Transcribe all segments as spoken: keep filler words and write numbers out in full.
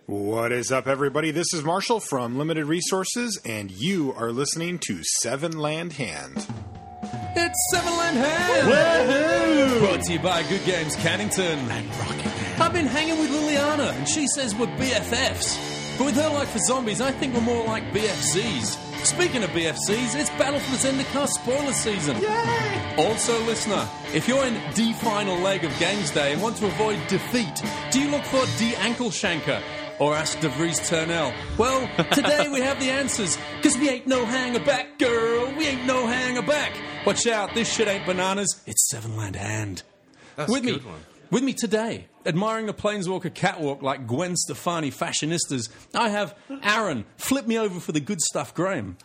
What is up, everybody? This is Marshall from Limited Resources, and you are listening to Seven Land Hand. It's Seven Land Hand! Woohoo! Brought to you by Good Games Cannington. And Rocket. I've been hanging with Liliana, and she says we're B F Fs. But with her like for zombies, I think we're more like B F Cs. Speaking of B F Cs, it's Battle for the Zendikar spoiler season. Yay! Also, listener, if you're in the final leg of Games Day and want to avoid defeat, do you look for D. Ankleshanker? Or ask DeVries Turnell? Well, today we have the answers, because we ain't no hanger-back, girl. We ain't no hanger-back. Watch out, this shit ain't bananas. It's Seven Land Hand. That's with a me, good one. With me today, admiring the Planeswalker catwalk like Gwen Stefani fashionistas, I have Aaron. Flip me over for the good stuff, Graham.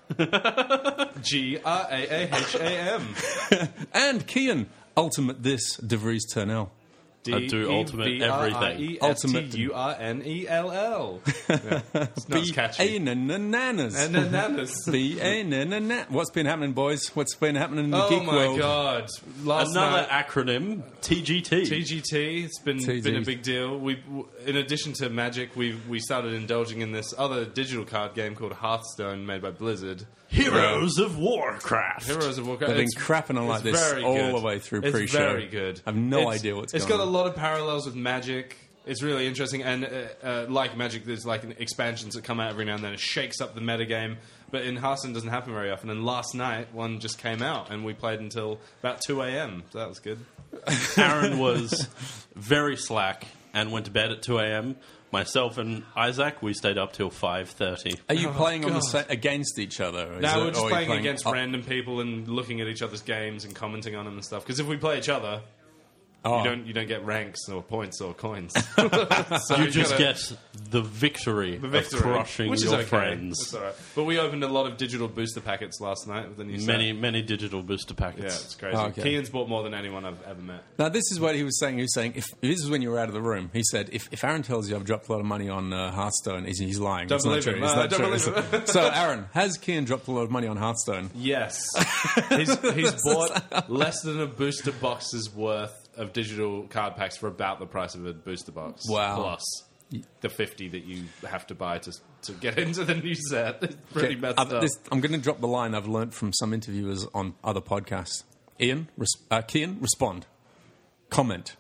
G R A A H A M. And Kian, ultimate this, DeVries Turnell. I do ultimate everything. Ultimate U R N E L L. It's not as catchy. B-A-N-N-Nanas. And bananas. B-A-N-N-N. What's been happening, boys? What's been happening in the Oh geek my world? god. Last Another night, acronym, T G T. T G T. It's been T G. been a big deal. We, in addition to Magic, we we started indulging in this other digital card game called Hearthstone, made by Blizzard. Heroes of Warcraft. Heroes of Warcraft. They've been It's- crapping on like it's this very all good. the way through It's pre-show. very good. I have no It's- idea what's It's going got on. a lot of parallels with Magic. It's really interesting, and uh, uh, like Magic, there's like expansions that come out every now and then. It shakes up the metagame, but in Hearthstone it doesn't happen very often. And last night, one just came out, and we played until about two a.m., so that was good. Aaron was very slack and went to bed at two a.m. Myself and Isaac, we stayed up till five thirty. Are you Oh, playing on the God. sa- against each other? Or is Now it- we're or just are you playing, against oh, random people and looking at each other's games and commenting on them and stuff. Because if we play each other, oh. you don't you don't get ranks or points or coins. so You just gotta- get the victory, the victory, of crushing which is your okay. friends. That's all right. But we opened a lot of digital booster packets last night with the new set. Many, many digital booster Yeah, packets. it's crazy. Oh, okay. Kean's bought more than anyone I've ever met. Now, this is what he was saying. He was saying, if, if this is when you were out of the room, he said, if, if Aaron tells you I've dropped a lot of money on uh, Hearthstone, he's, he's lying. Don't It's not believe true. him. It's Uh, not don't true. believe It's- him. So, Aaron, has Kian dropped a lot of money on Hearthstone? Yes. he's he's bought less than a booster box's worth of digital card packs for about the price of a booster box. Wow. Plus the fifty that you have to buy to to get into the new set. It's pretty Okay, messed I've- up. this- I'm going to drop the line I've learnt from some interviewers on other podcasts. Ian, res- uh, Kian, respond. Comment.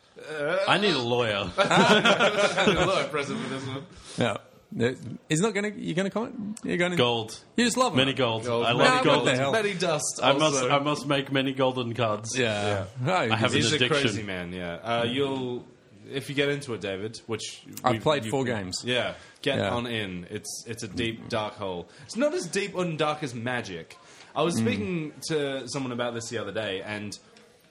I need a lawyer. Look, present for this one. Yeah. Uh, He's not going to. You're going to comment? You're going to Gold. You just love him. Many gold. Gold. I Many love what gold. the hell? Many dust. I must, also. I must make many golden cards. Yeah. Oh, I have he's- He's an a addiction. crazy man. Yeah. Uh, you'll if you get into it, David. Which I've we've- played you've- four games. Yeah. Get Yeah. on in. It's it's a deep dark hole. It's not as deep and dark as Magic. I was Mm. speaking to someone about this the other day, and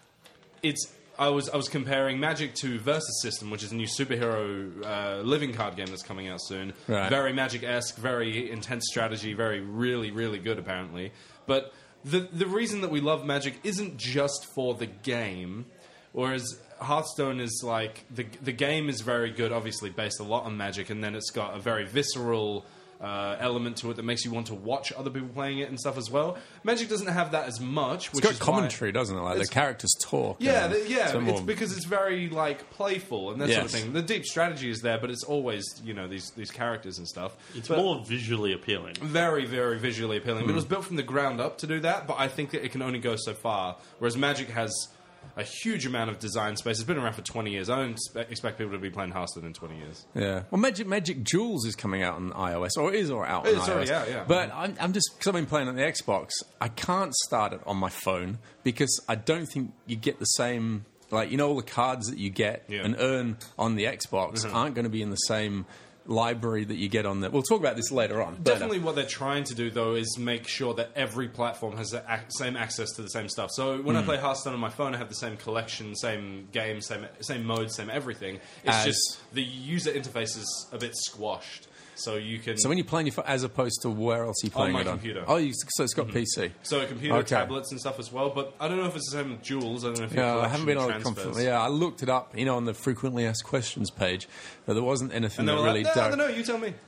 it's. I was I was comparing Magic to Versus System, which is a new superhero uh, living card game that's coming out soon. Right. Very Magic-esque, very intense strategy, very really really good apparently. But the the reason that we love Magic isn't just for the game, whereas Hearthstone is like the the game is very good, obviously based a lot on Magic, and then it's got a very visceral uh, element to it that makes you want to watch other people playing it and stuff as well. Magic doesn't have that as much. It's Which got is why- commentary, doesn't it? Like the It's- characters talk. yeah, and the, yeah. so more- It's because it's very like playful and that sort of Yes. thing. The deep strategy is there, but it's always you know these these characters and stuff. It's But more visually appealing. very very visually appealing. Hmm. But it was built from the ground up to do that. But I think that it can only go so far. Whereas Magic has a huge amount of design space. It's been around for twenty years. I don't expect, expect people to be playing Hearthstone in twenty years. Yeah. Well, Magic Magic Jewels is coming out on iOS, or is or out on It's iOS. already out, yeah. But I'm, I'm just because I've been playing on the Xbox. I can't start it on my phone because I don't think you get the same. Like you know, all the cards that you get Yeah. and earn on the Xbox Mhm. aren't going to be in the same library that you get on the. We'll talk about this later on. but, uh, Definitely, what they're trying to do though is make sure that every platform has the ac- same access to the same stuff. So when I Hmm. play Hearthstone on my phone, I have the same collection, same game, same same mode, same everything. It's As- just the user interface is a bit squashed, so you can. So when you're playing your phone, as opposed to where else are you playing my it on? computer. Oh, you, so it's got P C. so a computer, Okay. tablets, and stuff as well. But I don't know if it's the same with Jules. I don't know if your Yeah, I collection haven't been on a transfers. conf- Yeah, I looked it up, you know, on the frequently asked questions page. But there wasn't anything And they that were really. like, no, dug- no, no, you tell me.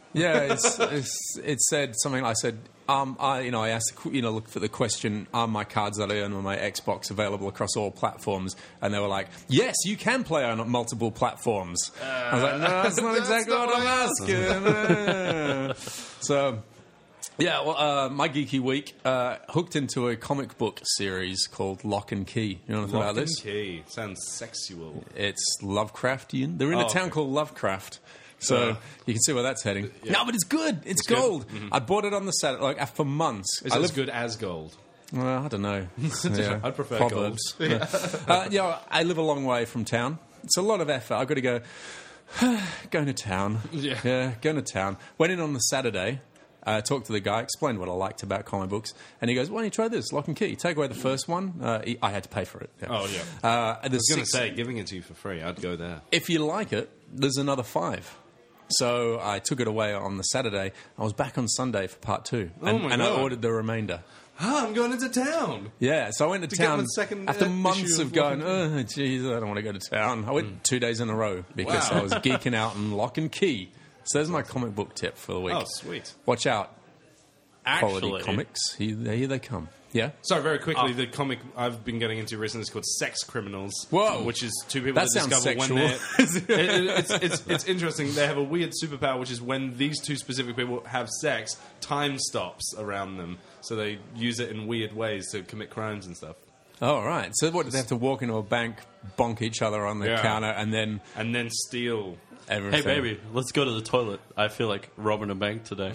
Yeah, it's, it's, it said something. I said, um, I you know, I asked, you know, look for the question: are my cards that I own on my Xbox available across all platforms? And they were like, yes, you can play on multiple platforms. Uh, I was like, no, that's not that's exactly not what I'm asking. So. Yeah, well, uh, my geeky week uh, hooked into a comic book series called Lock and Key. You know anything Lock about this? and Key. Sounds sexual. It's Lovecraftian. They're in a Oh, town okay. called Lovecraft. So Yeah. you can see where that's heading. No, but it's good. It's, good? gold. I bought it on the Saturday, like for months. Is I it as live- good as gold? Well, I don't know. Yeah. I'd prefer Proverbs. Yeah. uh, yeah, I live a long way from town. It's a lot of effort. I've got to go. Going to town. Yeah. yeah, going to town. Went in on the Saturday. Uh, talked to the guy, explained what I liked about comic books, and he goes, "Why don't you try this, Lock and Key? Take away the first one." Uh, he, I had to pay for it. Oh, yeah. Uh, and I there's was going to six- say, giving it to you for free, I'd go there. if you like it, there's another five. So I took it away on the Saturday. I was back on Sunday for part two, and, Oh my and I God. ordered the remainder. Ah, I'm going into town. Yeah, so I went to, To get town the second, after uh, months issue of of going, Lock oh, jeez, I don't want to go to town. I went two days in a row because Wow. I was geeking out on Lock and Key. So there's my comic book tip for the week. Oh, sweet. Watch out, Actually, quality comics. Here, here they come. Yeah? So very quickly, Oh. the comic I've been getting into recently is called Sex Criminals. Whoa. Which is two people That that, sounds discover sexual. when they're... it, it, it's, it's, it's interesting. They have a weird superpower, which is when these two specific people have sex, time stops around them. So they use it in weird ways to commit crimes and stuff. Oh, right. So what, do they have to walk into a bank, bonk each other on the Yeah. counter, and then And then steal... everything? Hey, baby, let's go to the toilet. I feel like robbing a bank today.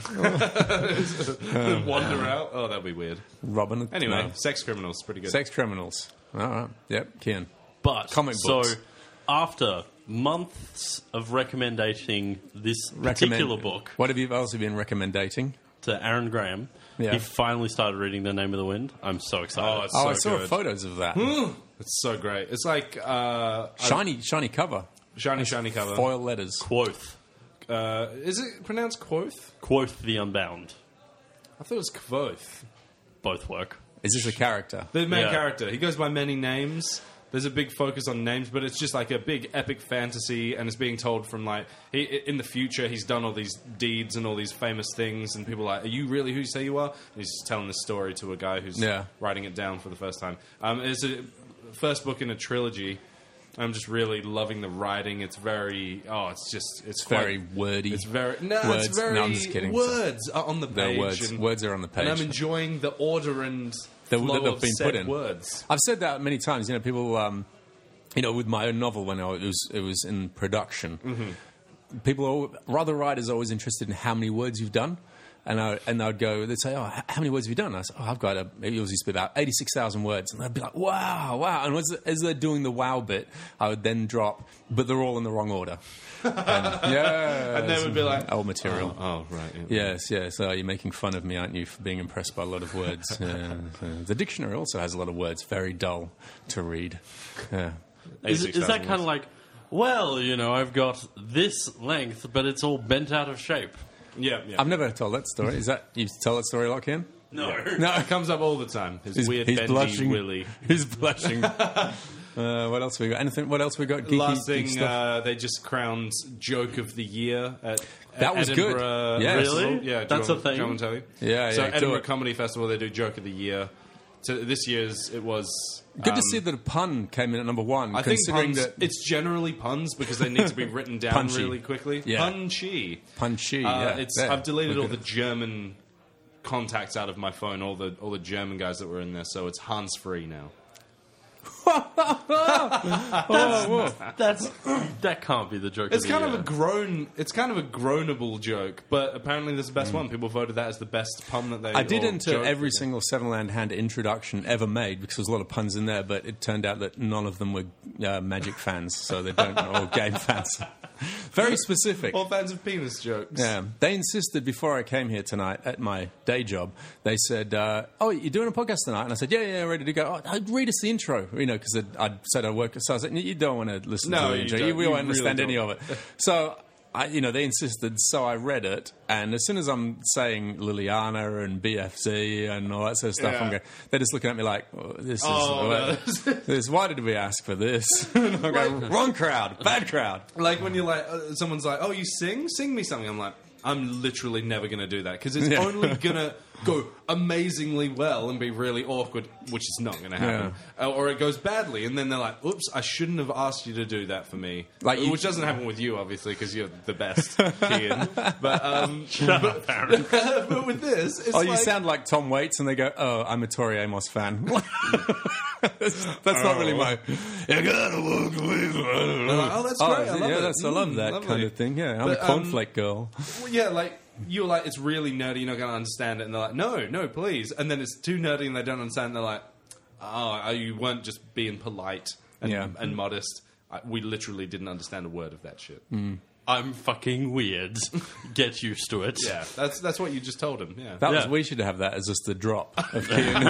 wander out. Oh, that'd be weird. Robbing a- Anyway, no. Sex Criminals, pretty good. Sex criminals. All right. Yep, Kian. But Comic so books. after months of recommending this Recommend- particular book What have you also been recommending? to Aaron Graham, Yeah. he finally started reading The Name of the Wind. I'm so excited. Oh, it's Oh, so I saw good. photos of that. It's so great. It's like uh, shiny, shiny cover. shiny, shiny cover. Foil letters. Quoth. Uh, is it pronounced Quoth? Quoth the Unbound. I thought it was Quoth. Both work. Is this a character? The main Yeah. character. He goes by many names. There's a big focus on names, but it's just like a big epic fantasy, and it's being told from like he, in the future. He's done all these deeds and all these famous things, and people are like, "Are you really who you say you are?" And he's just telling this story to a guy who's Yeah. writing it down for the first time. Um, it's a first book in a trilogy. I'm just really loving the writing. It's very oh, it's just it's quite, Very wordy. It's very no, Words. it's very No, I'm just kidding. words are on the They're page. words. And, Words are on the page. and I'm enjoying the order and That- flow that they've of been said put in. words. I've said that many times. You know, people. Um, you know, with my own novel when I was it was in production, Mm-hmm. people are rather writers are always interested in how many words you've done. And I and I'd go, they'd say, "Oh, h- how many words have you done?" And I said, "Oh, I've got a, it was used to be about eighty-six thousand words." And they'd be like, "Wow, wow!" And as, as they're doing the wow bit, I would then drop, but they're all in the wrong order. And, yeah, And they would be like, old material. Oh, oh, right. Yeah. Yes, yes. So you're making fun of me, aren't you, for being impressed by a lot of words? Yeah, yeah. The dictionary also has a lot of words, very dull to read. Yeah. Is, is that eighty-six thousand kind of like, well, you know, I've got this length, but it's all bent out of shape? Yeah, yeah. I've never told that story. Is that you tell that story, like him? No. No, It comes up all the time. His he's, weird he's bendy blushing. willy. He's blushing. uh, what else we got? Anything? What else we got? Geeky, Last geek thing, stuff? uh, they just crowned Joke of the Year at That was good. Edinburgh Yes. Festival. Really? Yeah, That's John, a thing? John will tell you. Yeah, So yeah, do Edinburgh it. Comedy Festival, they do Joke of the Year. So this year's it was. Good um, to see that a pun came in at number one. I think considering puns, that it's generally puns because they need to be written down Punchy. really quickly. Yeah. Punchy. punchy. Uh, yeah, it's there. I've deleted Look all at the it. German contacts out of my phone, all the all the German guys that were in there, so it's Hans free now. That's that can't be the joke. It's of the kind of year. a groan. It's kind of a groanable joke, but apparently this is the best one. People voted that as the best pun that they. I did or enter joke every that they- single Seven Land Hand introduction ever made because there's a lot of puns in there, but it turned out that none of them were uh, Magic fans, so they don't or game fans. Very specific. All fans of penis jokes. Yeah, they insisted before I came here tonight at my day job. They said, uh, "Oh, you're doing a podcast tonight?" And I said, "Yeah, yeah, ready to go." Oh, read us the intro, you know, because I'd, I'd said I work. So I said, "You don't want to listen No, to the you intro. don't. You, we You won't understand really any of it." So. I, you know, they insisted, so I read it, and as soon as I'm saying Liliana and B F Z and all that sort of stuff, Yeah. I'm going, they're just looking at me like, oh, "This is Oh, what- this. Why did we ask for this?" And I'm going, "Wrong crowd, bad crowd." Like when you're like, uh, someone's like, "Oh, you sing? Sing me something." I'm like, I'm literally never going to do that because it's Yeah. only going to go amazingly well and be really awkward, which is not going to happen. Uh, or it goes badly, and then they're like, oops, I shouldn't have asked you to do that for me. Like you- which doesn't happen with you, obviously, because you're the best, Ian. But, um, but, but with this, it's Oh, like... you sound like Tom Waits, and they go, "Oh, I'm a Tori Amos fan." that's that's not really my. You gotta walk away from- oh, that's Oh, great. I love yeah, it. that's I love Mm, that lovely. kind of thing. Yeah, I'm But, a um, cornflake girl. Well, yeah, like you're like it's really nerdy, you're not going to understand it, and they're like, no, no, please, and then it's too nerdy and they don't understand. And they're like, oh, you weren't just being polite and, Yeah. and modest. I, we literally didn't understand a word of that shit. I'm fucking weird. Get used to it. Yeah, that's that's what you just told him. Yeah, That was Yeah. we should have that as just the drop of Kian.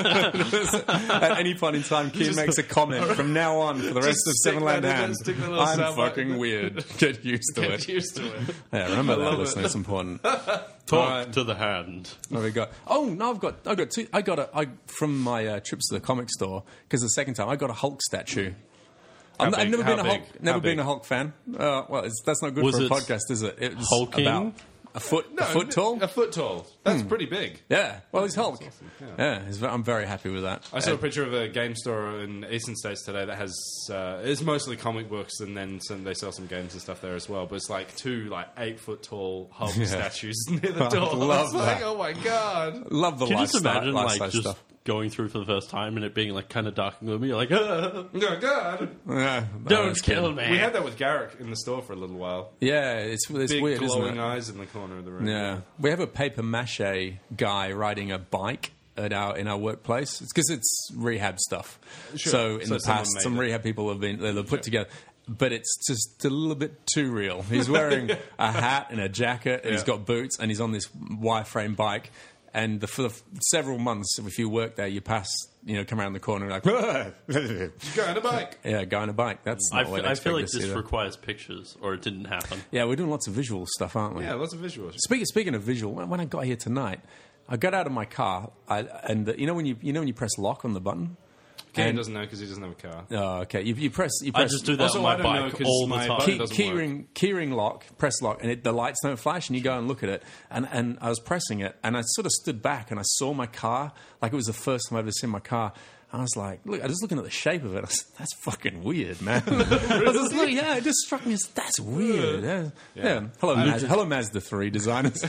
At any point in time, Kian makes a comment from now on for the rest Just of stick Seven that Land in there, Hand. stick the little I'm sound fucking bite. weird. Get used to get it. used to it. Yeah, remember that, love listener. it. It's important. Talk Alright. to the hand. What have we got? Oh no, I've got, I got two. I got a I, from my uh, trips to the comic store because the second time I got a Hulk statue. How I'm, I've big? never How been a big? Hulk. Never How been big? a Hulk fan. Uh, well, it's, that's not good Was for a it podcast, is it? It was hulking? about a foot, a foot tall. A foot tall. That's pretty big. Yeah. Well, he's Hulk. awesome, yeah. Yeah, he's, ve- I'm very happy with that. I saw a Uh, picture of a game store in Eastern States today that has uh, it's mostly comic books, and then some, they sell some games and stuff there as well. But it's like two like eight foot tall Hulk Yeah. statues near the I door. love It's like, that. oh my god! love the Can you just lifestyle, imagine like lifestyle just stuff. going through for the first time and it being like kind of dark and gloomy? You're like, ah, Oh god! Yeah, don't that's kill good. me. We had that with Garrick in the store for a little while. Yeah, it's, it's Big weird, isn't glowing it? eyes in the corner of the room. Yeah, we have a paper mache guy riding a bike at our in our workplace. It's because it's rehab stuff. Sure. So in So the someone past, made some it. rehab people have been they've put together, but it's just a little bit too real. He's wearing a hat and a jacket, and he's Yeah. got boots, and he's on this wireframe bike. And the, for the f- several months, if you work there, you pass, you know, come around the corner and like, Go on a bike. yeah, guy on a bike. That's I not what feel, I'd I feel like expect to see this there. requires pictures, or it didn't happen. Yeah, we're doing lots of visual stuff, aren't we? Yeah, lots of visuals. Speaking speaking of visual, when when I got here tonight, I got out of my car, I, and the, you know when you you know when you press lock on the button. Ken And- doesn't know because he doesn't have a car. Oh, okay. You, you press. You I press. just do that Also, on my I don't know, bike 'cause all the my time. bike- Key, doesn't keyring, keyring lock, press lock, and it, the lights don't flash, and you go and look at it. And, and I was pressing it, and I sort of stood back, and I saw my car, like it was the first time I've ever seen my car. I was like, look, I was looking at the shape of it. I was, that's fucking weird, man. I was just looking, yeah, it just struck me as that's weird. Yeah, yeah. Hello, Maz- hello, Mazda three designers.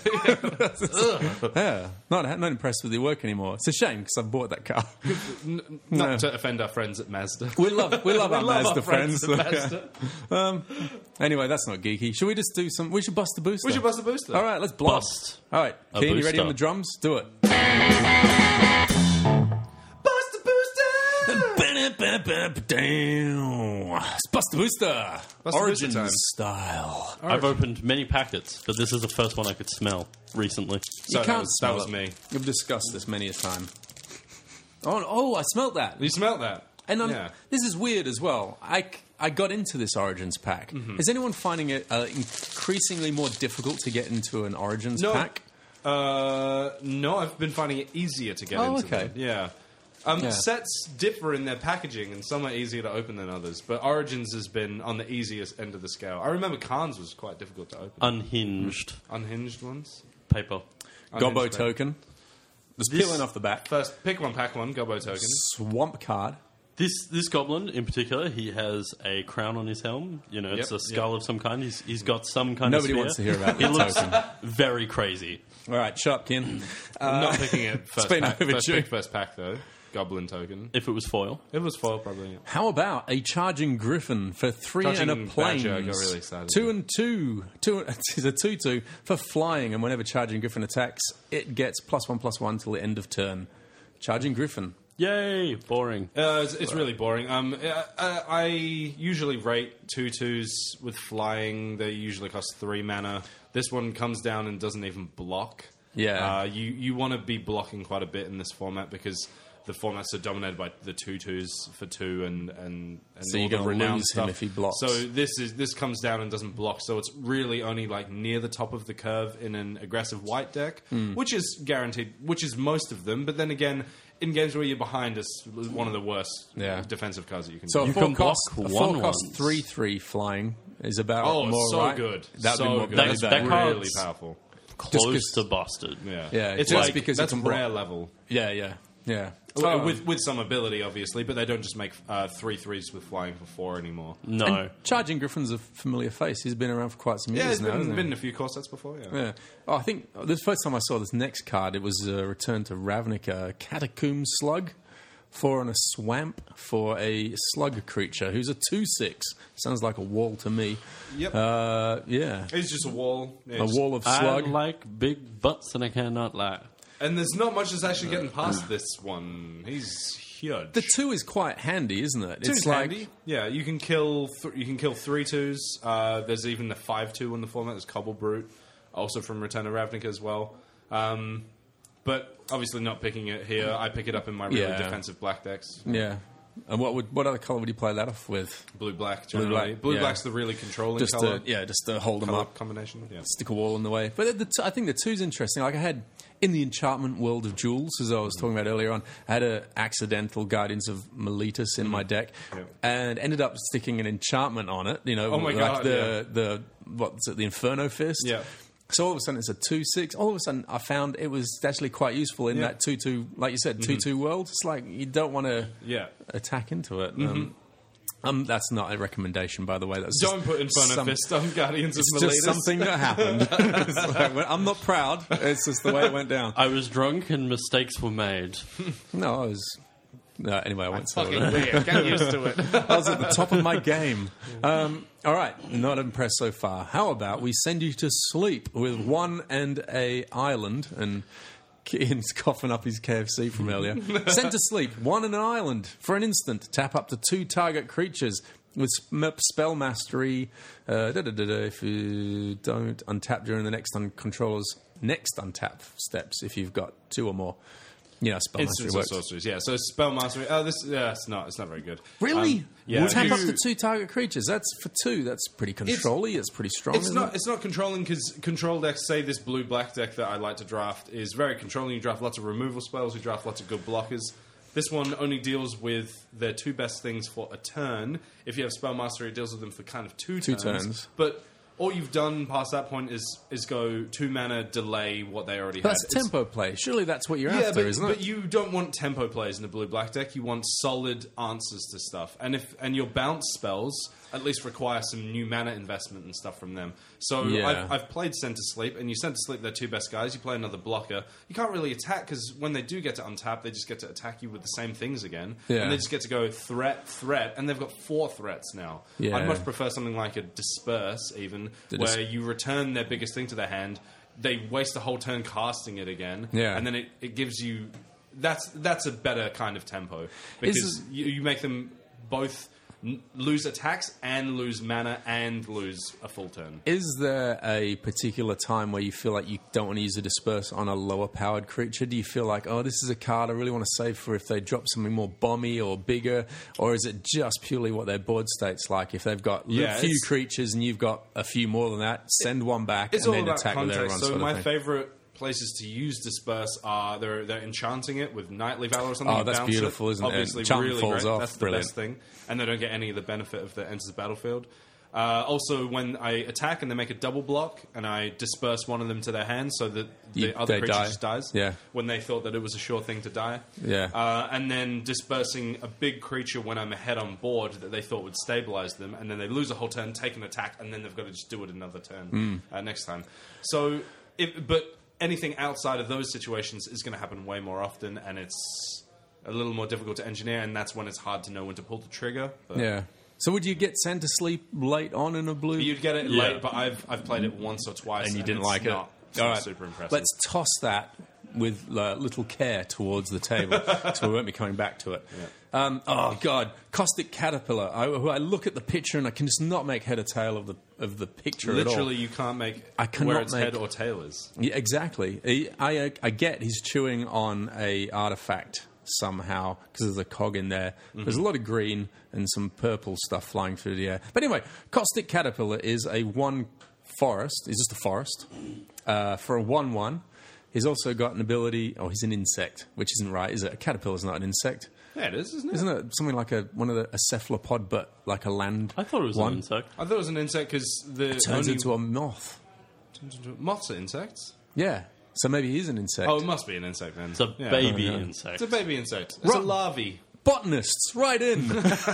yeah, not not impressed with your work anymore. It's a shame because I bought that car. N- No. Not to offend our friends at Mazda. We love we love our love Mazda our friends friends. at Mazda. um, anyway, that's not geeky. Should we just do some? We should bust the booster. We should bust the booster. All right, let's blast. Bust All right, a Keen, you ready booster. on the drums? Do it. Bust the booster! Let's bust the booster. Bust the Origin booster time. style. I've opened many packets, but this is the first one I could smell recently. So you that can't was- smell that was it. me. We've discussed this many a time. Oh, oh, I smelt that. You smelt that? And I'm, yeah. this is weird as well. I, I got into this Origins pack. Mm-hmm. Is anyone finding it uh, increasingly more difficult to get into an Origins No. pack? Uh, no, I've been finding it easier to get Oh, into okay. them. Yeah. Um, Yeah. Sets differ in their packaging, and some are easier to open than others. But Origins has been on the easiest end of the scale. I remember Khan's was quite difficult to open. Unhinged Unhinged ones. paper. Gobbo Unhinged paper. token. Just This- peeling off the back. First, pick one, pack one. Gobbo token. Swamp card. This this goblin in particular, he has a crown on his helm. You know, it's Yep, a skull of some kind. He's he's got some kind Nobody of. wants to hear about It that looks token. very crazy. All right, shut up, Kin. I'm not picking it first been pack. First overdue. pick, first pack though. Goblin token. If it was foil, It was foil, probably. Yeah. How about a charging griffin for three Charging and a plane? badger, I got really excited. Two and two. Two. It's a two-two for flying, and whenever charging griffin attacks, it gets plus one plus one till the end of turn. Charging griffin. yay, boring. Uh, it's, it's really boring. Um, uh, uh, I usually rate two twos with flying. They usually cost three mana. This one comes down and doesn't even block. Yeah. Uh, you you want to be blocking quite a bit in this format because the formats are dominated by the two twos for two and and, and So all you're the gonna renowned lose him stuff. if he blocks. So this is this comes down and doesn't block. So it's really only like near the top of the curve in an aggressive white deck, Hmm. which is guaranteed. Which is most of them. But then again, in games where you're behind, it's one of the worst Yeah. defensive cards that you can. So do. a You four can block cost, a one four cost ones. three three flying is about Oh, more so right. good. That'd so be more good. really That's That- bad. that card- really Cards. powerful. Close 'cause- to busted. Yeah, Yeah, It's just like because you that's can block. rare level. Yeah, yeah, yeah. Well, Oh. with with some ability, obviously, but they don't just make uh, three threes with flying for four anymore. No. And Charging Griffin's a familiar face. He's been around for quite some Yeah, years it's now, been, hasn't he? been in a few core sets before. Yeah. Yeah. Oh, I think the first time I saw this next card, it was a return to Ravnica, Catacomb Slug, four on a swamp for a slug creature who's a two six. Sounds like a wall to me. Yep. Uh, yeah. It's just a wall. Yeah, A just- wall of I slug. like big butts, and I cannot lie. And there's not much that's actually getting past this one. He's huge. The two is quite handy, isn't it? Two's It's like handy. Yeah, you can kill th- you can kill three twos. Uh, there's even the five two in the format. There's Cobble Brute, also from Return of Ravnica as well. Um, but obviously not picking it here. I pick it up in my really Yeah. defensive black decks. yeah. And what would what other color would you play that off with? Blue black Blue generally. black, Blue yeah. black's the really controlling Just color. to yeah, just to hold them color up. combination. Yeah. Stick a wall in the way. But the t- I think the two's interesting. Like I had in the enchantment world of jewels, as I was talking about earlier on, I had a accidental Guardians of Meletus in my deck, Yep. and ended up sticking an enchantment on it. You know, Oh my like God, the yeah. the what's it, the Inferno Fist. Yeah. So all of a sudden it's a two six. All of a sudden I found it was actually quite useful in Yeah. that two two, like you said, two two world. It's like you don't want to Yeah. attack into it. Um, um, that's not a recommendation, by the way. That's Don't just put Inferno some- Fist on Guardians of It's Meletus. just something that happened. It's like, well, I'm not proud. It's just the way it went down. I was drunk and mistakes were made. No, I was. No, anyway, I won't say Fucking that. weird. Get used to it. I was at the top of my game. Um, all right, not impressed so far. How about we send you to sleep with one and a island and. Ian's coughing up his K F C from earlier. Sent to sleep, one and an island. For an instant, tap up to two target creatures with sm- spell mastery. Uh, da, da, da, da, if you don't untap during the next un- controller's next untap steps, if you've got two or more. You know, spell mastery Instants of works. sorceries, yeah. So spell mastery. Oh, this, yeah, it's not. It's not very good. Really? Um, yeah. Tap You- up to two target creatures. That's for two. That's pretty control-y. It's, pretty strong. It's isn't not. it? It's not controlling because control decks. Say this blue black deck that I like to draft is very controlling. You draft lots of removal spells. You draft lots of good blockers. This one only deals with their two best things for a turn. If you have spell mastery, it deals with them for kind of two, Two turns. turns. But all you've done past that point is is go two mana, delay what they already But had. that's It's- tempo play. Surely that's what you're yeah, after, but, isn't but it? you don't want tempo plays in a blue black deck. You want solid answers to stuff, and if and your bounce spells at least require some new mana investment and stuff from them. So Yeah. I've, I've played Sent to Sleep, and you Sent to Sleep their two best guys. You play another blocker. You can't really attack because when they do get to untap, they just get to attack you with the same things again, Yeah. and they just get to go threat, threat, and they've got four threats now. Yeah. I'd much prefer something like a Disperse, even The where dis- you return their biggest thing to their hand. They waste a whole turn casting it again, Yeah. and then it, it gives you that's that's a better kind of tempo because Is- you, you make them both n- lose attacks and lose mana and lose a full turn. Is there a particular time where you feel like you don't want to use a disperse on a lower powered creature? Do you feel like, oh, this is a card I really want to save for if they drop something more bomby or bigger? Or is it just purely what their board state's like? If they've got a Yeah, few it's- creatures and you've got a few more than that, send one back It's and all then about attack with everyone. context. So sort of my thing. favorite places to use Disperse are they're they're enchanting it with Nightly Valor or something. Oh, You that's bounce beautiful, it. isn't it? Obviously, Enchantment really falls great. off, That's the brilliant. best thing, and they don't get any of the benefit of the enters the battlefield. Uh, also, when I attack and they make a double block, and I disperse one of them to their hand, so that the You- other they creature die. just dies. Yeah. When they thought that it was a sure thing to die. Yeah. Uh, and then dispersing a big creature when I'm ahead on board that they thought would stabilize them, and then they lose a whole turn, take an attack, and then they've got to just do it another turn Hmm. uh, next time. So, if, but anything outside of those situations is going to happen way more often, and it's a little more difficult to engineer, and that's when it's hard to know when to pull the trigger. But Yeah. So would you get sent to sleep late on in a blue? You'd get it Yeah. late, but I've I've played it once or twice, and you didn't it's like it. not, it's All not right, super impressive. let's toss that with uh, little care towards the table, so we won't be coming back to it. Um, oh God, Caustic Caterpillar. I, I look at the picture and I can just not make head or tail of the of the picture Literally, at all. you can't make I cannot where its make- head or tail is. Yeah, exactly. He, I uh, I get he's chewing on a artifact somehow because there's a cog in there. Mm-hmm. There's a lot of green and some purple stuff flying through the air. But anyway, Caustic Caterpillar is a one forest. He's just a forest uh, for a one one. He's also got an ability. Oh, he's an insect, which isn't right, is it? A caterpillar's not an insect. Yeah, it is, isn't it? Isn't it something like a one of the a cephalopod, but like a land? I thought it was one? an insect. I thought it was an insect because the It turns only into a moth. moths are insects. Yeah, so maybe he is an insect. Oh, it must be an insect then. It's a Yeah. baby Oh, yeah. insect. It's a baby insect. It's Right. a larvae. Botanists, right in.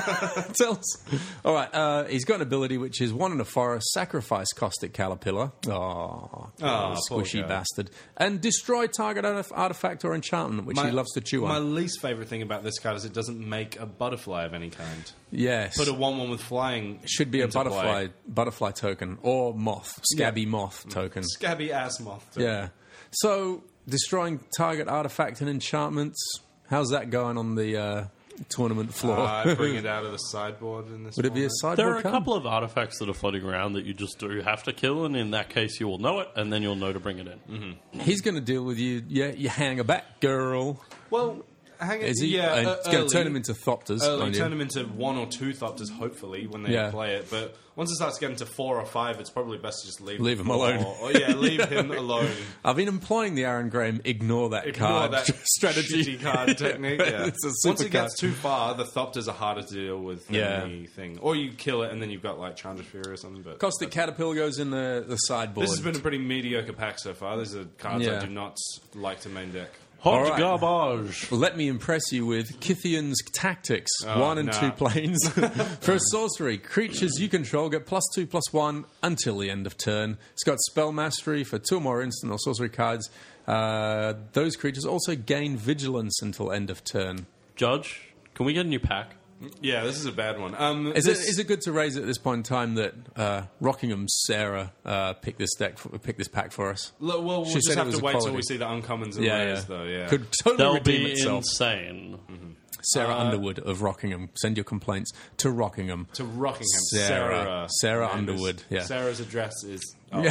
Tell us. All right, uh, he's got an ability which is one in a forest, sacrifice caustic caterpillar. Oh, Aw, poor squishy guy. bastard. And destroy target artif- artifact or enchantment, which he loves to chew My on. least favorite thing about this card is it doesn't make a butterfly of any kind. Yes. Put a one-one with flying. Should be a into butterfly play. butterfly token or moth, scabby moth token. Scabby ass moth. Yeah. So, destroying target artifact and enchantments. How's that going on the uh, tournament floor? Uh, bring it out of the sideboard in this. Would it be a format. sideboard There are a card? couple of artifacts that are floating around that you just do have to kill, and in that case, you will know it, and then you'll know to bring it in. Mm-hmm. He's going to deal with you. Yeah, you hang a back, girl. Well, hang it. Is he? Yeah, and uh, it's going early. to turn him into Thopters. Early, mind you. turn them into one or two Thopters, hopefully, when they Yeah. play it. But once it starts getting to four or five, it's probably best to just leave, Leave him him alone. Or, or, yeah, leave him alone. I've been employing the Aaron Graham ignore that Ignore card that strategy shitty card technique. Yeah. It's a super Once it gets card. too far, the Thopters are harder to deal with than Yeah. anything. Or you kill it and then you've got like Chandra's Fury or something. But Caustic Caterpillar goes in the, the sideboard. this has been a pretty mediocre pack so far. These are cards Yeah. I do not like to main deck. Hot All right. garbage. Let me impress you with Kithian's Tactics. Oh, one and nah. two planes. For a sorcery, creatures you control get plus two, plus one until the end of turn. It's got Spell Mastery for two or more instant or sorcery cards. Uh, those creatures also gain Vigilance until end of turn. Judge, can we get a new pack? Yeah, this is a bad one. Um, Is this, it is it good to raise it at this point in time that uh, Rockingham's Sarah uh, picked this deck, for, picked this pack for us? Well, we'll She just said it have was to wait till equality. we see the uncommons and Yeah, rares, yeah. though. Yeah, Could totally They'll redeem be itself. insane. Sarah Uh, Underwood of Rockingham. Send your complaints to Rockingham. to Rockingham. Sarah. Sarah, Sarah Landers. Underwood, yeah. Sarah's address is. Oh,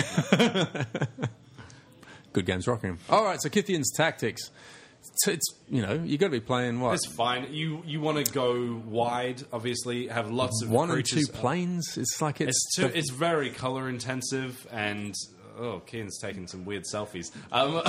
Good games, Rockingham. All right, so Kithian's Tactics. It's, it's you know you got to be playing what It's fine. You you want to go wide, obviously. Have lots of one and two creatures. planes. It's like it's, It's too, it's very color intensive, and oh, Keen's taking some weird selfies. Um,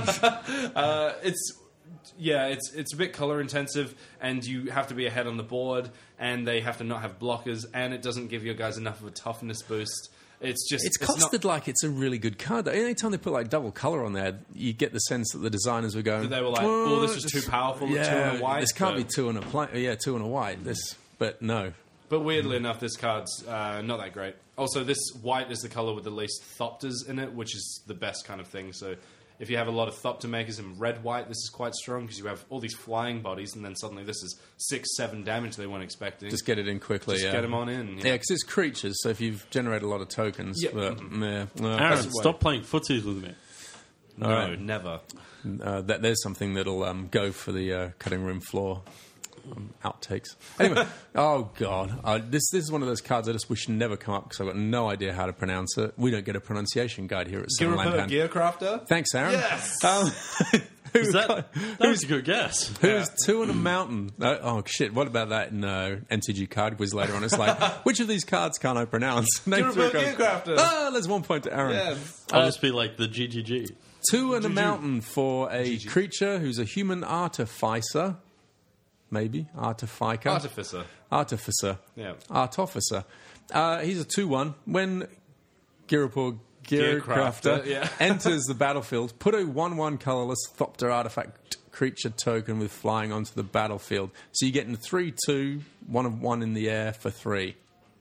uh, it's yeah, it's it's a bit color intensive, and you have to be ahead on the board, and they have to not have blockers, and it doesn't give your guys enough of a toughness boost. It's just it's not- costed like it's a really good card. Though. Anytime they put like double color on there, you get the sense that the designers were going. They were like, "Oh, this was too powerful. Yeah, two and a white." this can't but, be two and a pla- Yeah, two and a white. This, but no. But weirdly enough, this card's uh, not that great. Also, this white is the color with the least Thopters in it, which is the best kind of thing. So, if you have a lot of Thopter makers in red white, this is quite strong because you have all these flying bodies, and then suddenly this is six, seven damage they weren't expecting. Just get it in quickly. Just yeah. get them on in. Yeah, because it's creatures. So if you've generated a lot of tokens, Yeah. but, yeah, well, Aaron, That's stop playing footsies with me. No, right. never. uh, that there's something that'll um, go for the uh, cutting room floor. Um, outtakes. Anyway, oh god, uh, this this is one of those cards I just wish never come up because I've got no idea how to pronounce it. We don't get a pronunciation guide here at Seven Land Girapo Hand. Gearcrafter? Thanks, Aaron. Yes! Um, Is that, that was a good guess. Who's two in a mountain? Uh, oh shit! What about that in uh, M T G card quiz later on? It's like, which of these cards can't I pronounce? Name three Girapo cards. Gearcrafter! Ah, there's one point to Aaron. Yes. I'll just be like the G G G. Two in a mountain for a creature who's a human artificer. Maybe artificer. Artificer. Artificer. Yeah. Art officer. Uh, he's a two one. When Girapur Gearcrafter Gearcrafter, yeah. enters the battlefield, put a one one colorless Thopter artifact creature token with flying onto the battlefield. So you're getting three two, one of one in the air for three.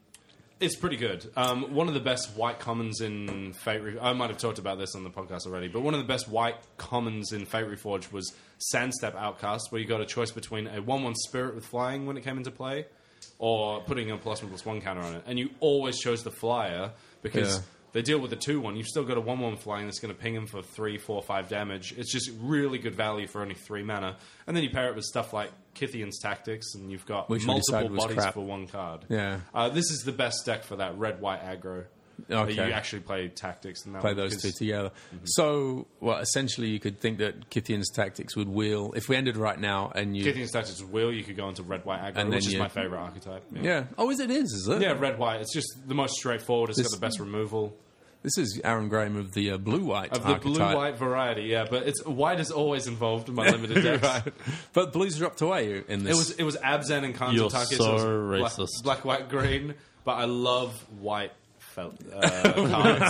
It's pretty good. Um, one of the best white commons in Fate Re- I might have talked about this on the podcast already, but one of the best white commons in Fate Reforged was Sandstep Outcast, where you got a choice between a one one spirit with flying when it came into play, or putting a plus one plus one counter on it. And you always chose the flyer because Yeah. they deal with the two one. You've still got a one one flying that's going to ping him for three, four, five damage. It's just really good value for only three mana. And then you pair it with stuff like Kithian's Tactics, and you've got Which we multiple decided was bodies crap. for one card. Yeah. Uh, this is the best deck for that red-white aggro. Uh, Okay. You actually play Tactics and that Play one, those two 'cause together. So, well, essentially, you could think that Kithian's Tactics would wheel. If we ended right now and you. Kithian's Tactics with Wheel, you could go into red-white aggro, And then which is you- my favorite archetype. Yeah, Yeah. Oh, is it is, is it? yeah red-white. It's just the most straightforward. It's This- got the best removal. This is Aaron Graham of the uh, blue-white Of the archetype. blue-white variety, yeah. But it's white is always involved in my limited decks. Right. But blues dropped away in this. It was it was Abzan and You're Kanzatake. so it was black, racist. black, white, green. But I love white felt uh,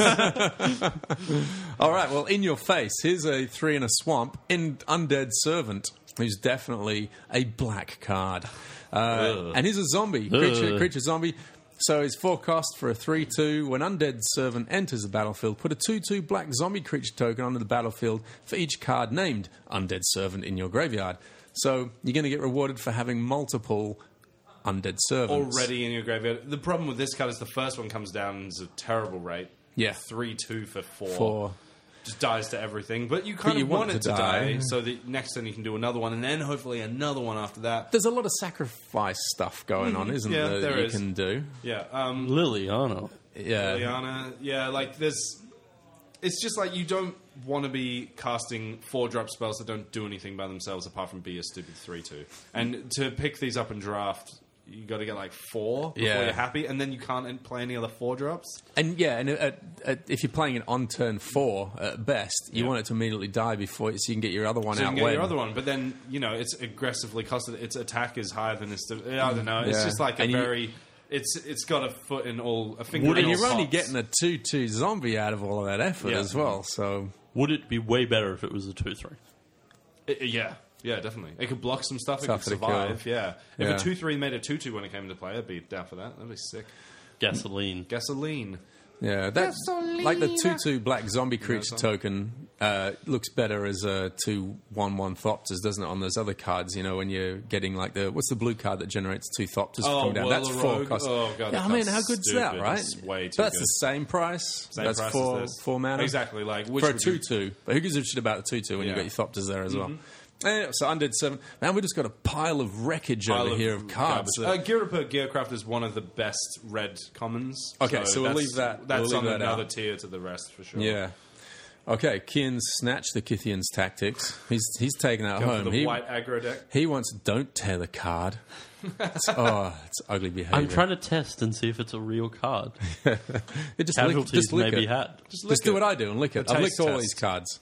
cards. All right, well, in your face, here's a three in a swamp in Undead Servant, who's definitely a black card. Uh, and he's a zombie, creature, Ugh. creature zombie. So his forecast for a three two, when Undead Servant enters the battlefield, put a two two black zombie creature token onto the battlefield for each card named Undead Servant in your graveyard. So you're going to get rewarded for having multiple Undead Servants. Already in your graveyard. The problem with this card is the first one comes down as a terrible rate. Yeah. three two for four. For Just dies to everything. But you kind you of want want it it to to die. die, so the next turn you can do another one, and then hopefully another one after that. there's a lot of sacrifice stuff going on, isn't Yeah, there, there that you is. can do? Yeah. Um, Liliana. Yeah. Liliana, yeah, like there's. It's just like you don't want to be casting four drop spells that don't do anything by themselves apart from be a stupid three two. And to pick these up in draft, you got to get like four before Yeah. you're happy, and then you can't play any other four drops. And yeah, and uh, uh, if you're playing it on turn four at best, you Yeah. want it to immediately die before so you can get your other one So you out. can get when. your other one, but then you know it's aggressively costed. Its attack is higher than its. De- I don't know. It's Yeah. just like a And you- very. It's it's got a foot in all a finger. And in all you're only pots. getting a two two zombie out of all of that effort Yeah. as well. So Would it be way better if it was a two three? It- yeah, yeah, definitely. It could block some stuff. It Stuff could that it could. survive. Yeah. If Yeah. a two three made a two two when it came into play, I'd be down for that. That'd be sick. Gasoline. Gasoline. yeah, that's like the two two black zombie creature some- token uh, looks better as a two one one Thopters, doesn't it? On those other cards, you know, when you're getting like the what's the blue card that generates two Thopters Oh, coming down? That's Whirler four Rogue? cost. Oh, God, that yeah, I mean, card's how good's that, stupid. right? It's way too But that's good. the same price. Same that's price as four this. four mana Exactly. Like which for a would two you- two. But who gives a shit about a two two when Yeah. you've got your Thopters there as well? Eh, so Undead Seven. Man, we just got a pile of wreckage Pile over of here of cards. garbage. that- Uh, Gearcraft Gearcraft is one of the best red commons. Okay, so we'll that's- leave that- That's we'll leave on that another out. tier to the rest for sure. yeah. Okay, Kian snatched the Kithian's tactics. He's he's taken that Go for home. the He, white aggro deck. he wants don't tear the card. It's- oh, it's ugly behavior. I'm trying to test and see if it's a real card. It just lick, Casualties just lick may be it. had. Just, Just do what I do and lick it. A I've taste licked all test. these cards.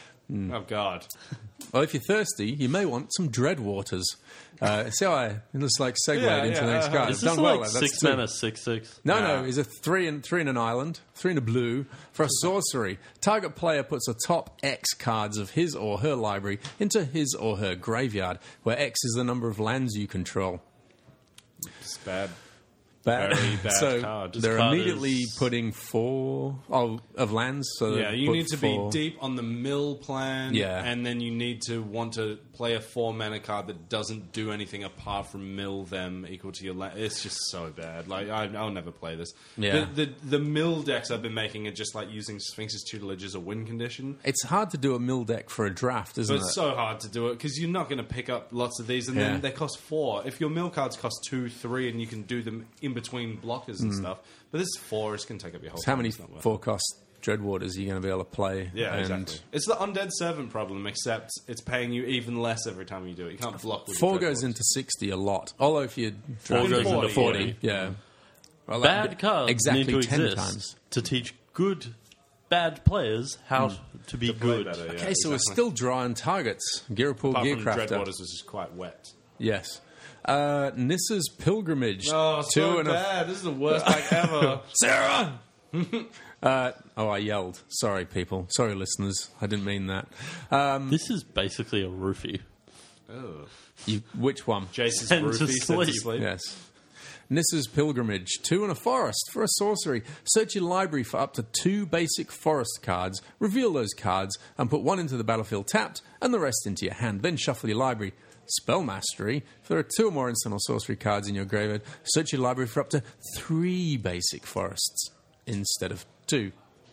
Oh God. Well, if you're thirsty, you may want some Dreadwaters. Uh, see how I just like segued Yeah, into yeah, the next uh, card. Is I've this done well. like That's six two. mana, six six? No, Nah. no, it's a three in three in an island, three in a blue for a sorcery. Target player puts the top X cards of his or her library into his or her graveyard, where X is the number of lands you control. It's bad. Bad. Very bad so card. This they're card immediately is- putting four oh, of lands. So Yeah, they you put need to four. be deep on the mill plan. Yeah. And then you need to want to play a four mana card that doesn't do anything apart from mill them equal to your land. It's just so bad. Like, I, I'll never play this. Yeah. The, the, the mill decks I've been making are just like using Sphinx's Tutelage as a win condition. It's hard to do a mill deck for a draft, isn't But it? it's so hard to do it because you're not going to pick up lots of these, and Yeah. then they cost four. If your mill cards cost two, three, and you can do them in between blockers and stuff, but this is four. It's going to take up your whole. Hmm. How time. many It's not worth it. forecast Dreadwaters are you going to be able to play? Yeah, and exactly. It's the undead servant problem, except it's paying you even less every time you do it. You can't block with Four your goes Dreadwaters. into sixty a lot. Although if you Four draft goes it- into forty, forty. yeah. Well, Bad like, cards exactly need to ten exist times. to teach good, bad players how to be Play good. better, yeah, Okay, so we're exactly. still drawing targets. Gearpool Apart from Gearcrafter. Dreadwaters, which is quite wet. Yes. Uh, Nissa's Pilgrimage. Oh, Two so and a- bad. This is the worst pack ever. Sarah! uh, oh, I yelled. Sorry, people. Sorry, listeners. I didn't mean that. Um, This is basically a roofie. Oh. you, which one? Jason's Sent to roofie sent to sleep. sleep. Yes. Nissa's Pilgrimage. Two in a forest for a sorcery. Search your library for up to two basic forest cards. Reveal those cards and put one into the battlefield tapped and the rest into your hand. Then shuffle your library. Spell Mastery. If there are two or more instant or sorcery cards in your graveyard, search your library for up to three basic forests instead of two.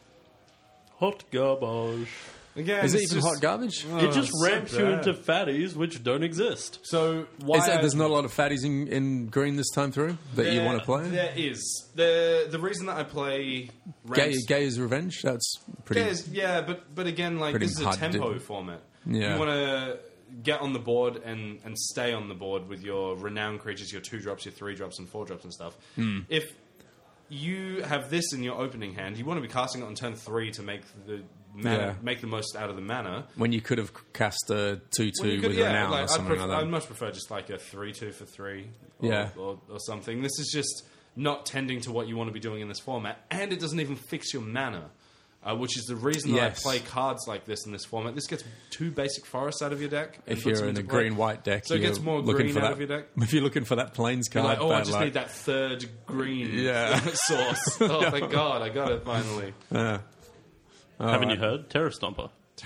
Hot garbage. Again, Is it it's even just- hot garbage? Oh, it just it's so ramps you bad. into fatties which don't exist. So why Is that, I- there's not a lot of fatties in, in green this time through that you There- want to play? There is. The the reason that I play Gay, ramps- Gay's Revenge? That's pretty... Yeah, it's- yeah, but but again, like Pretty this is a hard to tempo do. format. Yeah. You want to get on the board and, and stay on the board with your renowned creatures, your two drops, your three drops, and four drops and stuff. Hmm. If you have this in your opening hand. You want to be casting it on turn three to make the mana, Yeah. make the most out of the mana. When you could have cast a two Well, you two could- with yeah, Renown like, or I'd, something prefer, like that. I'd much prefer just like a three two for three, or, Yeah. or, or something. This is just not tending to what you want to be doing in this format, and it doesn't even fix your mana. Uh, which is the reason Yes. that I play cards like this in this format. This gets two basic forests out of your deck. and If puts you're them in a into play. green-white deck, So it you're gets more looking green for out that, of your deck. If you're looking for that plains You're card, like, oh, I bad just luck. need that third green Yeah. source. Oh, thank God, I got it finally. Yeah. Haven't you heard? Terror Stomper.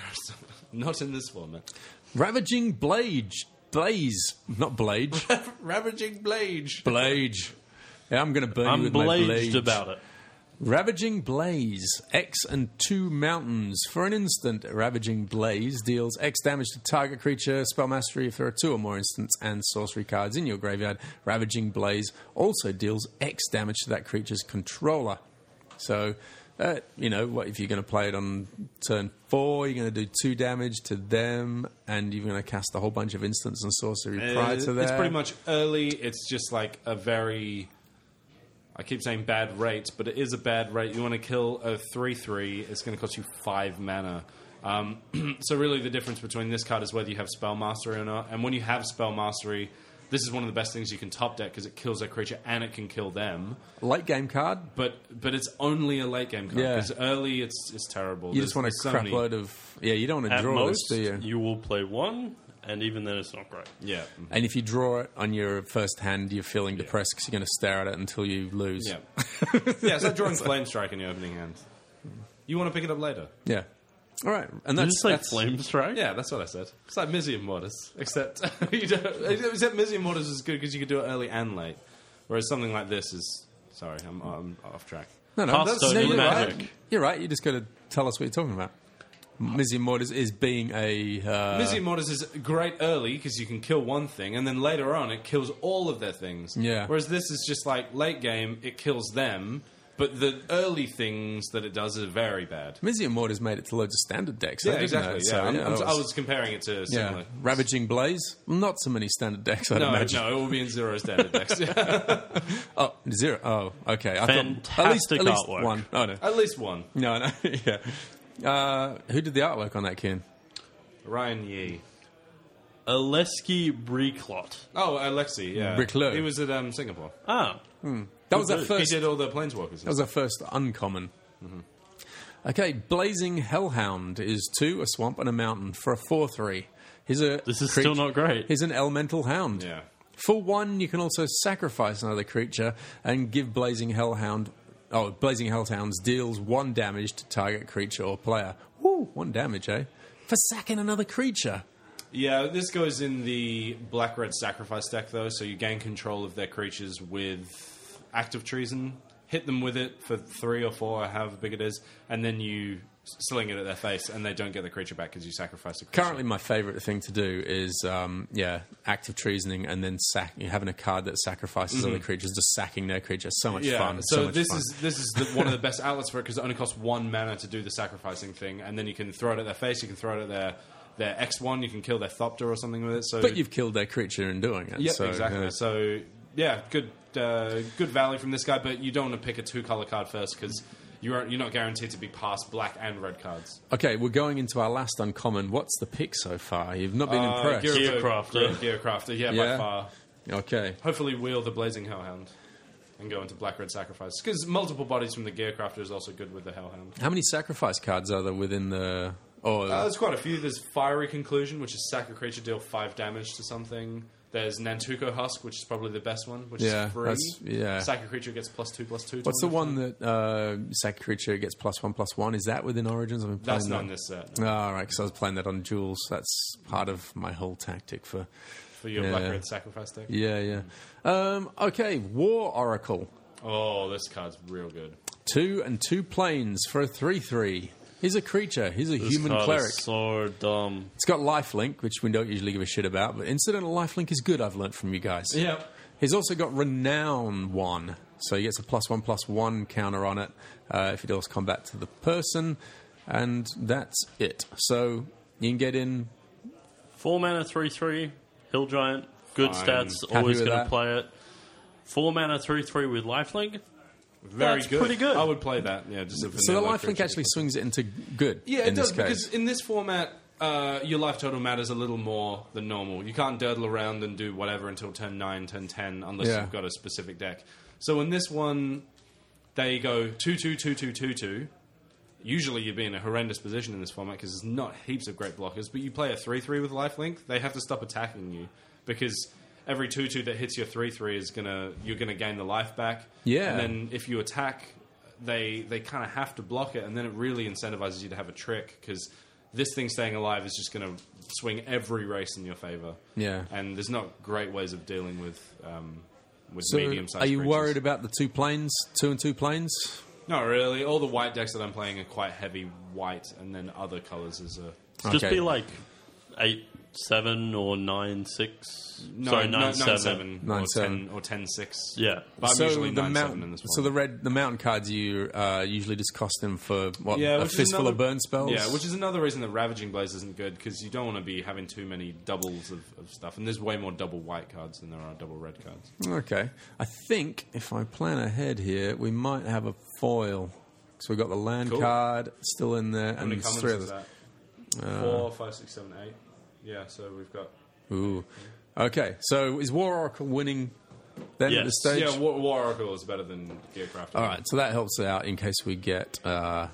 Not in this format. Ravaging Blage. Blaze. Not Blage. Ravaging Blage. Blage. Yeah, I'm going to burn you I'm with my blaged Blage. about it. Ravaging Blaze. X and two mountains. For an instant, Ravaging Blaze deals X damage to target creature, spell mastery if there are two or more instants and sorcery cards in your graveyard. Ravaging Blaze also deals X damage to that creature's controller. So, uh, you know, what if you're going to play it on turn four, you're going to do two damage to them, and you're going to cast a whole bunch of instants and sorcery prior to Uh, that. It's pretty much early. It's just like a very... I keep saying bad rate, but it is a bad rate. You want to kill a three three, it's going to cost you five mana. Um, so really the difference between this card is whether you have Spell Mastery or not. And when you have Spell Mastery, this is one of the best things you can top deck because it kills their creature and it can kill them. Late game card. But but it's only a late game card Yeah. because early it's it's terrible. You just want a There's so crap many- load of... Yeah, you don't want to At draw most, this, do you? you will play one, and even then it's not great. Yeah. And if you draw it on your first hand, you're feeling depressed because you're going to stare at it until you lose. Yeah. Yeah, it's like drawing Flame Strike in your opening hand. You want to pick it up later. Yeah. All right. And Did you that's, say that's Flame Strike? Yeah, that's what I said. It's like Mizium Mortis, except you don't, except Mizium Mortis is good because you can do it early and late, whereas something like this is. Sorry, I'm, I'm off track. No, no. Hearthstone no, in you're Magic. right. You're right. You just got to tell us what you're talking about. Mizium Mortis is being a... Uh, Mizium Mortis is great early because you can kill one thing, and then later on it kills all of their things. Yeah. Whereas this is just like late game, it kills them, but the early things that it does are very bad. Mizium Mortis made it to loads of standard decks. Yeah, though, didn't exactly. it? Yeah, So, I'm, yeah, I'm, that I was comparing it to yeah. similar. Ravaging Blaze? Not so many standard decks, I'd No, imagine. no, it will be in zero standard decks. Oh, zero. Oh, okay. I thought at least, Fantastic at least artwork. one. Oh, no. At least one. No, no. yeah. Uh, who did the artwork on that, Ken? Ryan Yee. Aleski Briclot. Oh, Alexi, yeah. Brickler. He was at um, Singapore. Ah. That was our good. first... He did all the Planeswalkers. That was our first uncommon. Okay, Blazing Hellhound is two, a swamp, and a mountain for a four three. Here's a This is creature- still not great. Here's an elemental hound. Yeah. For one, you can also sacrifice another creature and give Blazing Hellhound. Oh, Blazing Hellhounds deals one damage to target creature or player. Woo, one damage, eh? For sacking another creature. Yeah, this goes in the black-red sacrifice deck, though, so you gain control of their creatures with Act of Treason, hit them with it for three or four, or however big it is, and then you sling it at their face, and they don't get the creature back because you sacrificed a creature. Currently, my favourite thing to do is, um, yeah, active treasoning and then sack. You're having a card that sacrifices other creatures, just sacking their creature. So much Yeah, fun. so, much this fun. is this is the, one of the best outlets for it because it only costs one mana to do the sacrificing thing, and then you can throw it at their face, you can throw it at their their X one, you can kill their Thopter or something with it. So, But you've killed their creature in doing it. yeah, so, exactly. yeah. So yeah, good uh, good value from this guy, but you don't want to pick a two color card first because you're you're not guaranteed to be past black and red cards. Okay, we're going into our last uncommon. What's the pick so far? You've not been Uh, impressed. Gear- Gearcrafter. Gearcrafter, yeah, Yeah. by far. Okay. Hopefully, wheel the Blazing Hellhound and go into black red sacrifice because multiple bodies from the Gearcrafter is also good with the Hellhound. How many sacrifice cards are there within the... Oh, Uh, there's quite a few. There's Fiery Conclusion, which is sack a creature, deal five damage to something. There's Nantuko Husk, which is probably the best one, which Yeah, is free. that's- yeah. Sack a creature gets plus two, plus two. what's the to one that uh, sack creature gets plus one, plus one? Is that within Origins? I've been playing That's not in that. this set. Oh, all right, because I was playing that on Duels. That's part of my whole tactic for... For your Yeah. black red sacrifice deck. Yeah, yeah. Um, okay, War Oracle. Oh, this card's real good. Two and two planes for a three three. He's a creature. He's a This human card cleric. is so dumb. It's got lifelink, which we don't usually give a shit about, but incidental lifelink is good, I've learnt from you guys. Yeah. He's also got Renown one, so he gets a plus one, plus one counter on it uh, if he deals combat to the person, and that's it. So you can get in... Four mana, three three, Hill Giant, good Fine. stats. Happy Always with going that. to play it. Four mana, three three with lifelink. Very That's good. pretty good. I would play that. Yeah, just a So the vanilla lifelink creature. actually swings it into good. Yeah, in it does this case. because in this format, uh, your life total matters a little more than normal. You can't durdle around and do whatever until turn nine, turn ten, unless Yeah. you've got a specific deck. So in this one, they go two two two two two two. Usually you'd be in a horrendous position in this format because there's not heaps of great blockers. But you play a three three with lifelink, they have to stop attacking you because every two two that hits your three three is gonna you're gonna gain the life back. Yeah. And then if you attack, they they kind of have to block it, and then it really incentivizes you to have a trick because this thing staying alive is just going to swing every race in your favor. Yeah. And there's not great ways of dealing with um, with So medium sized are you creatures. worried about the two planes, two and two planes? Not really. All the white decks that I'm playing are quite heavy white, and then other colors is a Just Okay. be like eight seven or nine six. no, Sorry, no, nine nine seven. seven Nine or seven. ten or ten six. Yeah. But I'm so usually the nine mount- seven in this one. so the red, the mountain cards you uh, usually just cost them for what Yeah, a which is fistful another- of burn spells. Yeah, which is another reason that Ravaging Blaze isn't good because you don't want to be having too many doubles of, of stuff, and there's way more double white cards than there are double red cards. Okay, I think if I plan ahead here, we might have a foil. So we got the land Cool. card still in there, How and many there's commons three is others. that? Four, five, six, seven, eight. Yeah, so we've got. Ooh. Okay, so is War Oracle winning then at Yes. this stage? Yeah, War, War Oracle is better than Gearcraft. All right, so that helps out in case we get uh,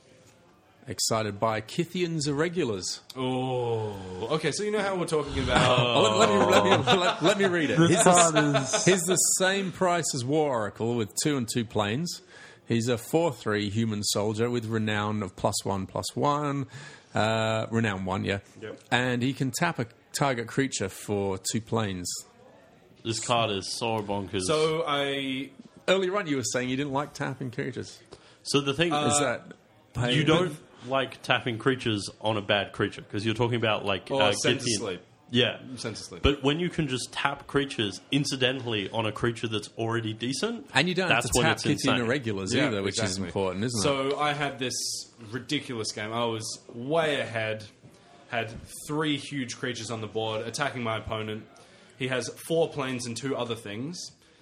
excited by Kythian's Irregulars. Oh, okay. So you know how we're talking about. Oh, let, let me, let, me, let, let me read it. He's the, he's the same price as War Oracle with two and two planes. He's a four three human soldier with renown of plus one, plus one. Uh, renown one, yeah. Yep. And he can tap a target creature for two planes. This card is so bonkers. So I. Earlier on, you were saying you didn't like tapping creatures. So the thing Is is, that pain? you don't like tapping creatures on a bad creature because you're talking about like Or uh, Sense Gythian- Sleep. Yeah, Sense Sleep. but when you can just tap creatures incidentally on a creature that's already decent, And you don't that's have to when tap it's Kythian insane. Irregulars Yeah, either, which is exactly. important, isn't it? So I had this ridiculous game. I was way ahead. Had three huge creatures on the board attacking my opponent. He has four planes and two other things.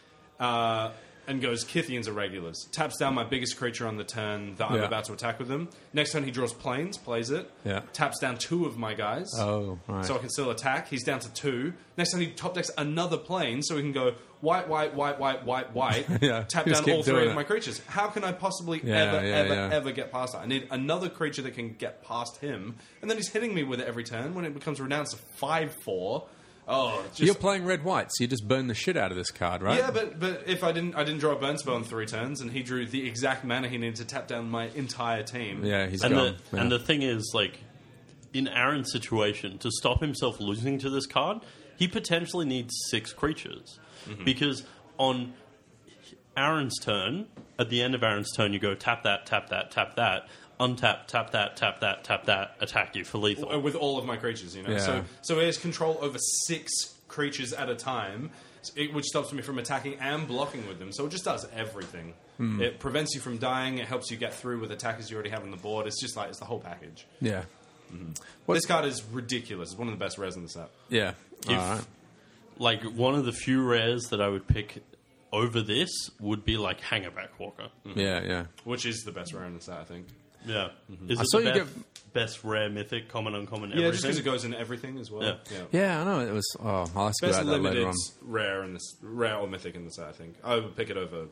Uh, and goes Kythian's Irregulars. Taps down my biggest creature on the turn that I'm Yeah. about to attack with him. Next turn he draws planes, plays it. Yeah. Taps down two of my guys. Oh, right. So I can still attack. He's down to two. Next time he top decks another plane, so we can go white, white, white, white, white, white. Yeah, Tap just down keep all three doing of it. my creatures. How can I possibly Yeah, ever, yeah, ever, yeah. ever get past that? I need another creature that can get past him, and then he's hitting me with it every turn. When it becomes renounced to five four. Oh, it's just You're playing red white, so you just burn the shit out of this card, right? yeah, but but if I didn't I didn't draw a burn spell in three turns, and he drew the exact mana he needed to tap down my entire team. Yeah, he's And gone. the Yeah. and the thing is, like, in Aaron's situation, to stop himself losing to this card, he potentially needs six creatures Mm-hmm. because on Aaron's turn, at the end of Aaron's turn, you go tap that, tap that, tap that, untap, tap that, tap that, tap that, attack you for lethal. Uh, with all of my creatures, you know. Yeah. So so he has control over six creatures at a time, it, which stops me from attacking and blocking with them. So it just does everything. Hmm. It prevents you from dying. It helps you get through with attackers you already have on the board. It's just like it's the whole package. yeah. This card is ridiculous. It's one of the best rares in the set. Yeah. If- All right. Like, one of the few rares that I would pick over this would be like Hangerback Walker. Yeah, yeah. Which is the best rare in the set, I think. Yeah. Is I it saw the you best, best rare mythic, common, uncommon, Yeah, everything? just because it goes in everything as well. Yeah. Yeah, I know. It was. Oh, I'll ask you Best about that later limited on. rare in this rare or mythic in the set, I think. I would pick it over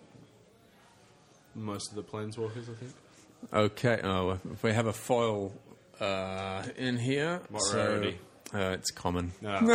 most of the planeswalkers, I think. Okay. Oh, if we have a foil uh, in here. What so, rarity? Uh, it's common. No.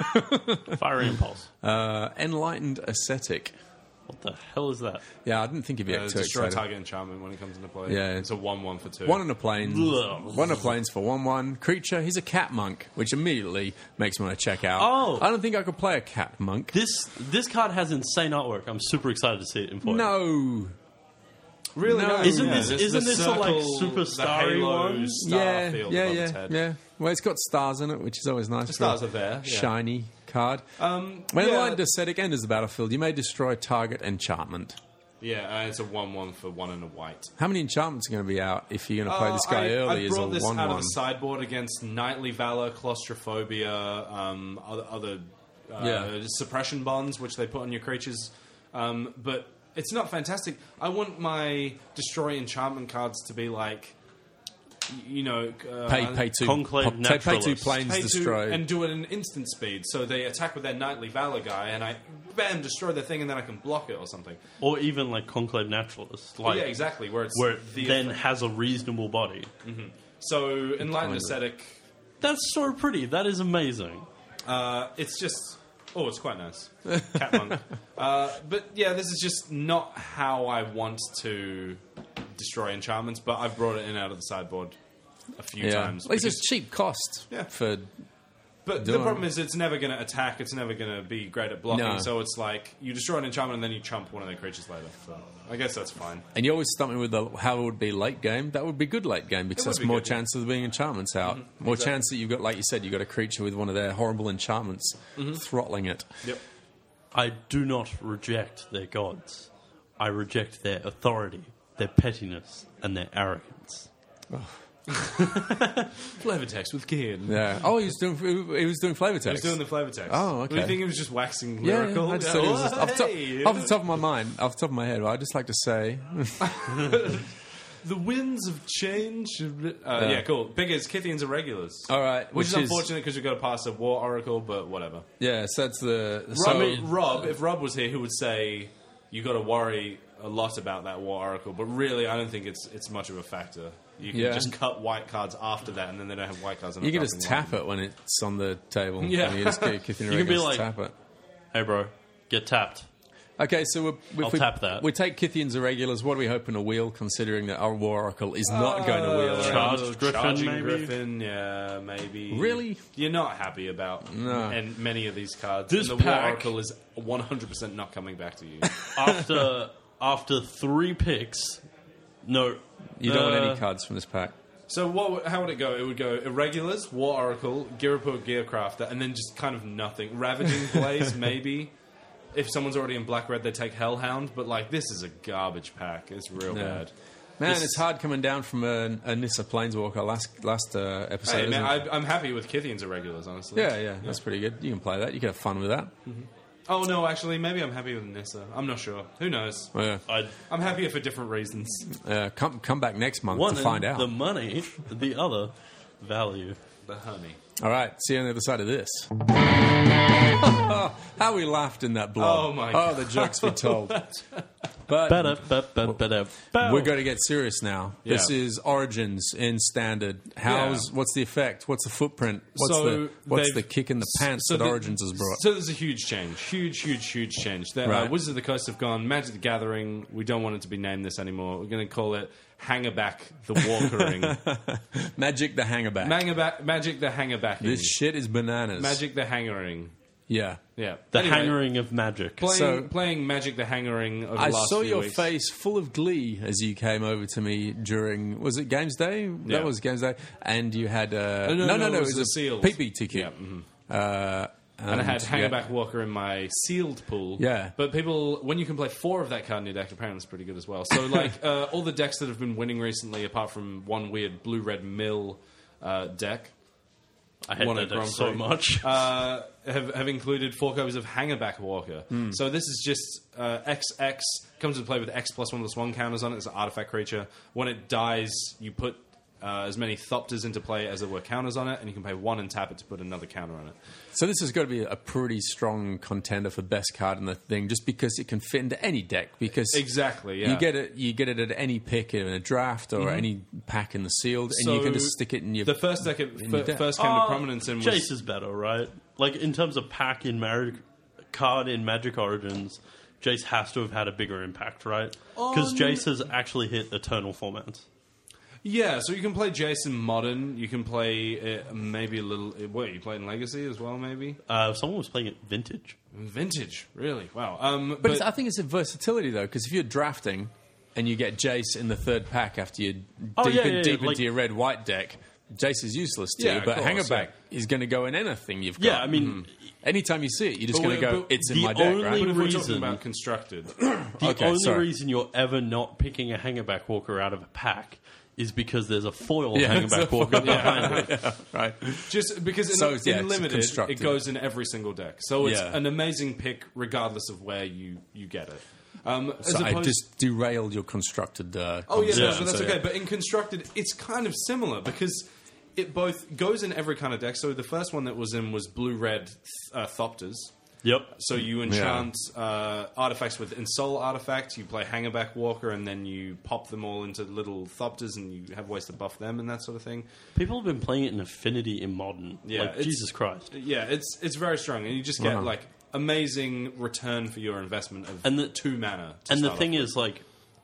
Fiery Impulse. Uh, Enlightened Ascetic. What the hell is that? Yeah, I didn't think you'd be Uh, too destroy excited. target enchantment when it comes into play. Yeah. It's a one one for two. One on a plane. Ugh. One on a planes for one one. Creature, he's a cat monk, which immediately makes me want to check out. Oh. I don't think I could play a cat monk. This this card has insane artwork. I'm super excited to see it in foil. No. Really? No. No. Isn't yeah, this- there's isn't the this a, like, circle, super the starry halo one? star Yeah, field yeah, above yeah, its head? yeah. Well, it's got stars in it, which is always nice. The for stars a are there. Yeah. Shiny card. Um, When yeah, Enlightened Ascetic enters the battlefield, you may destroy target enchantment. yeah, uh, it's a one one for one and a white. How many enchantments are going to be out if you're going to play Uh, this guy I, early I as a brought this one out one? of the sideboard against Knightly Valor, Claustrophobia, um, other, other uh, Yeah. suppression bonds, which they put on your creatures. Um, but it's not fantastic. I want my Destroy Enchantment cards to be like, you know... Uh, Pay, pay two, Conclave pop, pay, pay two Naturalist. planes pay to- destroy. and do it in instant speed, so they attack with their Knightly Valor guy, and I, bam, destroy their thing, and then I can block it or something. Or even like Conclave Naturalist. Like, yeah, exactly, where it's... Where it the then effect. has a reasonable body. So, Enlightened Kind of. Ascetic, That's so pretty. That is amazing. uh, it's just... Oh, it's quite nice. Cat monk. Uh, but yeah, this is just not how I want to destroy enchantments, but I've brought it in out of the sideboard a few yeah. times. At least because- it's cheap cost Yeah. for. But the doing- problem is it's never going to attack, it's never going to be great at blocking, No. so it's like you destroy an enchantment and then you chump one of their creatures later. So I guess that's fine. And you always stump me with the, how it would be late game. That would be good late game because would that's be more good, chance of there being enchantments out. More Exactly. chance that you've got, like you said, you've got a creature with one of their horrible enchantments throttling it. Yep. I do not reject their gods. I reject their authority, their pettiness, and their arrogance. Flavor text with Kian. Yeah. Oh, he was doing he was doing flavor He was text. doing the flavor text. Oh, Do you okay. think he was just waxing yeah, lyrical? yeah, I just thought it was just, Oh, off, the top, hey. off the top of my mind, off the top of my head. I'd just like to say, The winds of change. Uh, Yeah. yeah, cool. Big is Kithian's Irregulars. all right, Which, which, is is unfortunate because we've got to pass a War Oracle, but whatever. yeah. So that's the Rob, so I mean, Rob, if Rob was here, he would say you got to worry a lot about that War Oracle, but really, I don't think it's it's much of a factor. You can Yeah. just cut white cards after that, and then they don't have white cards. you can just tap it when it's on the table. Yeah. And you just get Kithian You can be Irregulars to like- tap it. Hey, bro, get tapped. Okay, so we're, if I'll we, tap that. we take Kithian's Irregulars. What do we hoping to wheel, considering that our War Oracle is not going to wheel around? Charged Griffin, Charging maybe? Griffin, yeah, maybe. Really? You're not happy about No. and many of these cards. This and the War pack- Oracle is one hundred percent not coming back to you. After after three picks, no. You don't want uh, any cards from this pack. So what? would- How would it go? It would go Irregulars, War Oracle, Girapur Gearcrafter, and then just kind of nothing. Ravaging Blaze, maybe. If someone's already in black red, they take Hellhound. But like, this is a garbage pack. It's real Yeah. bad. Man, This- it's hard coming down from a, a Nissa Planeswalker last last uh, episode. Hey, man, isn't it? I, I'm happy with Kithian's Irregulars, honestly. yeah, yeah, that's pretty good. You can play that. You can have fun with that. Oh no, actually, maybe I'm happy with Nissa. I'm not sure. Who knows? Oh, yeah. I I'm happier for different reasons. Uh, come come back next month one to find in out. the money, the other value. The honey. All right, see you on the other side of this. How we laughed in that blob. Oh, my Oh, the jokes we told. But Better, better, better, better. we're going to get serious now. This Yeah. is Origins in Standard. How's Yeah. what's the effect? What's the footprint? What's So the what's they've- the kick in the pants So that the- Origins has brought? So there's a huge change, huge, huge, huge change. The, uh, Right. Wizards of the Coast have gone. Magic the Gathering. We don't want it to be named this anymore. We're going to call it Hangerback the Walkering. Magic the Hangerback. Mangerback, Magic the Hangerback. this shit is bananas. Magic the Hangering. Yeah. Yeah. The Anyway, hangering of magic. Playing, So- playing Magic the Hangering over I the last saw few your weeks. face full of glee as you came over to me during was it Games Day? Yeah. That was Games Day, and you had uh, no, no, no, it it was was the a sealed. P P ticket. Yeah, mhm. Uh, And I had yeah. Hangerback Walker in my sealed pool. Yeah. But people, when you can play four of that card in your deck, apparently it's pretty good as well. So, like, uh, all the decks that have been winning recently, apart from one weird blue-red mill uh, deck, I hate won that at deck Grand so Prix. much. uh, have, have included four copies of Hangerback Walker. Hmm. So this is just uh, X X, comes into play with X plus one plus one counters on it. It's an artifact creature. When it dies, you put uh, as many Thopters into play as there were counters on it, and you can pay one and tap it to put another counter on it. So this has got to be a pretty strong contender for best card in the thing, just because it can fit into any deck. Because Exactly, yeah. you get it, you get it at any pick in a draft or any pack in the sealed, and you can So just stick it in your. The first deck it in f- your deck. first came to prominence in was Jace is better, right? Like, in terms of pack in Magic, card in Magic Origins, Jace has to have had a bigger impact, right? Because Um, Jace has actually hit Eternal formats. Yeah, so you can play Jason Modern. You can play uh, maybe a little. uh, What you play in Legacy as well? Maybe Uh, someone was playing it Vintage. Vintage. Really? Wow. Um, But, but it's, I think it's a versatility though, because if you're drafting and you get Jace in the third pack after you Oh, deep, yeah, in, yeah, deep like- into your red white deck, Jace is useless to Yeah, you. of But course, Hangerback yeah. is going to go in anything you've got. Yeah, I mean, anytime you see it, you're just But going to we- go, but "It's in the my deck." only Right? but if we're talking reason- about constructed, the Okay, only sorry. reason you're ever not picking a Hangerback Walker out of a pack is because there's a foil Yeah, Hangerback it's a Walker foil. behind it. right. just because in, So, in yeah, it's limited, it constructed. goes in every single deck. So it's Yeah. an amazing pick, regardless of where you you get it. Um, as So I opposed- just derailed your constructed. Uh, Oh yeah, no, conversation, but that's so, okay. yeah. But in constructed, it's kind of similar because it both goes in every kind of deck. So the first one that was in was blue red uh, Thopters. Yep. So you enchant uh, artifacts with Ensoul Artifact, you play Hangerback Walker, and then you pop them all into little Thopters, and you have ways to buff them and that sort of thing. People have been playing it in Affinity in Modern. Yeah, like, it's- Jesus Christ. Yeah, it's it's very strong, and you just get Wow. like amazing return for your investment of And the- two mana. to And the start thing off with. is, like,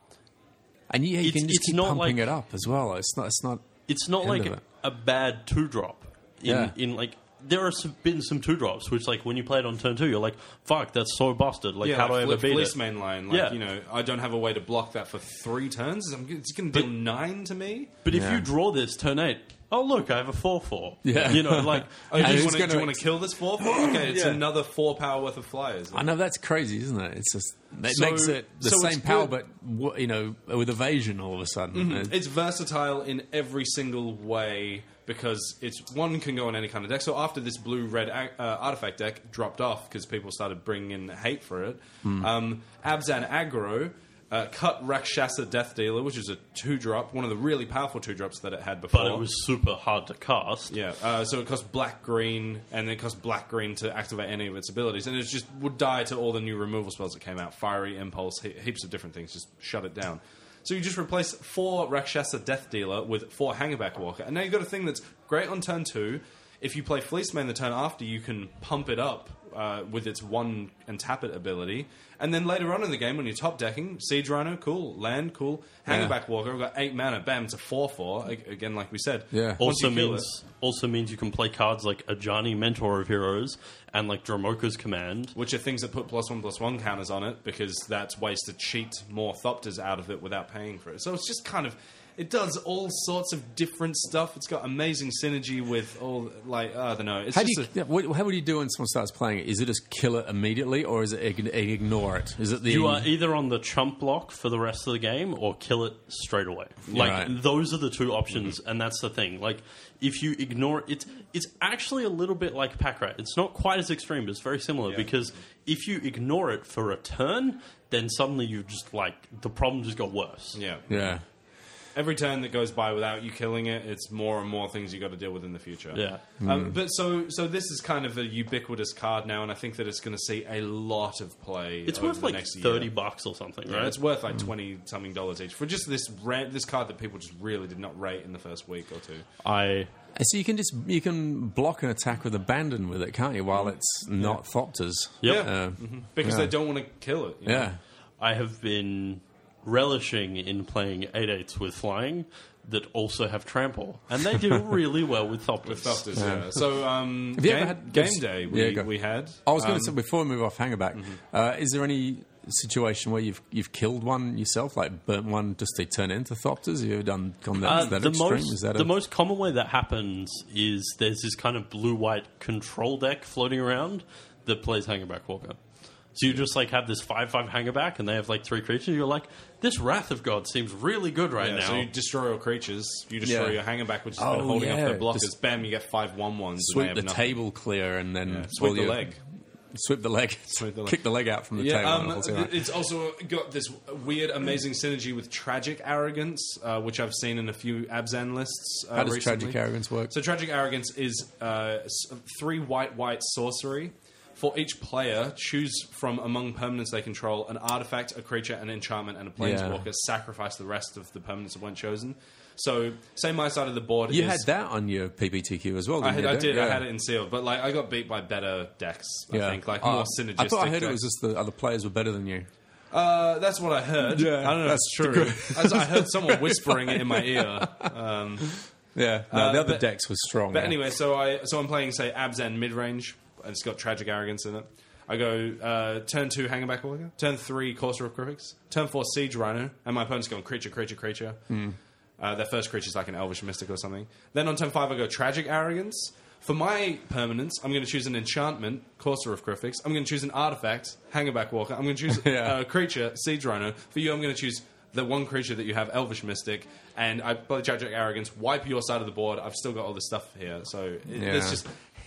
And you, you It's- can just it's keep not pumping like- it up as well. It's not. It's not. it's not End like of a, it. a bad two drop. In, Yeah. in like, there have some, been some two drops which, like, when you play it on turn two, you're like, "Fuck, that's so busted! Like, yeah, how like do I ever Fle- beat Fleece it?" main line, like Yeah. you know, I don't have a way to block that for three turns. I'm, it's going to deal nine to me. But if Yeah. you draw this turn eight, oh look, I have a four four. Yeah. You know, like, Oh, do And you who's want gonna- to kill this four four? Okay, it's Yeah. another four power worth of flyers. I know that's crazy, isn't it? It's just it So- makes it the so it's same power, good. but w- you know, with evasion all of a sudden. Uh, It's versatile in every single way because it's one can go on any kind of deck. So after this blue red uh, artifact deck dropped off because people started bringing in hate for it, Hmm. um, Abzan Aggro uh, cut Rakshasa Death Dealer, which is a two drop, one of the really powerful two drops that it had before. but it was super hard to cast. Yeah, uh, so it cost black green, and then it cost black green to activate any of its abilities, and it just would die to all the new removal spells that came out: Fiery Impulse, he- heaps of different things. Just shut it down. So you just replace four Rakshasa Death Dealer with four Hangerback Walker, and now you've got a thing that's great on turn two. If you play Fleece Main the turn after, you can pump it up uh, with its one and tap it ability. And then later on in the game, when you're top decking, Siege Rhino, cool. Land, cool. Hangerback Walker, I've got eight mana, bam, it's a four four. Again, like we said. Yeah. Once Also you kill means also means you can play cards like Ajani, Mentor of Heroes, and like Dromoka's Command. Which are things that put plus one plus one counters on it because that's ways to cheat more Thopters out of it without paying for it. So it's just kind of, it does all sorts of different stuff. It's got amazing synergy with all, like, I don't know. It's How do just you? a, yeah, what, how would you do when someone starts playing it? Is it just kill it immediately, or is it ig- ignore it? Is it the? You are either on the chump block for the rest of the game or kill it straight away. Like Right. those are the two options, and that's the thing. Like if you ignore it, it's it's actually a little bit like Pack Rat. It's not quite as extreme, but it's very similar Yeah. because if you ignore it for a turn, then suddenly you just like the problem just got worse. yeah. yeah. Every turn that goes by without you killing it, it's more and more things you got to deal with in the future. Yeah. Um, but so so this is kind of a ubiquitous card now, and I think that it's going to see a lot of play. It's over worth the like next thirty year. bucks or something, Yeah, right? it's worth like twenty something dollars each for just this rant, this card that people just really did not rate in the first week or two. I And so you can just you can block an attack with abandon with it, can't you? While it's not Thopters. Yep. Yeah, Uh, because yeah. they don't want to kill it. you know? Yeah. I have been relishing in playing eight eights with flying that also have trample, and they do really well with Thopters. With Thopters, yeah. So, um, Have you game, ever had game this- day we, Yeah, go. we had. I was going um, to say before we move off Hangerback, uh, is there any situation where you've you've killed one yourself, like burnt one just to turn into Thopters? Have you ever done gone that, Uh, that the extreme? most is that the a, most common way that happens is there's this kind of blue white control deck floating around that plays Hangerback Walker. So you just like have this five five Hangerback, and they have like three creatures. You're like, this Wrath of God seems really good right yeah, now. so you destroy all creatures. You destroy Yeah. your Hangerback, which has Oh, been holding yeah. up their blockers. Just Bam, you get five one ones. and they sweep have the nothing. table clear and then Yeah, all sweep the your- leg. Sweep the leg, Sweep the leg. kick the leg out from the Yeah, table. um, and the whole thing, th- right? it's also got this weird, amazing synergy with Tragic Arrogance, uh, which I've seen in a few Abzan lists. Uh, How does recently. Tragic Arrogance work? So Tragic Arrogance is uh, s- three white white sorcery. For each player, choose from among permanents they control an artifact, a creature, an enchantment, and a planeswalker. Yeah. Sacrifice the rest of the permanents that weren't chosen. So, say my side of the board You is... had that on your P B T Q as well. I, Didn't had, I you, did. Yeah. I had it in sealed, but like I got beat by better decks. I Yeah. think like Uh, more synergistic. I thought I heard it decks. was just the other players were better than you. Uh, that's what I heard. Yeah, I don't know if that's it's true. good. As I heard someone whispering it in my ear. Um, Yeah, no, Uh, the other but- decks was strong. but yeah. anyway, so I so I'm playing say Abzan mid range, and it's got Tragic Arrogance in it. I go uh, turn two Hangerback Warrior, turn three Courser of Cryptics, turn four Siege Rhino, and my opponent's going creature, creature, creature. Hmm. Uh, their first creature's like an Elvish Mystic or something. Then on turn five I go Tragic Arrogance. For my permanents, I'm going to choose an enchantment, Courser of Cryptics. I'm going to choose an artifact, Hangerback Walker. I'm going to choose Yeah. a creature, Siege Rhino. For you, I'm going to choose the one creature that you have, Elvish Mystic, and I play Tragic Arrogance, wipe your side of the board. I've still got all this stuff here, so it, Yeah. there's just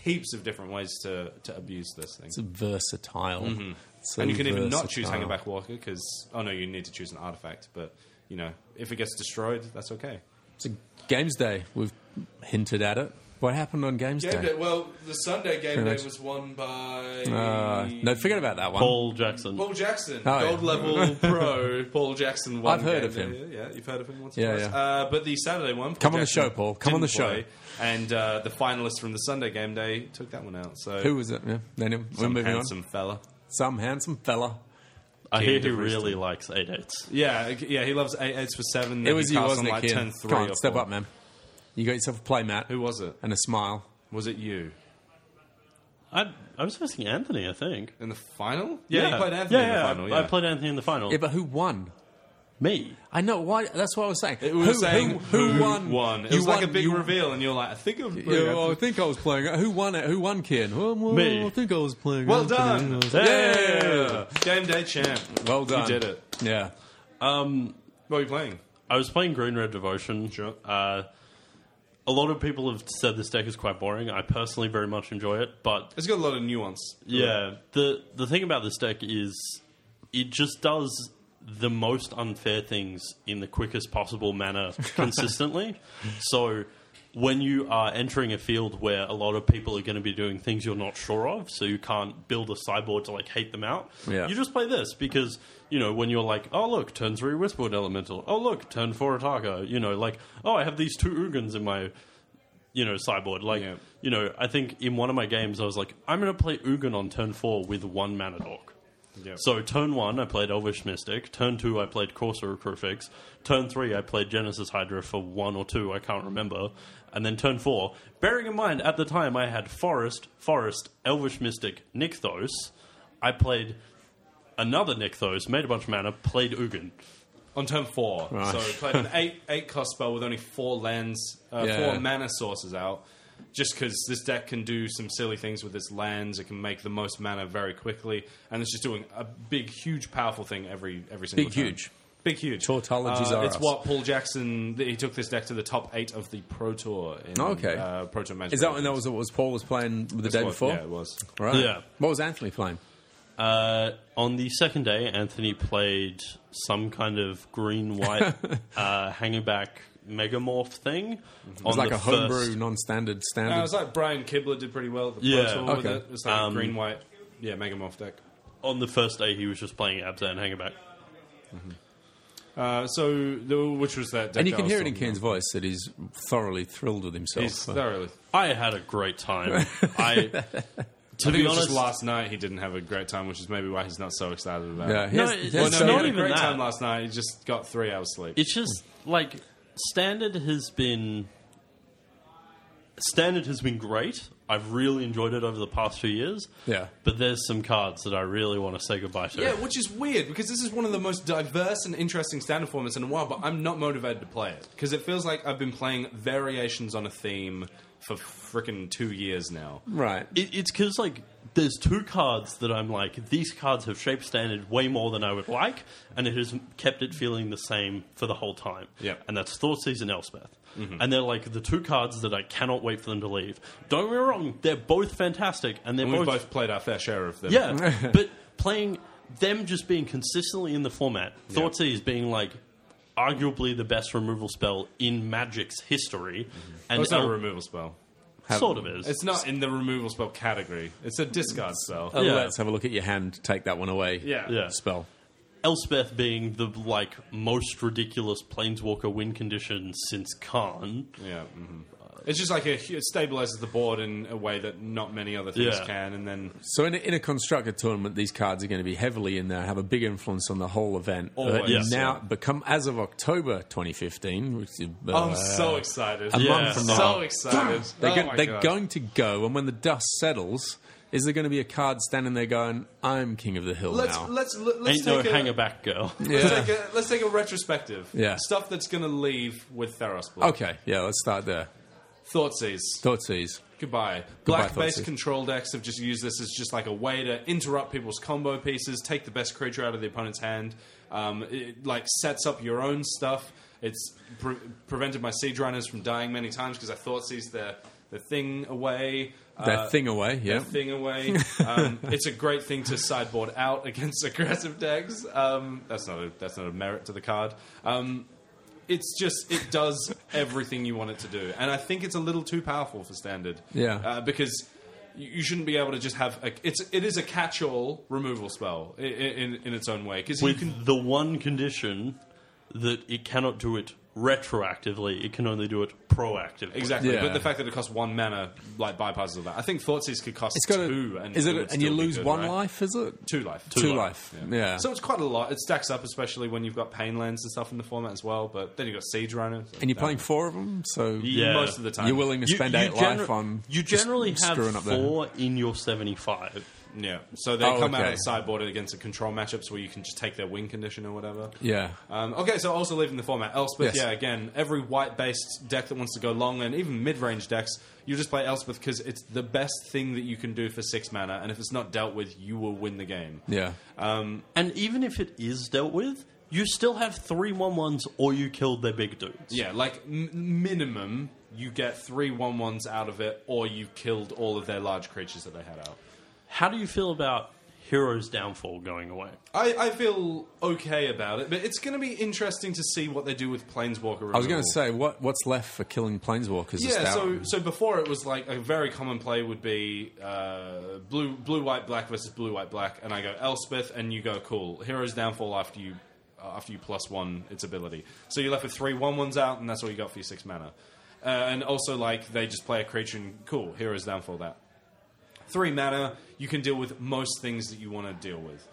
heaps of different ways to, to abuse this thing. It's versatile. Mm-hmm. So and you can even not choose versatile. Hangback Walker because, oh no, you need to choose an artifact. But, you know, if it gets destroyed, that's okay. It's a Games Day. We've hinted at it. What happened on Games Game Day? Day. Well, the Sunday Game Pretty Day much. was won by... Uh, no, forget about that one. Paul Jackson. Paul Jackson, Oh, yeah. gold level pro. Paul Jackson won. I've heard Game of him. Day. Yeah, you've heard of him once or Yeah, twice. yeah. Uh, but the Saturday one, Paul Come on the Jackson show, Paul. Come on the didn't show. play, and uh, the finalist from the Sunday Game Day took that one out. So Who was it? Yeah. Then we're some moving handsome fella. on. Some handsome fella. I King hear he of really Rooston. likes eight eights. Yeah, yeah, he loves eight eights for seven. It was you, you, wasn't on it, like kid? turn three Come on, or step four. up, man. You got yourself a play mat Who was it? and a smile. Was it you I, I was facing Anthony, I think. in the final? Yeah, you played Anthony yeah, in the yeah, final. I- Yeah, I played Anthony in the final. Yeah, but who won? Me. I know why. That's what I was saying. It was who, saying who, who won? Won. It You was like won- a big you- reveal, and you're like, I think I'm. Yeah, well, I think I was playing. Who won it? Who won, Ken? Well, well, Me. I think I was playing. Well Anthony. done. Yeah. Game Day champ. Well done. You did it. Yeah. Um, What are you playing? I was playing Green Red Devotion. Sure. Uh, a lot of people have said this deck is quite boring. I personally very much enjoy it, but It's got a lot of nuance. yeah, the the thing about this deck is it just does the most unfair things in the quickest possible manner consistently. So when you are entering a field where a lot of people are going to be doing things you're not sure of, so you can't build a sideboard to like hate them out, Yeah. you just play this because, you know, when you're like, oh look, turn three Whisperwood Elemental, oh look, turn four Ataka, you know, like, oh, I have these two Ugins in my, you know, sideboard. Like, Yeah. you know, I think in one of my games I was like, I'm going to play Ugin on turn four with one mana dork. Yep. So turn one, I played Elvish Mystic. Turn two, I played Corsair Crucifix. Turn three, I played Genesis Hydra for one or two, I can't remember. And then turn four, bearing in mind at the time I had Forest, Forest, Elvish Mystic, Nykthos. I played another Nykthos, made a bunch of mana, played Ugin. On turn four. Right. So played an eight eight cost spell with only four lands, uh, Yeah. four mana sources out. Just because this deck can do some silly things with its lands, it can make the most mana very quickly, and it's just doing a big, huge, powerful thing every every single Big, time. huge. Big, huge. Tautologies uh, are It's us. what Paul Jackson. He took this deck to the top eight of the Pro Tour. In, Oh, okay. Uh, Pro Tour Magic. Is that when that was what was Paul was playing the day What- before? Yeah, it was. Right. Yeah. What was Anthony playing? Uh, on the second day, Anthony played some kind of green-white uh, hanging-back megamorph thing. It was like a homebrew, non-standard, standard. Uh, it was like Brian Kibler did pretty well at the Yeah, Pro Tour with okay. it. It's like Um, a green white, yeah, Megamorph deck. On the first day, he was just playing Abzan and hanging back. Uh, so, the, which was that deck? and you I can was hear it in talking Ken's about? voice that he's thoroughly thrilled with himself. He's thoroughly. I had a great time. I, to I be think it was honest, just last night he didn't have a great time, which is maybe why he's not so excited about yeah, it. he No, has- it's- he Well, has no, not he so- had a even great that. time last night. He just got three hours sleep. it's just like standard has been standard has been great. I've really enjoyed it over the past few years. Yeah. But there's some cards that I really want to say goodbye to. Yeah, which is weird because this is one of the most diverse and interesting standard formats in a while, but I'm not motivated to play it because it feels like I've been playing variations on a theme for freaking two years now. Right. It, it's because like there's two cards that I'm like these cards have shaped standard way more than I would like, and it has kept it feeling the same for the whole time. Yep. And that's Thoughtseize and Elspeth. And they're like the two cards that I cannot wait for them to leave. Don't get me wrong, they're both fantastic, and they're And we've both, both played our fair share of them. yeah. But playing them just being consistently in the format, Thoughtseize being like arguably the best removal spell in Magic's history, and Well, it's not a El- removal spell. sort of is. It's not in the removal spell category. It's a discard spell. Oh, Yeah. Let's have a look at your hand. Take that one away. Yeah. Yeah. Spell. Elspeth being the like most ridiculous Planeswalker win condition since Khan. Yeah. hmm It's just like a, it stabilizes the board in a way that not many other things Yeah. can, and then So in a, in a constructed tournament, these cards are going to be heavily in there, have a big influence on the whole event. Always, Uh, yes, now, yeah. become as of October twenty fifteen, which is uh, I'm so excited. a Yeah. month from now. So excited. They're, oh go- my they're God. going to go, and when the dust settles, is there going to be a card standing there going, "I'm king of the hill Let's now"? let's let's Ain't no take a, hanger back girl. Let's, take a, let's take a retrospective. Yeah. Stuff that's going to leave with Theros Blood. Okay, yeah, let's start there. Thoughtseize. Thoughtseize. Goodbye. Goodbye, Black-based Thoughtseize. control decks have just used this as just like a way to interrupt people's combo pieces, take the best creature out of the opponent's hand. Um, it like sets up your own stuff. It's pre- prevented my Siege Runners from dying many times because I Thoughtseize their their thing away. Their uh, thing away, yeah. Their thing away. Um, it's a great thing to sideboard out against aggressive decks. Um, that's not a that's not a merit to the card. Um, It's just, it does everything you want it to do. And I think it's a little too powerful for Standard. Yeah. Uh, because you you shouldn't be able to just have... A, it's, it is a catch-all removal spell in, in, in its own way. Because you With can... the one condition that it cannot do it retroactively, it can only do it proactively. Exactly. Yeah. But the fact that it costs one mana, like, bypasses all that. I think Thoughtseize could cost It's got a, two. And is it it? would And you still be lose good, one right? life, is it? Two life. Two, life. Yeah. So it's quite a lot. It stacks up, especially when you've got Pain Lands and stuff in the format as well. But then you've got Siege Runner. So and you're that- playing four of them, so Yeah. most of the time. you're willing to You- spend you eight gener- life on You just generally screwing have up there. four in your seventy-five. Yeah. So they Oh, come out okay. of the sideboard against a control matchups where you can just take their win condition or whatever. Yeah. Um, okay, so also leaving the format. Elspeth, Yes. yeah, again, every white-based deck that wants to go long, and even mid-range decks, you just play Elspeth because it's the best thing that you can do for six mana, and if it's not dealt with, you will win the game. Yeah. Um, And even if it is dealt with, you still have three one ones or you killed their big dudes. yeah, like, m- minimum, you get three one ones out of it, or you've killed all of their large creatures that they had out. How do you feel about Hero's Downfall going away? I, I feel okay about it, but it's going to be interesting to see what they do with Planeswalker removal. I was going to say, what what's left for killing planeswalkers? Yeah, Just out- so so before it was like a very common play would be uh, blue blue white black versus blue white black, and I go Elspeth, and you go cool. Hero's Downfall after you uh, after you plus one its ability, so you're left with three one ones out, and that's all you got for your six mana. Uh, and also like they just play a creature and cool Hero's Downfall that. Three mana, you can deal with most things that you want to deal with.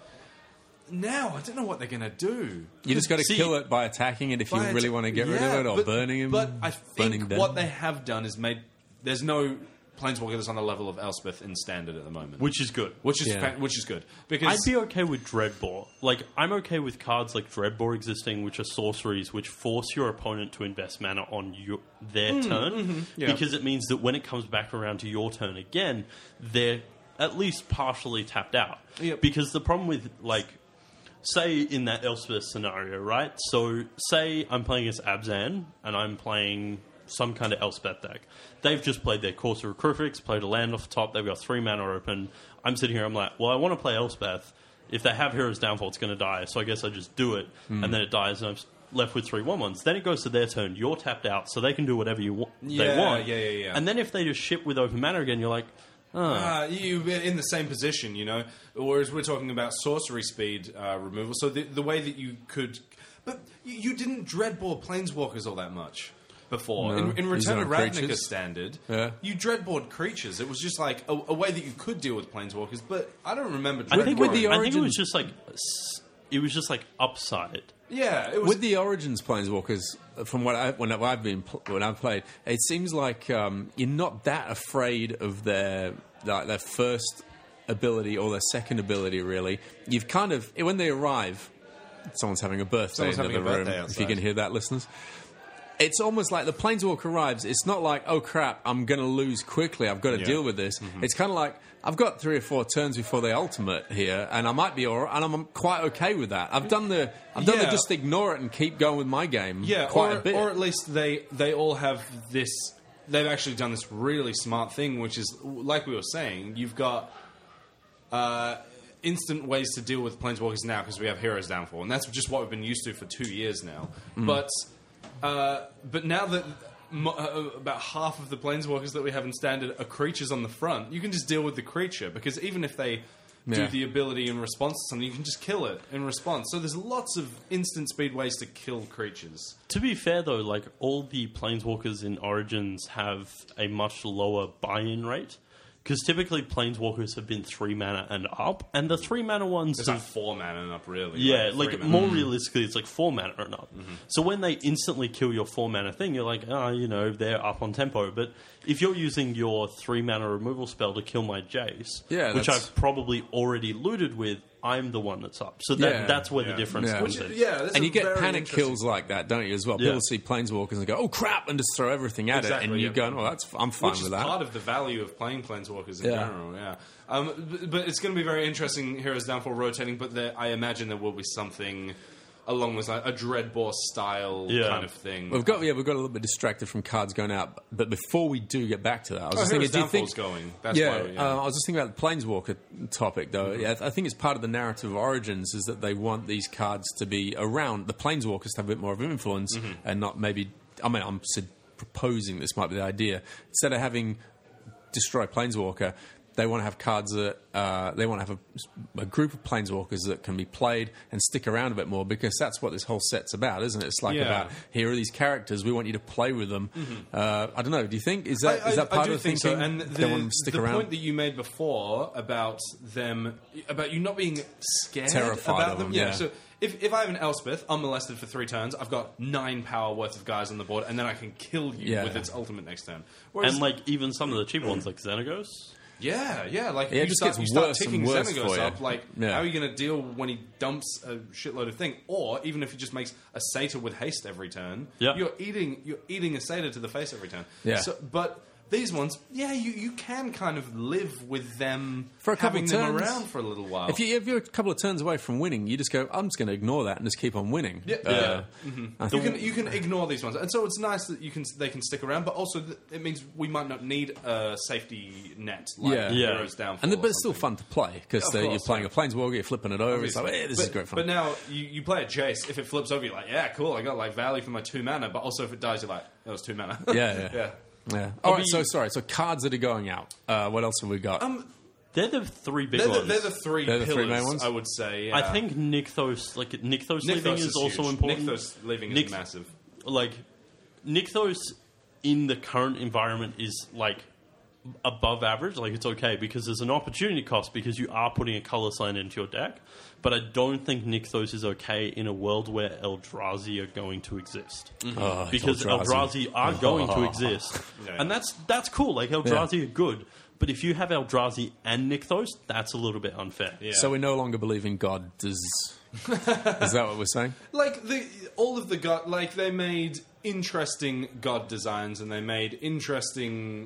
Now, I don't know what they're going to do. you just got to See- kill it by attacking it if you But- really want to get rid yeah, of it, or but- burning him. But I burning think them. what they have done is made... There's no Planeswalker that's on the level of Elspeth in Standard at the moment. Which is good. Which is Yeah. fa- which is good. Because I'd be okay with Dreadbore. Like, I'm okay with cards like Dreadbore existing, which are sorceries, which force your opponent to invest mana on your, their turn, yeah. because it means that when it comes back around to your turn again, they're at least partially tapped out. Yep. Because the problem with, like, say in that Elspeth scenario, right? So, say I'm playing as Abzan, and I'm playing some kind of Elspeth deck. They've just played their Course of Recruifix, played a land off the top, they've got three mana open. I'm sitting here, I'm like, well, I want to play Elspeth. If they have Hero's Downfall, it's going to die, so I guess I just do it, Hmm. and then it dies, and I'm left with three one ones. Then it goes to their turn, you're tapped out, so they can do whatever you wa- Yeah, they want. yeah, yeah, yeah. And then if they just ship with open mana again, you're like, oh. Uh, you're in the same position, you know. Whereas we're talking about sorcery speed uh, removal. So the, the way that you could... But you, you didn't dreadboard Planeswalkers all that much before. No, in, in these Return are of Ravnica creatures. Standard, Yeah. you dreadboard creatures. It was just like a, a way that you could deal with Planeswalkers, but I don't remember I think with dreadboarding. the I think it Origins- was just like s- it was just like upside. Yeah, it was... With the Origins Planeswalkers, from what I, when I've been pl- when I've played, it seems like um, you're not that afraid of their like their first ability or their second ability. Really, you've kind of when they arrive, someone's having a birthday Someone's in having the a room. birthday If outside. you can hear that, listeners. It's almost like the Planeswalker arrives. It's not like, oh crap, I'm going to lose quickly. I've got to Yeah. deal with this. Mm-hmm. It's kind of like I've got three or four turns before the ultimate here, and I might be all right, and I'm quite okay with that. I've done the, I've done the Yeah. just ignore it and keep going with my game. Yeah, quite or, a bit. or at least they they all have this. They've actually done this really smart thing, which is like we were saying. You've got uh, instant ways to deal with Planeswalkers now because we have Heroes Downfall, and that's just what we've been used to for two years now. Mm. But uh, but now that mo- uh, about half of the Planeswalkers that we have in Standard are creatures on the front, you can just deal with the creature because even if they do Yeah. the ability in response to something, you can just kill it in response. So there's lots of instant speed ways to kill creatures. To be fair, though, like all the Planeswalkers in Origins have a much lower buy-in rate because typically Planeswalkers have been three mana and up, and the three mana ones It's have like four mana and up, really. yeah, three like mana. more realistically, it's like four mana and up. So when they instantly kill your four mana thing, you're like, ah, oh, you know, they're up on tempo. But if you're using your three mana removal spell to kill my Jace, Yeah, which that's- I've probably already looted with, I'm the one that's up. So that Yeah. that's where Yeah. the difference Yeah. comes Which, in. yeah, that's and a you get very panic interesting- kills like that, don't you? As well, Yeah. people see Planeswalkers and go, "Oh crap!" and just throw everything at it, and Exactly, you yeah. go, "Oh, that's I'm fine Which is with that." part of the value of playing Planeswalkers in Yeah. general, yeah. Um, b- but it's going to be very interesting, Heroes Downfall rotating, but there, I imagine there will be something along with like a Dreadbore style Yeah. kind of thing. We've got yeah, we've got a little bit distracted from cards going out, but before we do get back to that, I was Oh, just Heroes thinking, do you Downfall's think going? That's yeah, why. Yeah. Uh, I was just thinking about the Planeswalker topic though. Mm-hmm. Yeah, I think it's part of the narrative of Origins is that they want these cards to be around the Planeswalkers to have a bit more of an influence, Mm-hmm. and not maybe. I mean, I'm su- proposing this might be the idea instead of having destroy Planeswalker. They want to have cards that uh, they want to have a, a group of Planeswalkers that can be played and stick around a bit more, because that's what this whole set's about, isn't it? It's like Yeah. about here are these characters, we want you to play with them. Uh, I don't know. Do you think is that I, is that I, part I do of the think thinking? so. And they want them the, to stick the around. point that you made before about them, about you not being scared Terrified about of them. them, Yeah. yeah. So if, if I have an Elspeth unmolested for three turns, I've got nine power worth of guys on the board, and then I can kill you Yeah. with its ultimate next turn. Whereas, And like even some of the cheap ones like Xenagos. yeah, yeah, like Yeah, it you just start, gets you start worse and ticking worse Xenagos for you. up. Like, Yeah. how are you going to deal when he dumps a shitload of thing? Or even if he just makes a Satyr with haste every turn, Yeah. you're eating you're eating a Satyr to the face every turn. Yeah. So, but these ones, yeah, you, you can kind of live with them For a couple having them turns. around for a little while. If, you, if you're a couple of turns away from winning, you just go, I'm just going to ignore that and just keep on winning. Yeah. Uh, Yeah. I You think- can you can ignore these ones, and so it's nice that you can they can stick around. But also, th- it means we might not need a safety net like Yeah. Yeah. Heroes Downfall. and the, or but it's still something. fun to play because Of you're course, playing yeah. a Planeswalker, you're flipping it over. It's like, hey, this but, is great fun. But now you, you play a Jace. If it flips over, you're like, yeah, cool. I got like value for my two mana. But also, if it dies, you're like, that was two mana. yeah, yeah. yeah. Yeah. All right, be- so sorry. So cards that are going out. Uh, what else have we got? Um, They're the three big they're, the, ones. they're the three They're the three pillars. main ones? I would say. Yeah. I think Nykthos, like Nykthos, Nykthos leaving is, is also huge. important. Nykthos leaving is Nyk- massive. Like Nykthos in the current environment is like above average. Like it's okay because there's an opportunity cost because you are putting a color sign into your deck. But I don't think Nykthos is okay in a world where Eldrazi are going to exist. Oh, Because Eldrazi. Eldrazi are going to exist. Yeah. And that's that's cool. Like Eldrazi are good. But if you have Eldrazi and Nykthos, that's a little bit unfair. Yeah. So we no longer believe in God. Does is that what we're saying? like the all of the god like they made interesting god designs and they made interesting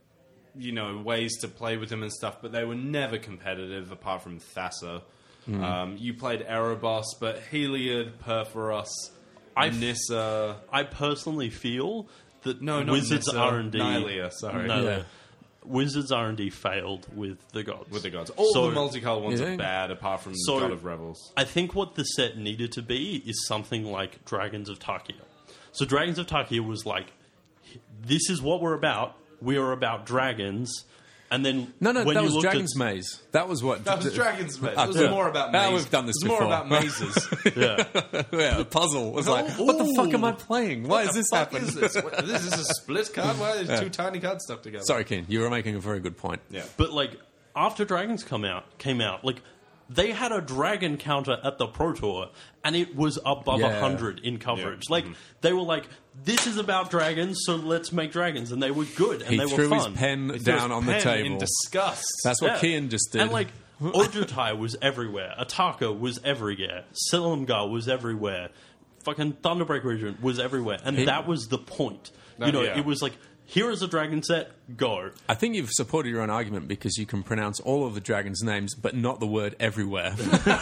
you know ways to play with them and stuff, but they were never competitive apart from Thassa. Hmm. Um, you played Erebos, but Heliod, Perforos, I- Nissa. I personally feel that No, not Wizards Nissa, R and D, Nylea, sorry. Nylea. Yeah. Wizards R and D failed with the gods. With the gods, all So- the multicolored ones You are think? bad apart from So- God of Revels. I think what the set needed to be is something like Dragons of Tarkir. So Dragons of Tarkir was like, this is what we're about. We are about dragons. And then No, no, when that you was looked Dragon's at, Maze. That was what. That was Dragon's Maze. Ah, It was yeah. more about Ah, mazes. we've done this It was more before. about mazes. Yeah. yeah, the puzzle. It was like, what the fuck am I playing? Why is this Fuck happening? is this? What, this is a split card? Why are there two tiny cards stuck together? Sorry, Ken, you were making a very good point. Yeah. But like after Dragons come out, came out, like they had a dragon counter at the Pro Tour, and it was above a Yeah. hundred in coverage. Yeah. Like they were like, "This is about dragons, so let's make dragons," and they were good and He they threw were his fun. pen He threw down his on the pen table. in disgust. That's what Yeah. Kian just did. And like Ojutai was everywhere, Ataka was everywhere, Silumgar was everywhere, fucking Thunderbreak Regent was everywhere, and He- that was the point. You That- know, yeah. it was like, here is a dragon set, go. I think you've supported your own argument because you can pronounce all of the dragons' names, but not the word everywhere,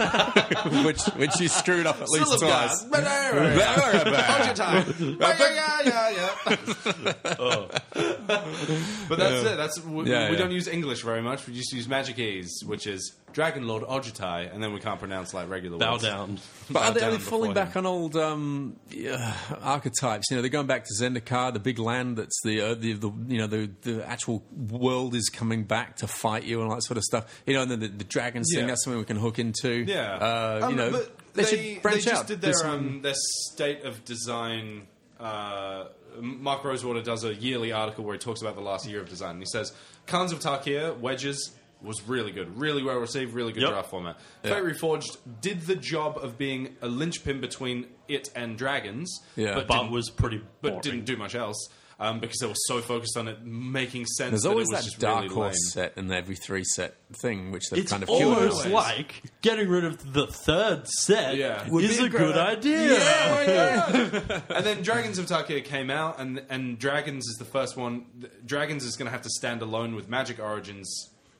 which which you screwed up at least twice. But that's it. That's we, Yeah, we yeah. don't use English very much. We just use Magic Ease, which is Dragon Lord Ojutai, and then we can't pronounce like regular Bow words. down. But are they, are down they falling before back on old um, yeah, archetypes? You know, they're going back to Zendikar, the big land that's the, uh, the, the you know the the actual world is coming back to fight you and all that sort of stuff. You know, and then the, the dragons thing, Yeah. that's something we can hook into. Yeah, uh, Um, you know, but they, they, should branch they just out. did their There's some- um, their state of design. Uh, Mark Rosewater does a yearly article where he talks about the last year of design. And he says Khans of Tarkir Wedges was really good, really well received, really good Yep. draft format. Yeah. Fate Reforged did the job of being a linchpin between it and dragons, Yeah. but, But didn't, was pretty but boring. didn't do much else. Um, because they were so focused on it making sense. There's that always it was that just dark really horse lame. set in every three set thing, which they've It's kind of killed. almost nowadays. like getting rid of the third set Yeah. Would is be a a good great- idea. Yeah, my God. And then Dragons of Tarkir came out, and and Dragons is the first one. Dragons is going to have to stand alone with Magic Origins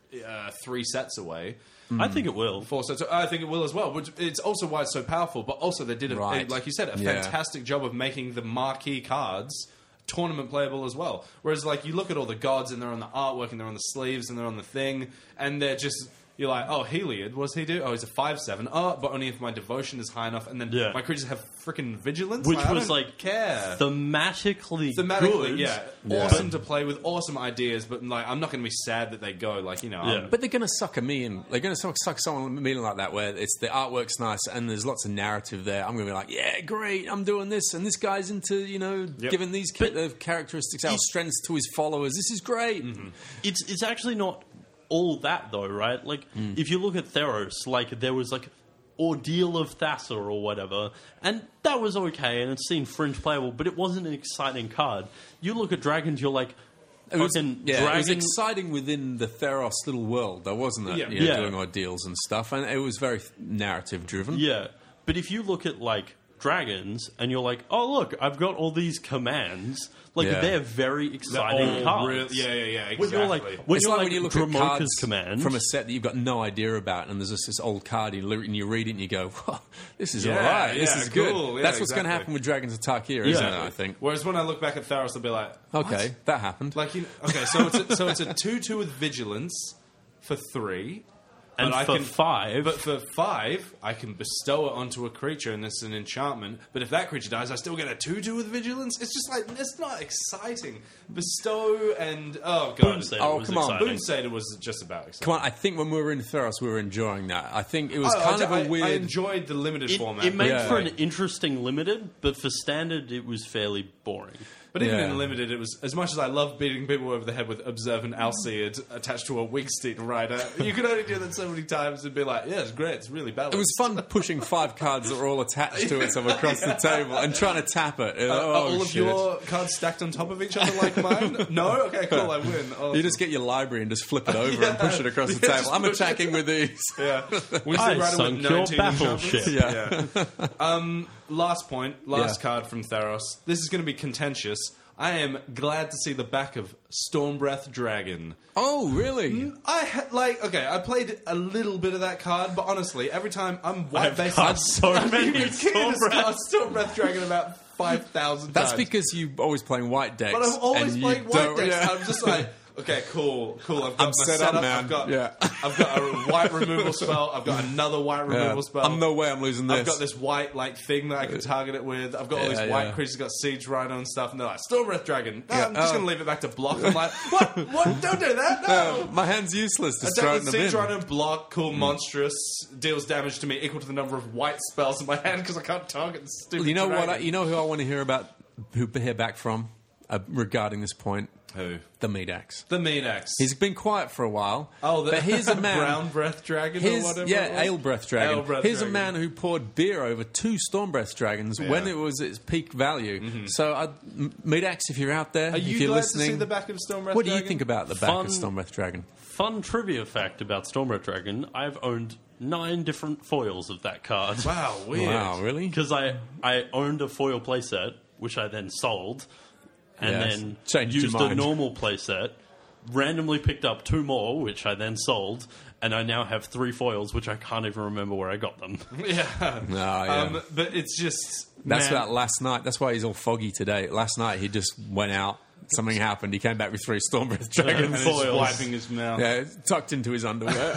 uh, three sets away. I think it will. Four sets. I think it will as well. Which it's also why it's so powerful. But also they did, a, Right. like you said, a Yeah. fantastic job of making the marquee cards tournament playable as well. Whereas, like, you look at all the gods and they're on the artwork and they're on the sleeves and they're on the thing, and they're just. You're like, oh, Heliod, what's he do? Oh, he's a five seven. Oh, but only if my devotion is high enough. And then Yeah. my creatures have freaking vigilance. Which like, I was don't like care. thematically, Thematically, good. yeah, Yeah. awesome to play with, awesome ideas. But like, I'm not going to be sad that they go. Like, you know, Yeah. I'm- But they're going to suck a me in. They're going to suck, suck someone me in like that, where it's the artwork's nice and there's lots of narrative there. I'm going to be like, yeah, great, I'm doing this, and this guy's into you know Yep. giving these ca- uh, characteristics, our strengths to his followers. This is great. It's it's actually not all that though, right? Like if you look at Theros, like there was like Ordeal of Thassa or whatever, and that was okay, and it seemed fringe playable, but it wasn't an exciting card. You look at dragons, you're like, It was, fucking yeah, it was dragon. exciting within the Theros little world, though, wasn't it? Yeah. You know, Yeah. doing ordeals and stuff, and it was very narrative driven. Yeah, but if you look at like dragons, and you're like, oh look, I've got all these commands. Like Yeah. they're very exciting all cards. real- yeah, yeah, yeah, When you're like, exactly. when It's you're like like when you look Dramoka's at cards command from a set that you've got no idea about, and there's just this old card, and you, look, and you read it, and you go, "Whoa, "This is Yeah, all right. This yeah, is cool. good." Yeah, That's what's going to exactly. happen with Dragons of Tarkir, isn't Yeah. it? I think. Whereas when I look back at Theros, I'll be like, Okay, what? that happened. Like, you know, okay, so it's a, so it's a two two with vigilance for three, and but I for can, five. But for five, I can bestow it onto a creature, and this is an enchantment. But if that creature dies, I still get a two two with vigilance. It's just like it's not exciting. Bestow and oh god, Boomsader Oh, was come on. exciting. Boomsader was just about exciting. Come on, I think when we were in Theros, we were enjoying that. I think it was Oh, kind I, of a I- weird. I enjoyed the limited It, format. it made Yeah. for an interesting limited, but for standard, it was fairly boring. But even Yeah. in limited, it was as much as I love beating people over the head with Observant Alseid attached to a Wigstein rider. You could only do that so many times and be like, "Yeah, it's great. It's really balanced." It was fun pushing five cards that were all attached to each other across the table and trying to tap it. Uh, oh, are all of shit. your cards stacked on top of each other like mine? No? Okay, cool, I win. Awesome. You just get your library and just flip it over Yeah. and push it across the Yeah, table. just I'm push it. attacking with these. Yeah. We I sit right sunk with your nineteen battleship. enchantments. Yeah. um, last point, last Yeah. card from Theros. This is going to be contentious. I am glad to see the back of Stormbreath Dragon. Oh, really? I ha- like okay. I played a little bit of that card, but honestly, every time I'm white based, got so many Stormbreath. Stormbreath Dragon about five thousand times. That's because you're always playing white decks. But I'm always and playing you white don't- decks. yeah. I'm just like, okay, cool, cool. I've got I'm my set up, setup. man. I've got, Yeah. I've got a white removal spell. I've got another white Yeah. removal spell. I'm no way I'm losing this. I've got this white like thing that I can target it with. I've got all Yeah, these white yeah. creatures, got Siege Rhino and stuff, and they're like Stormbreath Dragon. No, Yeah, I'm just oh. gonna leave it back to block. I'm like, what? What? Don't do that. No. Uh, my hand's useless. Just Attack throwing with them Siege in. Rhino, block, cool, monstrous, deals damage to me equal to the number of white spells in my hand because I can't target the stupid You know what? I, dragon. you know who I want to hear about? Who hear back from uh, regarding this point? Who? The Medax. The Medax. He's been quiet for a while. Oh, the but here's a man. Brown Breath Dragon Here's, or whatever. yeah, it was? Ale Breath Dragon. Ale Breath Here's Dragon. a man who poured beer over two Stormbreath Dragons when Yeah. it was its peak value. So, I, M- Medax, if you're out there, Are if you you're glad listening, to see the back of Stormbreath what do you Dragon? think about the back Fun- of Stormbreath Dragon? Fun trivia fact about Stormbreath Dragon: I've owned nine different foils of that card. Wow, weird. Wow, really? Because I I owned a foil playset, which I then sold, and Yes. then Changed your used a mind. normal playset. Randomly picked up two more, which I then sold, and I now have three foils, which I can't even remember where I got them. Yeah. No, yeah. Um, but it's just That's man, about last night. That's why he's all foggy today. Last night he just went out. Something happened. He came back with three Stormbreath Dragon and he's foils. wiping his mouth. Yeah, tucked into his underwear.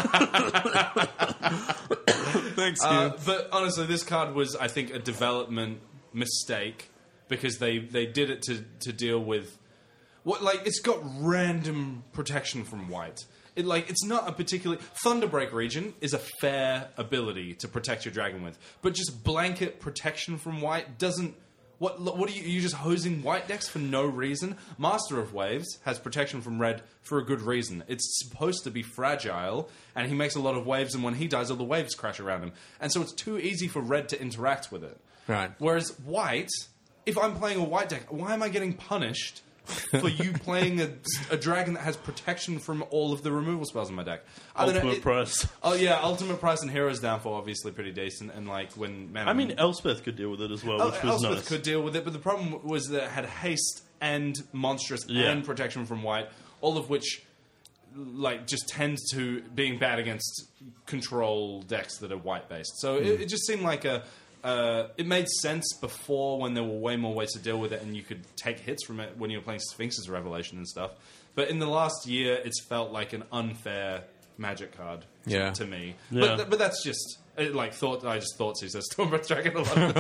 Thanks, Uh, Hugh. but honestly, this card was, I think, a development mistake because they, they did it to, to deal with what like it's got random protection from white. It like it's not a particularly Thunderbreak region is a fair ability to protect your dragon with, but just blanket protection from white doesn't. What what are you? Are you just hosing white decks for no reason? Master of Waves has protection from red for a good reason. It's supposed to be fragile, and he makes a lot of waves, and when he dies, all the waves crash around him. And so it's too easy for red to interact with it. Right. Whereas white, if I'm playing a white deck, why am I getting punished for you playing a, a dragon that has protection from all of the removal spells in my deck? I don't know, Ultimate it- Price. Oh yeah, Ultimate Price and Hero's Downfall obviously pretty decent, and like when man, I mean, Elspeth could deal with it as well, El- which was Elspeth nice. could deal with it, but the problem was that it had haste and monstrous Yeah. and protection from white, all of which like just tends to being bad against control decks that are white based. So it, it just seemed like a. Uh, it made sense before when there were way more ways to deal with it, and you could take hits from it when you were playing Sphinx's Revelation and stuff. But in the last year, it's felt like an unfair Magic card to, Yeah. to me. Yeah. But, th- but that's just it, like thought. I just thought he says Stormbreath Dragon a lot of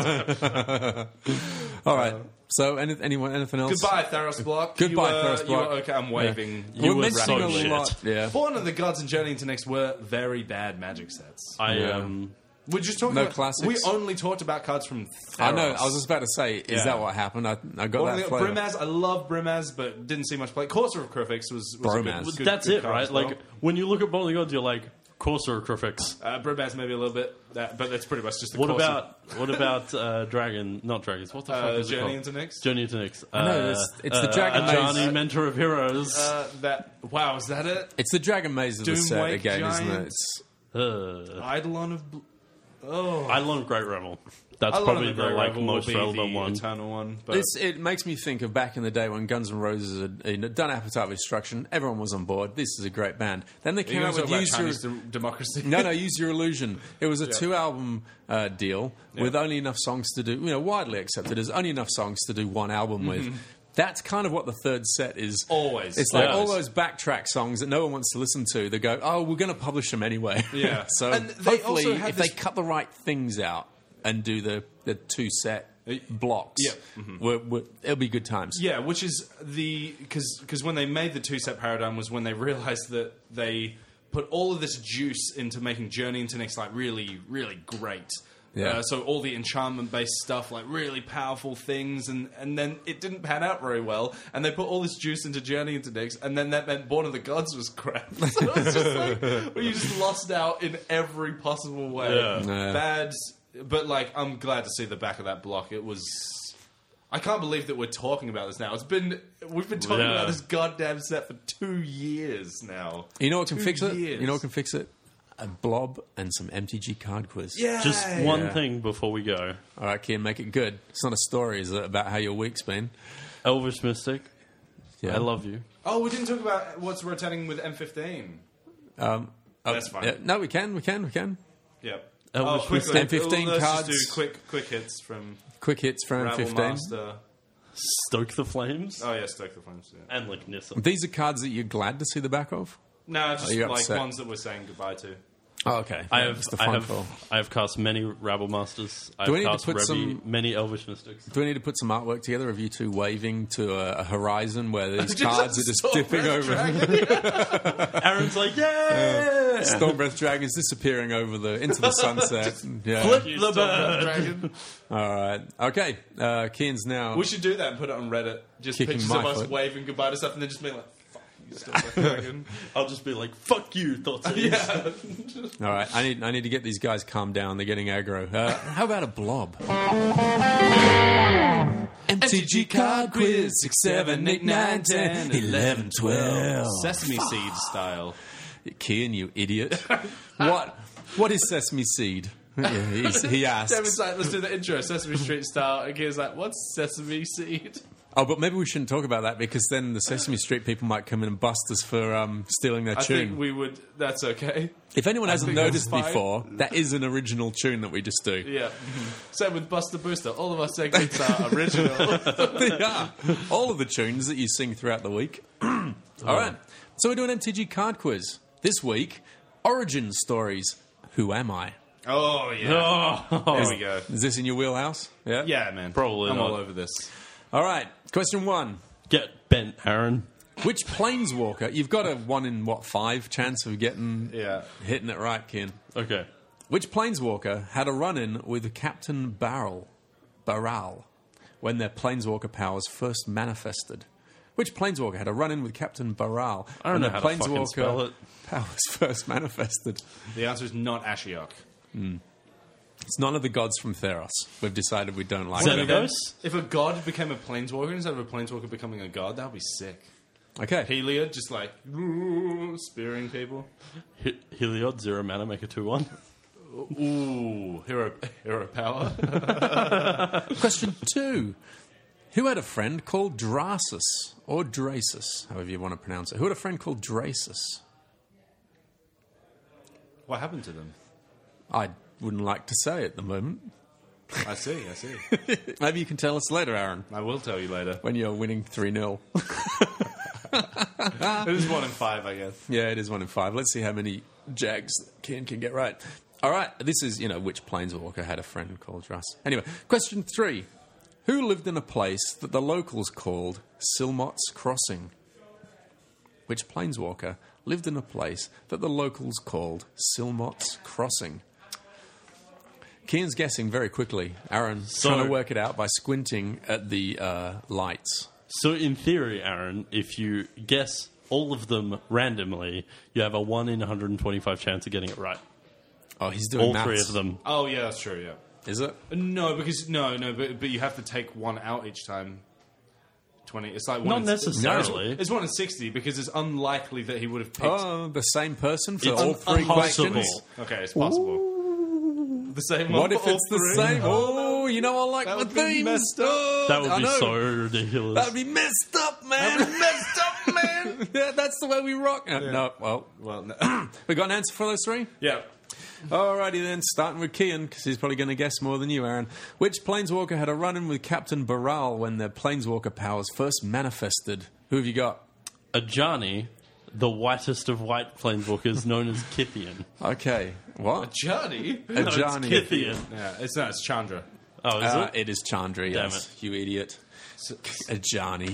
the time. All right. So, any, anyone, anything else? Goodbye, Theros Block. Goodbye, you, uh, Theros Block. You, okay, I'm waving. You We're were mentioning so a shit. lot. Yeah. Born of the Gods and Journey into Nyx were very bad Magic sets. I Yeah. um. We're just talking No about classics? We only talked about cards from Theros. I know. I was just about to say, is Yeah. that what happened? I, I got Only- that flavor. Brimaz, I love Brimaz, but didn't see much play. Courser of Crifix was, was a Bromaz. good, good, That's good it, card right? as well. Like when you look at Bowling Gods, you're like Courser or Crifix. uh, Brimaz maybe a little bit, that, but that's pretty much just the What Courser. about what about uh, Dragon? Not Dragons. What the fuck uh, is it Journey called? into Nyx? Journey into Nyx. I know, Uh, it's- it's the uh, Dragon Ajani, Maze. Mentor of Heroes. Uh, that wow, is that it? It's the Dragon Maze of the set Doomwake again, isn't it? Giant. It's, Uh, Eidolon of. Bl- oh, Eidolon of Great Revel. That's Eidolon probably of the Great like Revel will most be relevant the one. Eternal one, but it's, it makes me think of back in the day when Guns N' Roses had you know, done Appetite of Destruction. Everyone was on board. This is a great band. Then they Are you came gonna out talk with about Use Your... Chinese de- democracy. No, no, Use Your Illusion. It was a two-album uh, deal with only enough songs to do, you know, widely accepted as only enough songs to do one album with. That's kind of what the third set is. Always. It's like all Always. those backtrack songs that no one wants to listen to. They go, oh, we're going to publish them anyway. Yeah. so And they hopefully, also have if this- they cut the right things out and do the, the two-set blocks, Yep. we're, we're, it'll be good times. Yeah, which is the because when they made the two set paradigm was when they realized that they put all of this juice into making Journey into Nyx like really really great. Yeah. Uh, so all the enchantment based stuff, like really powerful things, and, and then it didn't pan out very well. And they put all this juice into Journey into Nyx, and then that meant Born of the Gods was crap. So it was just like well, you just lost out in every possible way. Yeah. Yeah. Bad, but like I'm glad to see the back of that block. It was. I can't believe that we're talking about this now. It's been we've been talking Yeah. about this goddamn set for two years now. You know what can Two fix it? years. You know what can fix it? A blob and some M T G card quiz. Yeah, Just one Yeah. thing before we go. All right, Kian, make it good. It's not a story, is it, about how your week's been? Elvish Mystic. Yeah. I love you. Oh, we didn't talk about what's rotating with M fifteen. Um, oh, That's fine. yeah, no, we can, we can, we can. Yep. Elvish oh, quickly, Mystic. M fifteen let's cards. Just do quick, quick hits from Quick hits for M Rabble fifteen. Master. Stoke the Flames. Oh yeah, Stoke the Flames. Yeah. And like Nissa. These are cards that you're glad to see the back of? No, just Are you like upset? ones that we're saying goodbye to. Oh, okay. I Yeah, have, it's the I fun have, for- I have cast many Rabble Masters. I Do we have need to cast put Rebbe, some- many Elvish Mystics. Do we need to put some artwork together of you two waving to a, a horizon where these Just cards are just Stormbreath dipping over? Dragon. Aaron's like, yeah! Stormbreath Dragons disappearing over the into the sunset. Yeah. Flip You the Stormbreath bird! Dragon. All right. Okay. Uh, Kian's now. We should do that and put it on Reddit. Just Kicking pictures my of us foot. waving goodbye to stuff and then just being like, fuck you, Stormbreath Dragon. I'll just be like, fuck you, thoughts. Yeah. All right. I need. I need to get these guys calmed down. They're getting aggro. Uh, how about a blob? M T G card quiz six, seven, eight, nine, ten, eleven, twelve. Sesame seed style. Kian, you idiot. What? What is sesame seed? Yeah, he's, he asks. Devin's like, let's do the intro, Sesame Street style. And Kira's like, what's sesame seed? Oh, but maybe we shouldn't talk about that because then the Sesame Street people might come in and bust us for um, stealing their I tune. think we would, that's okay. If anyone hasn't think that's noticed fine. before, that is an original tune that we just do. Yeah. Same with Buster Booster. All of our segments are original. They are. All of the tunes that you sing throughout the week. All right. So we're doing M T G card quiz. This week, origin stories. Who am I? Oh, yeah. Oh, There we go. Is this in your wheelhouse? Yeah? Yeah, man. Probably I'm not. all over this. All right. Question one. get bent, Aaron. Which planeswalker? You've got a one in, what, five chance of getting Yeah. hitting it right, Ken. Okay. Which planeswalker had a run-in with Captain Barrel, Baral, when their planeswalker powers first manifested? Which planeswalker had a run-in with Captain Baral I when don't know their how to fucking spell planeswalker it. powers first manifested? The answer is not Ashiok. It's none of the gods from Theros. We've decided we don't like them. Xenagos? If a god became a planeswalker instead of a planeswalker becoming a god, that would be sick. Okay. Heliod just like ooh, spearing people. He- Heliod, zero mana, make a two one. Ooh, hero hero power. Question two. Who had a friend called Drasus, or Drasus, however you want to pronounce it? Who had a friend called Drasus? What happened to them? I wouldn't like to say at the moment. I see, I see. Maybe you can tell us later, Aaron, I will tell you later. when you're winning three nil. It is one in five, I guess. Yeah, it is one in five. Let's see how many Jags Ken can get right. All right, this is, you know, which Planeswalker had a friend called Drasus. Anyway, question three. Who lived in a place that the locals called Silmot's Crossing? Which Planeswalker lived in a place that the locals called Silmot's Crossing? Kian's guessing very quickly. Aaron So- trying to work it out by squinting at the uh, lights. So in theory, Aaron, if you guess all of them randomly, you have a one in one hundred twenty-five chance of getting it right. Oh, he's doing All maths. three of them. Oh, yeah, that's true, yeah. Is it? No, because, no, no, but, but you have to take one out each time. twenty. It's like one Not in, necessarily. It's one in sixty because it's unlikely that he would have picked. Oh, the same person for It's all three impossible. questions? Okay, it's possible. The same one What if for all it's the three? same? Oh, you know, I like That my would be themes. messed up. Oh, That would I be know. so ridiculous. That would be messed up, man. messed up, man. Yeah, that's the way we rock. Uh, No, well, Well, no. we got an answer for those three? yeah. Alrighty then, starting with Kian, because he's probably going to guess more than you, Aaron. Which Planeswalker had a run-in with Captain Baral when their Planeswalker powers first manifested? Who have you got? Ajani, the whitest of white planeswalkers, known as Kithian. Okay, what? Johnny. A No, it's Johnny. Kithian. Yeah, it's not. It's Chandra. Oh, is Uh, it? it is Chandra, Damn yes. You idiot. A Johnny.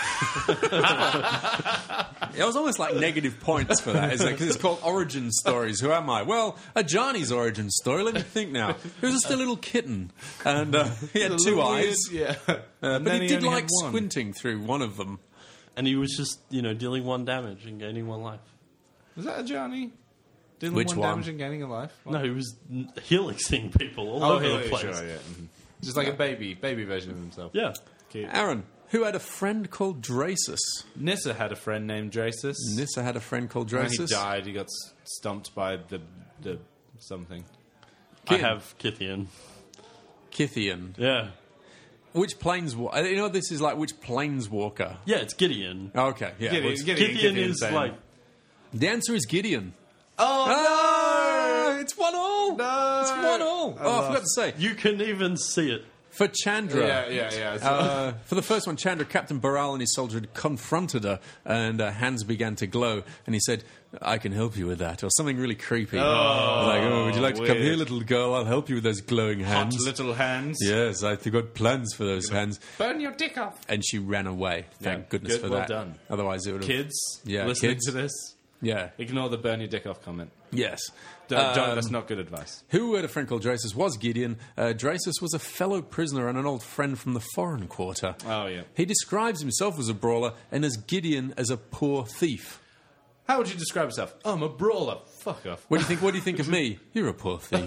It was almost like negative points for that, isn't it? Because it's called Origin Stories. Who am I? Well, a Johnny's origin story. Let me think now. He was just a little kitten. And uh, he had two eyes. Yeah. Uh, And but then he he did only like had one. squinting through one of them. And he was just, you know, dealing one damage and gaining one life. Was that a Johnny? Dealing Which one, one? damage and gaining a life? No, he was n- helixing people all Oh, over yeah, the yeah, place. sure, yeah. Mhm. Just like a baby, baby version of himself. Yeah. Cute. Aaron, who had a friend called Drasus? Nissa had a friend named Drasus. Nissa had a friend called When he Drasus. died, he got s- stumped by the the something. I Kian. have Kithian. Kithian. Yeah. Which planeswalker? You know, this is like which planeswalker? Yeah, it's Gideon. Okay, yeah. Gideon, well, it's- Gideon, Kithian Gideon is same. like... the answer is Gideon. Oh, Ah, it's one all. No. It's one all. Oh, I forgot to say. You can even see it. For Chandra. Yeah, yeah, yeah. It's- Uh, for the first one, Chandra, Captain Baral and his soldier had confronted her, and uh, hands began to glow, and he said, I can help you with that, or something really creepy. Oh, like, oh, would you like to come weird. here, little girl? I'll help you with those glowing hot hands. little hands. Yes, I've got plans for those hands. Burn your dick off. And she ran away. Thank Yeah, goodness good, for well that. done. Otherwise, it would have. Kids, Yeah, listening kids. to this, Yeah. ignore the burn your dick off comment. Yes. Don't, don't, Um, that's not good advice. Who had a friend called Drasus was Gideon. Uh, Drasus was a fellow prisoner and an old friend from the foreign quarter. Oh, yeah. He describes himself as a brawler and as Gideon as a poor thief. How would you describe yourself? I'm a brawler. Fuck off. What do you think? What do you think of me? You're a poor thief.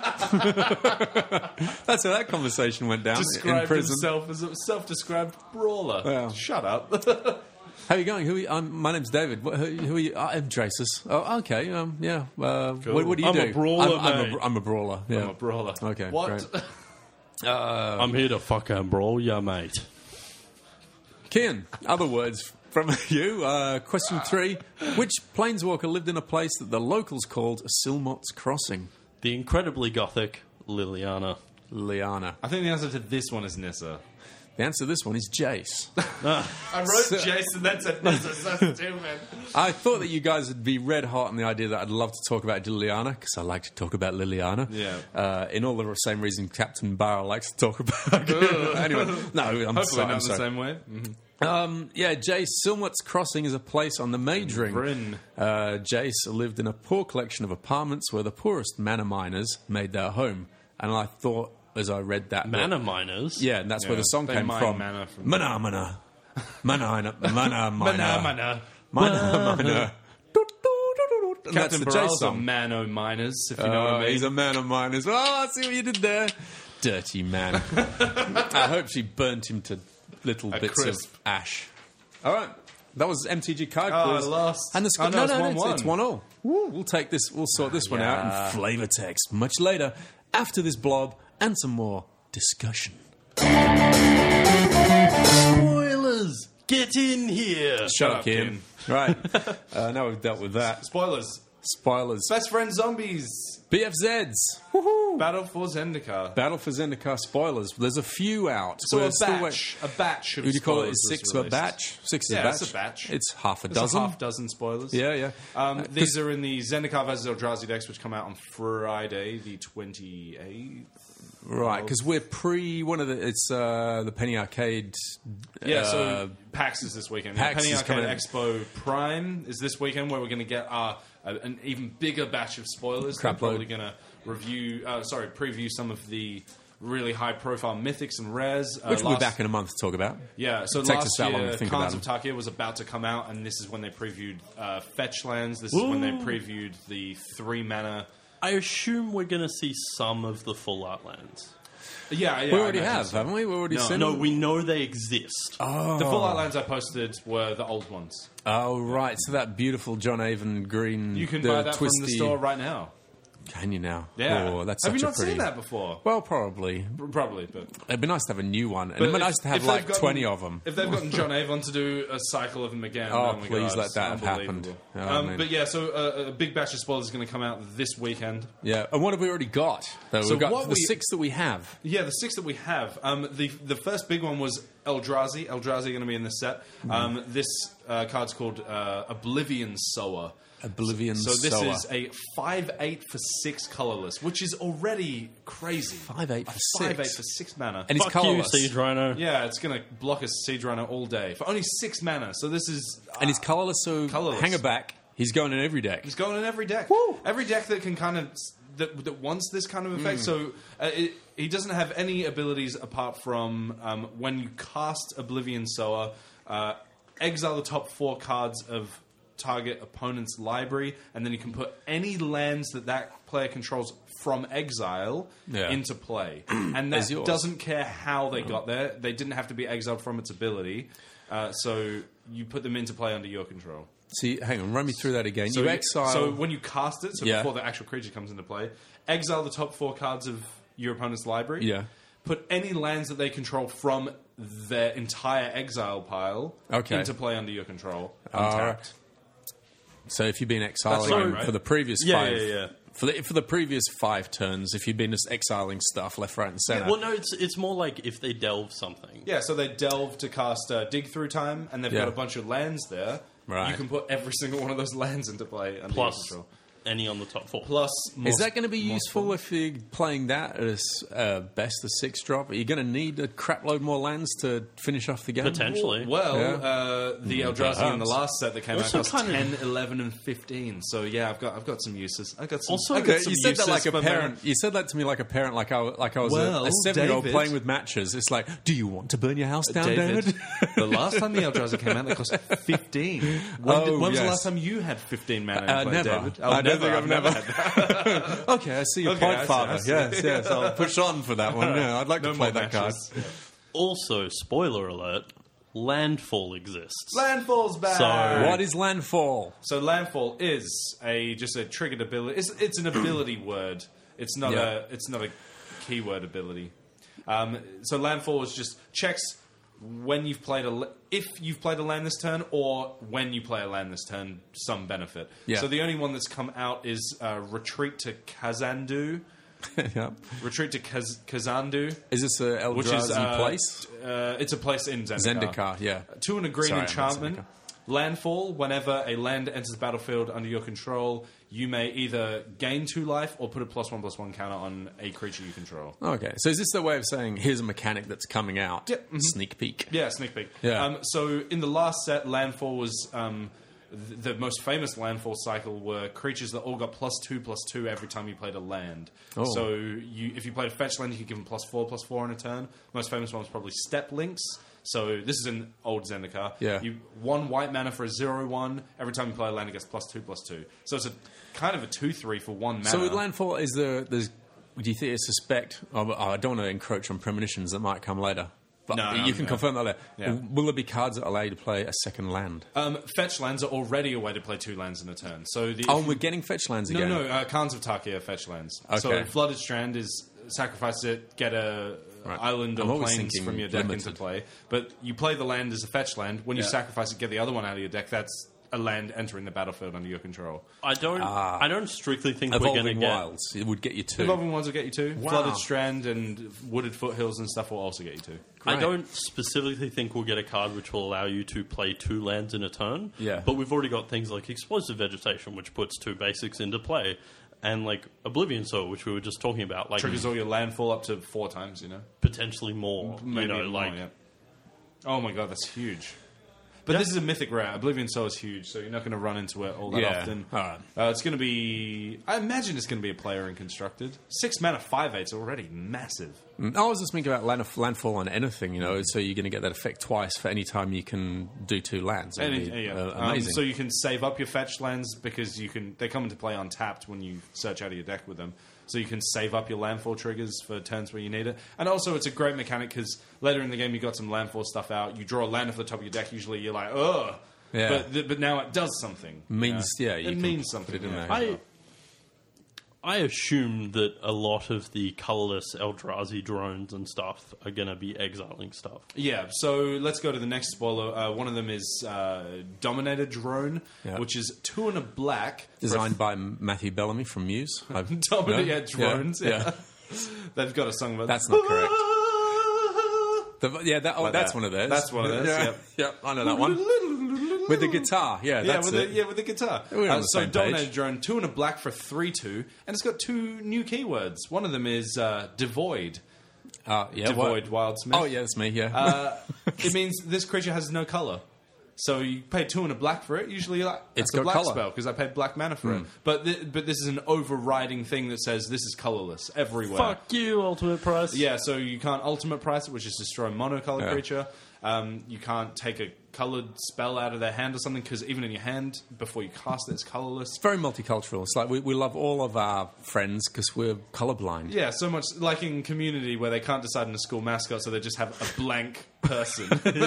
That's how that conversation went down in Described prison. himself as a self-described brawler. Well. Shut up. How are you going? Who are you? I'm, my name's David. What, who, who are you? I'm Drasus. Oh, okay. Um, yeah. Uh, what, what do you I'm do? a brawler, I'm, I'm, mate. a, I'm a brawler. Yeah. I'm a brawler. Okay, What? great. I'm here to fucking brawl ya, mate. Kian, other words from you. Uh, question three. Which planeswalker lived in a place that the locals called Silmot's Crossing? The incredibly gothic Liliana. Liana. I think the answer to this one is Nissa. The answer to this one is Jace. I wrote So- Jason, then said Nissa. So stupid. I thought that you guys would be red hot on the idea that I'd love to talk about Liliana, because I like to talk about Liliana. Yeah. Uh, in all the same reason Captain Barrel likes to talk about Anyway, no, I'm Hopefully sorry. not I'm the sorry. same way. Um, yeah, Jace, Silmot's Crossing is a place on the Mage Ring. Bryn. Uh, Jace lived in a poor collection of apartments where the poorest mana miners made their home. And I thought, as I read that... Mana miners? Yeah, and that's where Yeah, the song they came mine from. mana from- Mana, mana. Mana, mana, mana, Mana, mana. mana, mana. And that's Captain the Jace Barrel's a song. man o' miners, if you know what Oh, I mean. he's a man of miners. Oh, I see what you did there. Dirty man. I hope she burnt him to little A bits crisp. of ash. All right. That was M T G card Oh, quiz. I lost. And the score, Oh, no, no, it's no, no, one it's, one. it's one all. Woo, we'll take this. We'll sort this one out Yeah. in flavor text much later after this blob and some more discussion. Get in here. Shut up, up, Ian. Right. Uh, now we've dealt with that. Spoilers. Spoilers. Best Friend Zombies. B F Zs. Woohoo. Battle for Zendikar. Battle for Zendikar spoilers. There's a few out. So We're a still batch. A batch of Who do you call it? spoilers Is was six a released. batch? Six is Yeah, a batch. it's a batch. It's half a It's dozen. a half dozen spoilers. Yeah, yeah. Um, Uh, these are in the Zendikar versus Eldrazi decks, which come out on Friday, the twenty-eighth. Right, because we're pre one of the. It's uh, the Penny Arcade. Yeah, uh, so PAX is this weekend. PAX Penny is Arcade coming- Expo Prime is this weekend, where we're going to get our, uh, an even bigger batch of spoilers. We're Crap probably load. going to review, uh, sorry, preview some of the really high-profile mythics and rares. Uh, which we'll be last- back in a month to talk about. Yeah, so It takes last us that long year, to think Khans about of Tarkir was about to come out, and this is when they previewed uh, Fetch Lands. This is when they previewed the three mana. I assume we're going to see some of the full art lands. Yeah, yeah. We I already imagine have, so. haven't we? We already No. seen No, them? we know they exist. The full art lands I posted were the old ones. Oh, right. So that beautiful John Avon green. You can the buy that twisty, from the store right now. Can you now? Yeah. Oh, that's have such you a not pretty. seen that before? Well, probably. Probably, but It'd be nice to have a new one. And But it'd be if- nice to have if like they've gotten- twenty of them. If they've gotten John Avon to do a cycle of them again, Oh, my please God, let it's that have happened. unbelievable. Oh, um, man. but yeah, so uh, a big batch of spoilers is going to come out this weekend. Yeah. And what have we already got? Though? So We've got what the we- six that we have. Yeah, the six that we have. Um, the the first big one was Eldrazi. Eldrazi going to be in this set. Mm-hmm. Um, this uh, card's called uh, Oblivion Sower. Oblivion So this Sower. is a five eight for six colorless, which is already crazy. Five eight A for five six. eight for six mana. And it's Fuck you, colourless. Siege Rhino. Yeah, it's going to block a Siege Runner all day for only six mana. So this is And he's colourless, so Colourless. hang it back. He's going in every deck. He's going in every deck. Every deck that can kind of that, that wants this kind of Mm. effect. So uh, it, he doesn't have any abilities apart from um, when you cast Oblivion Sower, uh, exile the top four cards of target opponent's library, and then you can put any lands that that player controls from exile Yeah. into play. And As that yours. doesn't care how they got there. They didn't have to be exiled from its ability. Uh, so you put them into play under your control. See, hang on, run me through that again. So you you- exile. So when you cast it, so Yeah. before the actual creature comes into play, exile the top four cards of your opponent's library. Yeah. Put any lands that they control from their entire exile pile Okay. into play under your control. All Untapped. So if you've been exiling fine, right? for the previous Yeah, five, yeah, yeah. For, the, for the previous five turns, if you've been just exiling stuff left, right, and centre, Well, no, it's it's more like if they delve something. Yeah, so they delve to cast uh, Dig Through Time, and they've Yeah. got a bunch of lands there. Right. You can put every single one of those lands into play under Plus your control. any on the top four. Plus, more, is that going to be more useful if you're playing that as uh, best of six drop? Are you going to need a crap load more lands to finish off the game? Potentially. Well, Yeah. uh, the Eldrazi in the perhaps. last set that came out Also cost kind of- ten, eleven, and fifteen. So yeah, I've got I've got some uses. I got some. Also, I Okay, got some you said that uses like a for parent. mana. You said that to me like a parent, like I, like I was a- Well, a, seven-year-old David- playing with matches. It's like, do you want to burn your house down, David? the last time the Eldrazi came out, they cost fifteen. When, Oh, did, when was the yes. last time you had fifteen mana? in Uh, play, never. David? I don't think I've never. had that. Okay, I see your Okay, I point, see, Father. I see. Yes, yes. I'll push on for that one. Yeah, I'd like No to play more that card. matches. Also, spoiler alert: landfall exists. Landfall's back. So- What is landfall? So landfall is a just a triggered ability. It's, it's an ability word. It's not Yeah. a it's not a keyword ability. Um, so landfall is just checks when you've played a la- if you've played a land this turn, or when you play a land this turn, some benefit. Yeah. So the only one that's come out is uh, retreat to Kazandu. Yep. Retreat to Kaz- Kazandu, Is this a Eldrazi which is uh, place? Uh, it's a place in Zendikar. Zendikar, yeah. To an green Sorry, I meant enchantment. Zendikar. Landfall, whenever a land enters the battlefield under your control, you may either gain two life or put a plus one plus one counter on a creature you control. Okay, so is this the way of saying here's a mechanic that's coming out? Yeah, mhm. Sneak peek. Yeah, sneak peek. Yeah. Um, so in the last set, Landfall was um, th- the most famous Landfall cycle were creatures that all got plus two plus two every time you played a land. Oh. So you, if you played a fetch land, you could give them plus four plus four on a turn. Most famous one was probably Step Links. So this is in old Zendikar. Yeah. You one white mana for a zero one. Every time you play a land, it gets plus two plus two. So it's a kind of a two three for one mana. So with landfall, is there? There's. Do you think? Suspect? Oh, I don't want to encroach on premonitions that might come later. But No, you no, can no. confirm that later. Yeah. Will there be cards that allow you to play a second land? Um, fetch lands are already a way to play two lands in a turn. So the, Oh, and we're getting fetch lands No, again. no, uh, Khans of Tarkir fetch lands. Okay. So Flooded Strand is sacrifice it, get a Right. island I'm or always plains thinking from your deck limited. into play. But you play the land as a fetch land. When you Yeah. sacrifice it, get the other one out of your deck. That's a land entering the battlefield under your control. I don't. I don't strictly think we're going to Evolving get. Wilds, it would get you two. Evolving Wilds will get you two. Wow. Flooded Strand and Wooded Foothills and stuff will also get you two. I Great. don't specifically think we'll get a card which will allow you to play two lands in a turn. Yeah. But we've already got things like Explosive Vegetation, which puts two basics into play, and like Oblivion Soul, which we were just talking about, like Triggers all your landfall up to four times, you know? potentially more. Maybe you know, even like more, yeah. Oh my god, that's huge. But this is a mythic rare. Oblivion Soul is huge, so you're not going to run into it all that Yeah. often. All right. Uh, it's going to be... I imagine it's going to be a player in Constructed. Six mana, five eight's already massive. Mm, I was just thinking about land, landfall on anything, you know, so you're going to get that effect twice for any time you can do two lands. It'd Any, be, yeah. uh, Um, amazing. so you can save up your fetch lands because you can. They come into play untapped when you search out of your deck with them. So you can save up your landfall triggers for turns where you need it. And also, it's a great mechanic because later in the game you got some landfall stuff out. You draw a land off the top of your deck. Usually you're like, ugh. Yeah. But th- but now it does something. Means- yeah, you it can means put something. it in yeah. there. I. I assume that a lot of the colorless Eldrazi drones and stuff are going to be exiling stuff. Yeah, so let's go to the next spoiler. Uh, one of them is uh, Dominator Drone, Yeah. which is two and a black. Designed by Matthew Bellamy from Muse. I've- Dominator no? yeah, drones. Yeah. Yeah. They've got a song about That's not correct. The- yeah, that, oh, Like that's that. one of those. That's one of those, Yeah, yep. yeah, I know that one. With the guitar, yeah, Yeah, that's with it. the, yeah, with the guitar. We're on Uh, the so same Dominator page. Drone, two and a black for three two, and it's got two new keywords. One of them is uh, Devoid. Uh, yeah, Devoid what? Wildsmith. Oh, yeah, that's me, yeah. Uh, it means this creature has no color. So you pay two and a black for it. Usually, you're like, It's that's a got black colour. spell because I paid black mana for it. But th- but this is an overriding thing that says this is colorless everywhere. Fuck you, Ultimate Price. Yeah, so you can't ultimate price it, which is destroy a monocolored Yeah. creature. Um, you can't take a colored spell out of their hand or something because even in your hand, before you cast it, it's colorless. It's very multicultural. It's like we, we love all of our friends because we're colorblind. Yeah, so much like in Community where they can't decide on a school mascot, so they just have a blank person.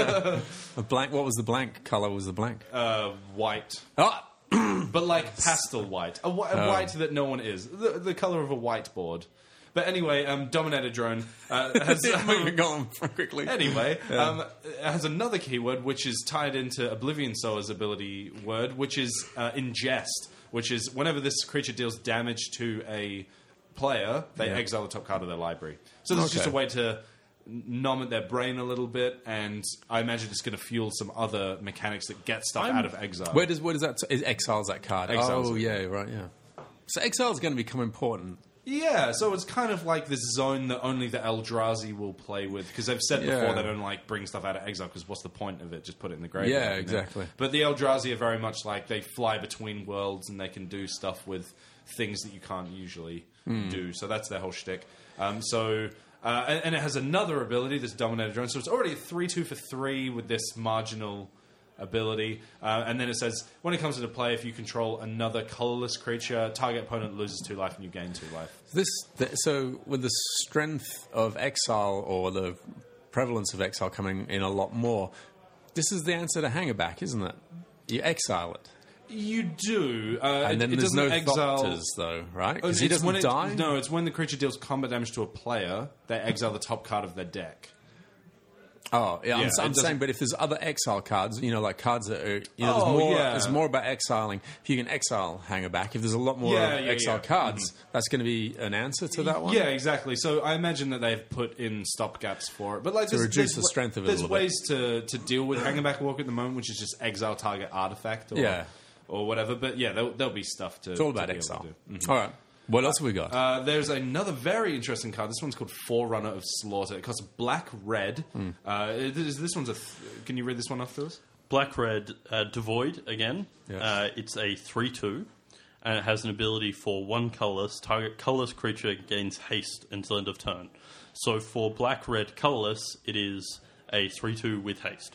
A blank. What was the blank color? Was the blank? uh, white. Oh, But like pastel white. A, whi- a white that no one is. The, the color of a whiteboard. But anyway, um, Dominator Drone uh, has... moving on quickly. Anyway, um, it has another keyword which is tied into Oblivion Soul's ability word, which is uh, ingest, which is whenever this creature deals damage to a player, they Yeah. exile the top card of their library. So this is just a Okay. way to numb their brain a little bit, and I imagine it's going to fuel some other mechanics that get stuff I'm- out of exile. Where does where does that is exiles that card? Exiles oh it. yeah, right, yeah. So exile is going to become important. Yeah, so it's kind of like this zone that only the Eldrazi will play with, because they've said before Yeah. they don't like bring stuff out of exile, because what's the point of it? Just put it in the graveyard. Yeah, you know? exactly. But the Eldrazi are very much like they fly between worlds and they can do stuff with things that you can't usually Hmm. do. So that's their whole shtick. Um, so. Uh, and, and it has another ability, this Dominator Drone. So it's already a three two for three with this marginal ability. Uh, and then it says, when it comes into play, if you control another colorless creature, target opponent loses two life and you gain two life. This th- so with the strength of exile or the prevalence of exile coming in a lot more, this is the answer to Hangerback, isn't it? You exile it, You do. Uh, and it, then it there's doesn't no exile. Thopters, though, right? Oh, Because he it's doesn't when it- die. No, it's when the creature deals combat damage to a player, they exile the top card of their deck. Oh, yeah, Yeah, I'm, it I'm doesn't- saying, but if there's other exile cards, you know, like cards that are, you know, there's Oh, more. yeah. There's more about exiling. If you can exile Hangerback, if there's a lot more Yeah, yeah, exile yeah. cards, that's going to be an answer to that one. Yeah, exactly. So I imagine that they've put in stopgaps for it, but like To there's- reduce there's the wa- strength of it a There's little bit. ways to to deal with Hangerback Walk at the moment, which is just exile target artifact, or, Yeah. or whatever. But yeah, there'll, there'll be stuff to. It's all to about be able exile. to do. All right. What else have we got? Uh, there's another very interesting card. This one's called Forerunner of Slaughter. It costs black red. Hmm. Uh, it is- this one's a. Th- can you read this one off to us? Black Red uh, Devoid again. Yes. Uh, it's a three two, and it has an ability for one colorless. Target colorless creature gains haste until end of turn. So for Black Red colorless, it is a three two with haste.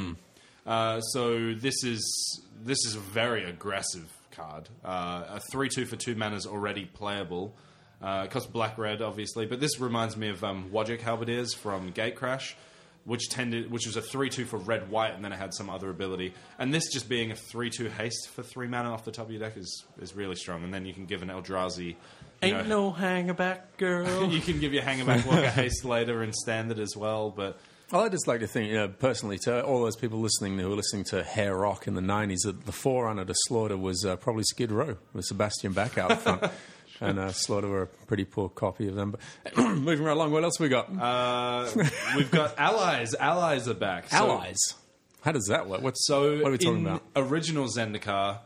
Uh, so this is this is a very aggressive card. Uh, a three two for two mana is already playable. Uh, it costs black red, obviously, but this reminds me of um, Wajik Halberdiers from Gatecrash. which tended, which was a three two for red white, and then it had some other ability. And this just being a three two haste for three mana off the top of your deck is is really strong. And then you can give an Eldrazi. Ain't know, no hangerback, girl. you can give your Hangerback Walker haste later in standard as well, but. Well, I just like to think, you know, personally, to all those people listening who were listening to hair rock in the nineties, that the forerunner to Slaughter was uh, probably Skid Row with Sebastian Bach out front. And uh, Slaughter were a pretty poor copy of them. But moving right along, what else we got? Uh, we've got allies. Allies are back. So, Allies. How does that work? What's, so what are we talking in about? original Zendikar,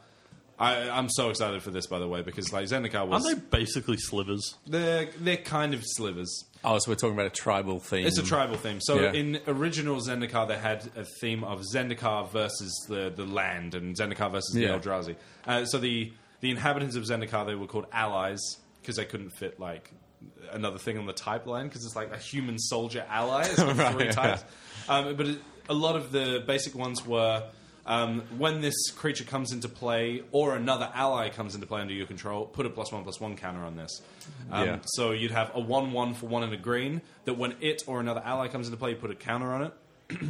I, I'm so excited for this, by the way, because like Zendikar was... Aren't they basically slivers? They're, they're kind of slivers. Oh, so we're talking about a tribal theme. It's a tribal theme. So Yeah. in original Zendikar, they had a theme of Zendikar versus the, the land and Zendikar versus Yeah. the Eldrazi. Uh, so the, the inhabitants of Zendikar, they were called allies because they couldn't fit like another thing on the type line because it's like a human soldier ally. It's got Right, three yeah. types. Um, but it, a lot of the basic ones were um, when this creature comes into play or another ally comes into play under your control, put a plus one plus one counter on this. Um, Yeah. So you'd have a one one for one and a green that when it or another ally comes into play, you put a counter on it.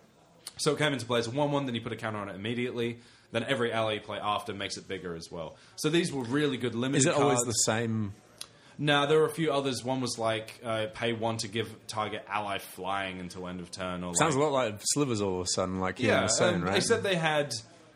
So it came into play as a one one, then you put a counter on it immediately. Then every ally you play after makes it bigger as well. So these were really good limited Is it cards. always the same? No, there were a few others. One was like uh, pay one to give target ally flying until end of turn. Or Sounds like, a lot like Slivers all of a sudden, like you yeah, were saying, um, right? except they had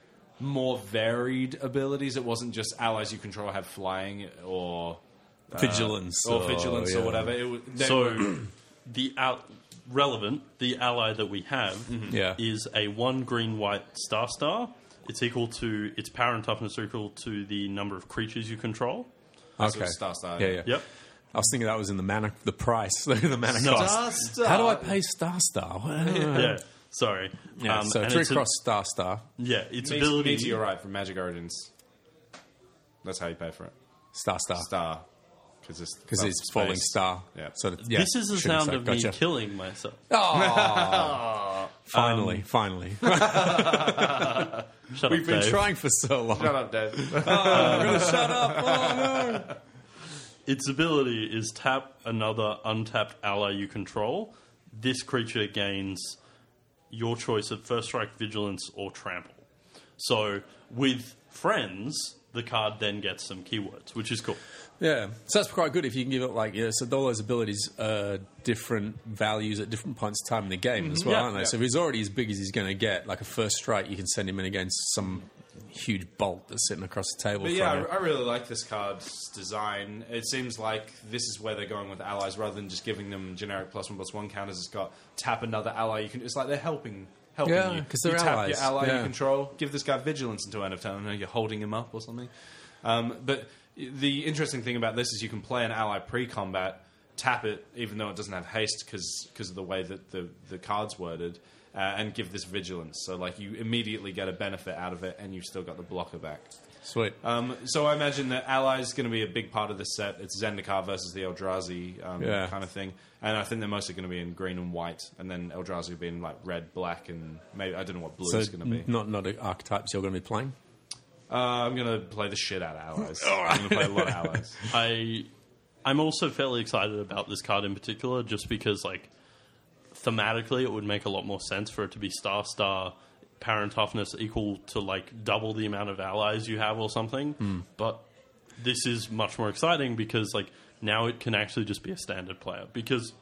more varied abilities. It wasn't just allies you control have flying or uh, Vigilance or, or- vigilance or yeah. whatever. It, was- they So were- the out relevant, the ally that we have Yeah. is a one green white star star. It's equal to its power and toughness are equal to the number of creatures you control. Okay. Star Star, Yeah, yeah. yeah. Yep. I was thinking that was in the mana, the price, the mana No. cost. Star How do I Star. pay Star Star? Yeah. Sorry. Yeah, Um, so and three it's a- cross Star Star, Yeah, its Meet- ability. Meteorite from Magic Origins. That's how you pay for it. Star Star, Star. Because it's, because well, it's space. falling star. Yeah. So that- yeah, This is the shooting sound star. of me Gotcha. killing myself. Oh, finally, Um, finally. Shut We've up, been Dave. trying for so long. Shut up, Dave. Shut up! Oh no! Its ability is tap another untapped ally you control. This creature gains your choice of first strike, vigilance, or trample. So with friends, the card then gets some keywords, which is cool. Yeah, so that's quite good if you can give it like yeah. So all those abilities are different values at different points in time in the game as well, Yeah, aren't they? yeah. So if he's already as big as he's going to get, like a first strike, you can send him in against some huge bolt that's sitting across the table. But from yeah, you. I, I really like this card's design. It seems like this is where they're going with allies rather than just giving them generic plus one plus one counters. It's got tap another ally. You can. It's like they're helping. Helping Yeah, you. 'cause they're you tap allies, your ally you yeah. control. Give this guy vigilance until end of turn. I know you're holding him up or something. Um, but the interesting thing about this is you can play an ally pre-combat, tap it, even though it doesn't have haste because of the way that the, the card's worded, uh, and give this vigilance. So like you immediately get a benefit out of it, and you've still got the blocker back. Sweet. Um, so I imagine that Ally is going to be a big part of this set. It's Zendikar versus the Eldrazi um, Yeah. kind of thing, and I think they're mostly going to be in green and white, and then Eldrazi will be in like red, black, and maybe I don't know what blue So is going to be. not not archetypes you're going to be playing. Uh, I'm going to play the shit out of allies. I'm going to play a lot of allies. I, I'm also fairly excited about this card in particular, just because like thematically it would make a lot more sense for it to be Star Star. Power and toughness equal to like double the amount of allies you have or something. Hmm. But this is much more exciting because like now it can actually just be a standard player because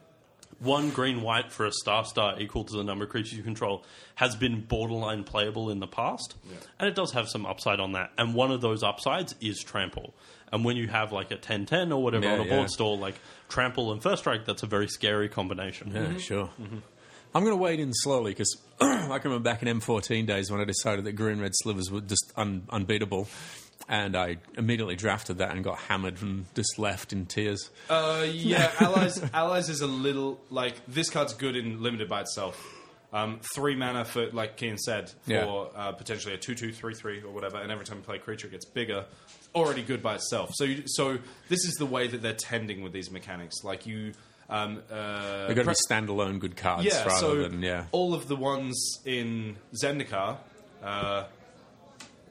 one green white for a star star equal to the number of creatures you control has been borderline playable in the past, and it does have some upside on that. And one of those upsides is trample. And when you have like a ten ten or whatever Yeah, on a yeah. board store, like trample and first strike, that's a very scary combination. Yeah, sure. I'm going to wade in slowly because I can remember back in M fourteen days when I decided that green red slivers were just un- unbeatable, and I immediately drafted that and got hammered and just left in tears. Uh, yeah, allies. Allies is a little like this card's good in limited by itself. Um, three mana for, like Kian said, for Yeah. uh, potentially a two two three three or whatever, and every time you play a creature, it gets bigger. Already good by itself. So, you, so this is the way that they're tending with these mechanics. Like you, um, uh, They've got to pre- be standalone good cards yeah. rather So than yeah. all of the ones in Zendikar. Uh,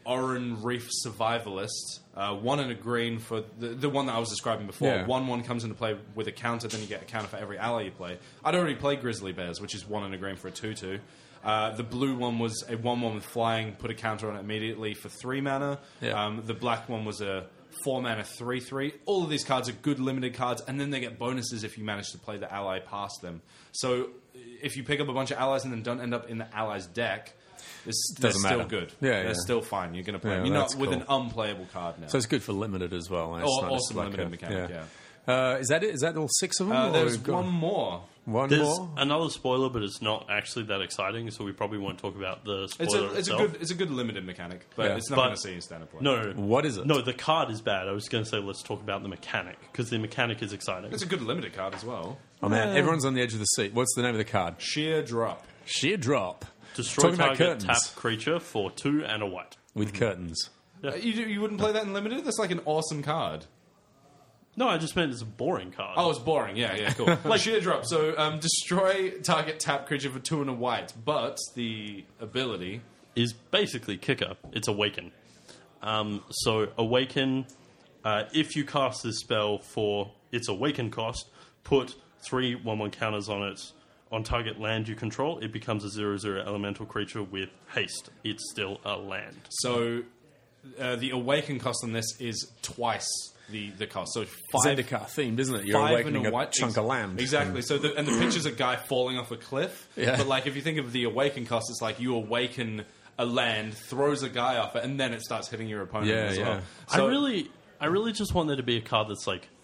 Oran Reef Survivalist. Uh, one and a green for the, the one that I was describing before. Yeah. One one comes into play with a counter, then you get a counter for every ally you play. I'd already played Grizzly Bears, which is one and a green for a two two. Uh, the blue one was a one one with flying, put a counter on it immediately for three mana. Yeah. Um, the black one was a four mana three three. All of these cards are good limited cards, and then they get bonuses if you manage to play the ally past them. So if you pick up a bunch of allies and then don't end up in the allies' deck, it's, they're Doesn't still matter. good. Yeah, they're yeah. still fine. You're going to play Yeah, them. You're that's not with cool. an unplayable card now. So it's good for limited as well. It's Aw- not just awesome like limited a- mechanic, yeah. Uh, is that it? Is that all six of them? Uh, or there's we've got one more. One There's more? another spoiler, but it's not actually that exciting, so we probably won't talk about the spoiler It's a it's a itself. good it's a good limited mechanic, but Yeah. it's not But- going to see in standard play. No, no, no. What is it? No, the card is bad. I was going to say let's talk about the mechanic, because the mechanic is exciting. It's a good limited card as well. Oh, man. Everyone's on the edge of the seat. What's the name of the card? Sheer drop. Sheer Drop. Destroy Talking about target curtains. tap creature for two and a white. With curtains. Uh, you you wouldn't play that in limited? That's like an awesome card. No, I just meant it's a boring card. Oh, it's boring. Yeah, yeah, cool. Like sheer drop. So um, destroy target tap creature for two and a white, but the ability. Is basically kicker. It's awaken. Um, so awaken. Uh, if you cast this spell for its awaken cost, put three one one counters on it. On target land you control, it becomes a zero zero elemental creature with haste. It's still a land. So uh, the awaken cost on this is twice the, the cost. So five, Zendikar themed, isn't it? You're five awakening and a, a white chunk ex- of land. Exactly. So the, and the picture's a guy falling off a cliff. Yeah. But like if you think of the awaken cost, it's like you awaken a land, throws a guy off it, and then it starts hitting your opponent Yeah, as yeah. well. I So- really, I really just want there to be a card that's like,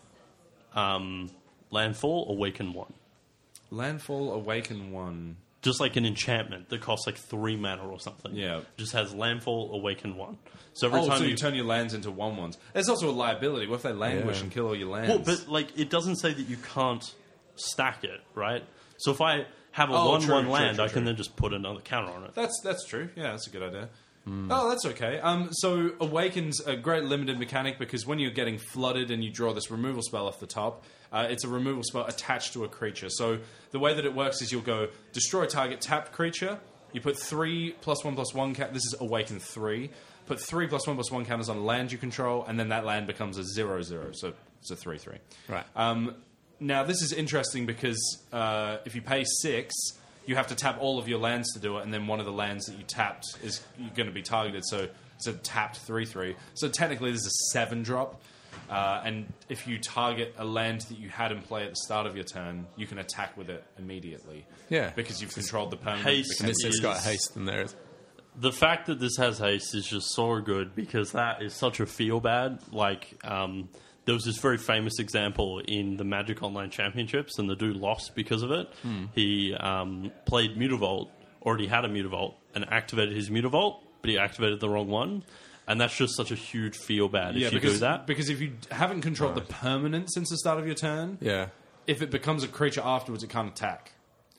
um, landfall, awaken one, Landfall Awaken one. just like an enchantment that costs like three mana or something. Yeah. just has landfall, awaken one. So every Oh, time so you, you turn your lands into one ones. There's also a liability. What if they languish Yeah. and kill all your lands? well, but like it doesn't say that you can't stack it, right? So if I have a Oh, one true, one true, land, true, I can true. then just put another counter on it. That's that's true. Yeah, that's a good idea. Hmm. Oh, that's okay. Um, so Awaken's a great limited mechanic because when you're getting flooded and you draw this removal spell off the top, uh, it's a removal spell attached to a creature. So the way that it works is you'll go destroy target tapped creature. You put three plus one plus one. Ca- this is Awaken three. Put three plus one plus one counters on land you control, and then that land becomes a zero zero. So it's a three three. Right. Um, now this is interesting because uh, if you pay six, you have to tap all of your lands to do it, and then one of the lands that you tapped is going to be targeted. So it's a tapped three three. So technically, this is a seven drop. Uh, and if you target a land that you had in play at the start of your turn, you can attack with it immediately. Yeah. Because you've controlled the permanent. Haste And because- it's, it's got is- haste in there. The fact that this has haste is just so good because that is such a feel bad. Like, um, there was this very famous example in the Magic Online Championships, and the dude lost because of it. He um, played Mutavault, already had a Mutavault, and activated his Mutavault, but he activated the wrong one. And that's just such a huge feel bad if yeah, you because, do that. because if you haven't controlled the permanent since the start of your turn, Yeah. if it becomes a creature afterwards, it can't attack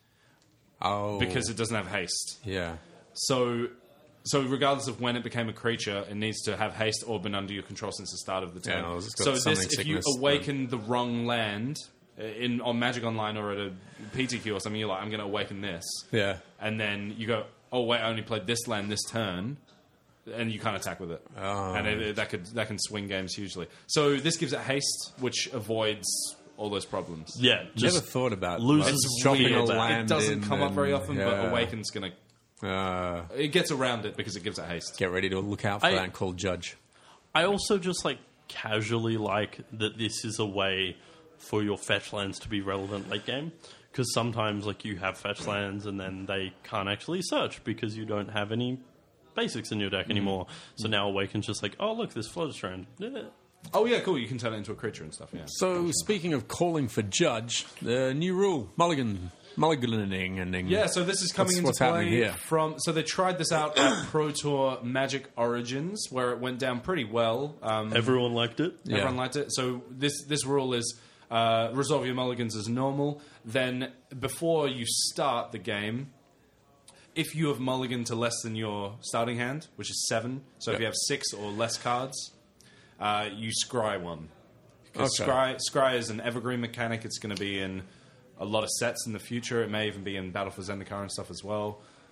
Oh. because it doesn't have haste. Yeah. So, so regardless of when it became a creature, it needs to have haste or been under your control since the start of the turn. Yeah, no, it's got so this, summoning if you sickness, awaken the wrong land uh, in on Magic Online or at a P T Q or something, you're like, I'm going to awaken this, Yeah. and then you go, oh wait, I only played this land this turn. And you can't attack with it, Oh. and it, it- that could that can swing games hugely. So this gives it haste, which avoids all those problems. Yeah, just Never thought about loses like, It's chopping weird. a It land doesn't in come up and- very often, but yeah. Awaken's gonna Uh, it gets around it because it gives it haste. get ready to look out for I- that and call Judge. I also just like casually like that this is a way for your fetch lands to be relevant late game, because sometimes like you have fetch lands and then they can't actually search because you don't have any basics in your deck anymore. So now Awaken's just like, oh look, this Flood Strand. Yeah. Oh yeah, cool. You can turn it into a creature and stuff. Yeah. So, speaking of calling for Judge, the new rule, Mulligan, Mulliganing and Yeah, so this is coming What's- into what's happening play here? from. So they tried this out at Pro Tour Magic Origins, where it went down pretty well. Um, Everyone liked it. everyone Yeah. liked it. So this this rule is uh, resolve your mulligans as normal. Then before you start the game, if you have mulligan to less than your starting hand, which is seven, so if Yep. you have six or less cards, uh, you scry one. Because Okay. scry, scry is an evergreen mechanic. It's going to be in a lot of sets in the future. It may even be in Battle for Zendikar and stuff as well.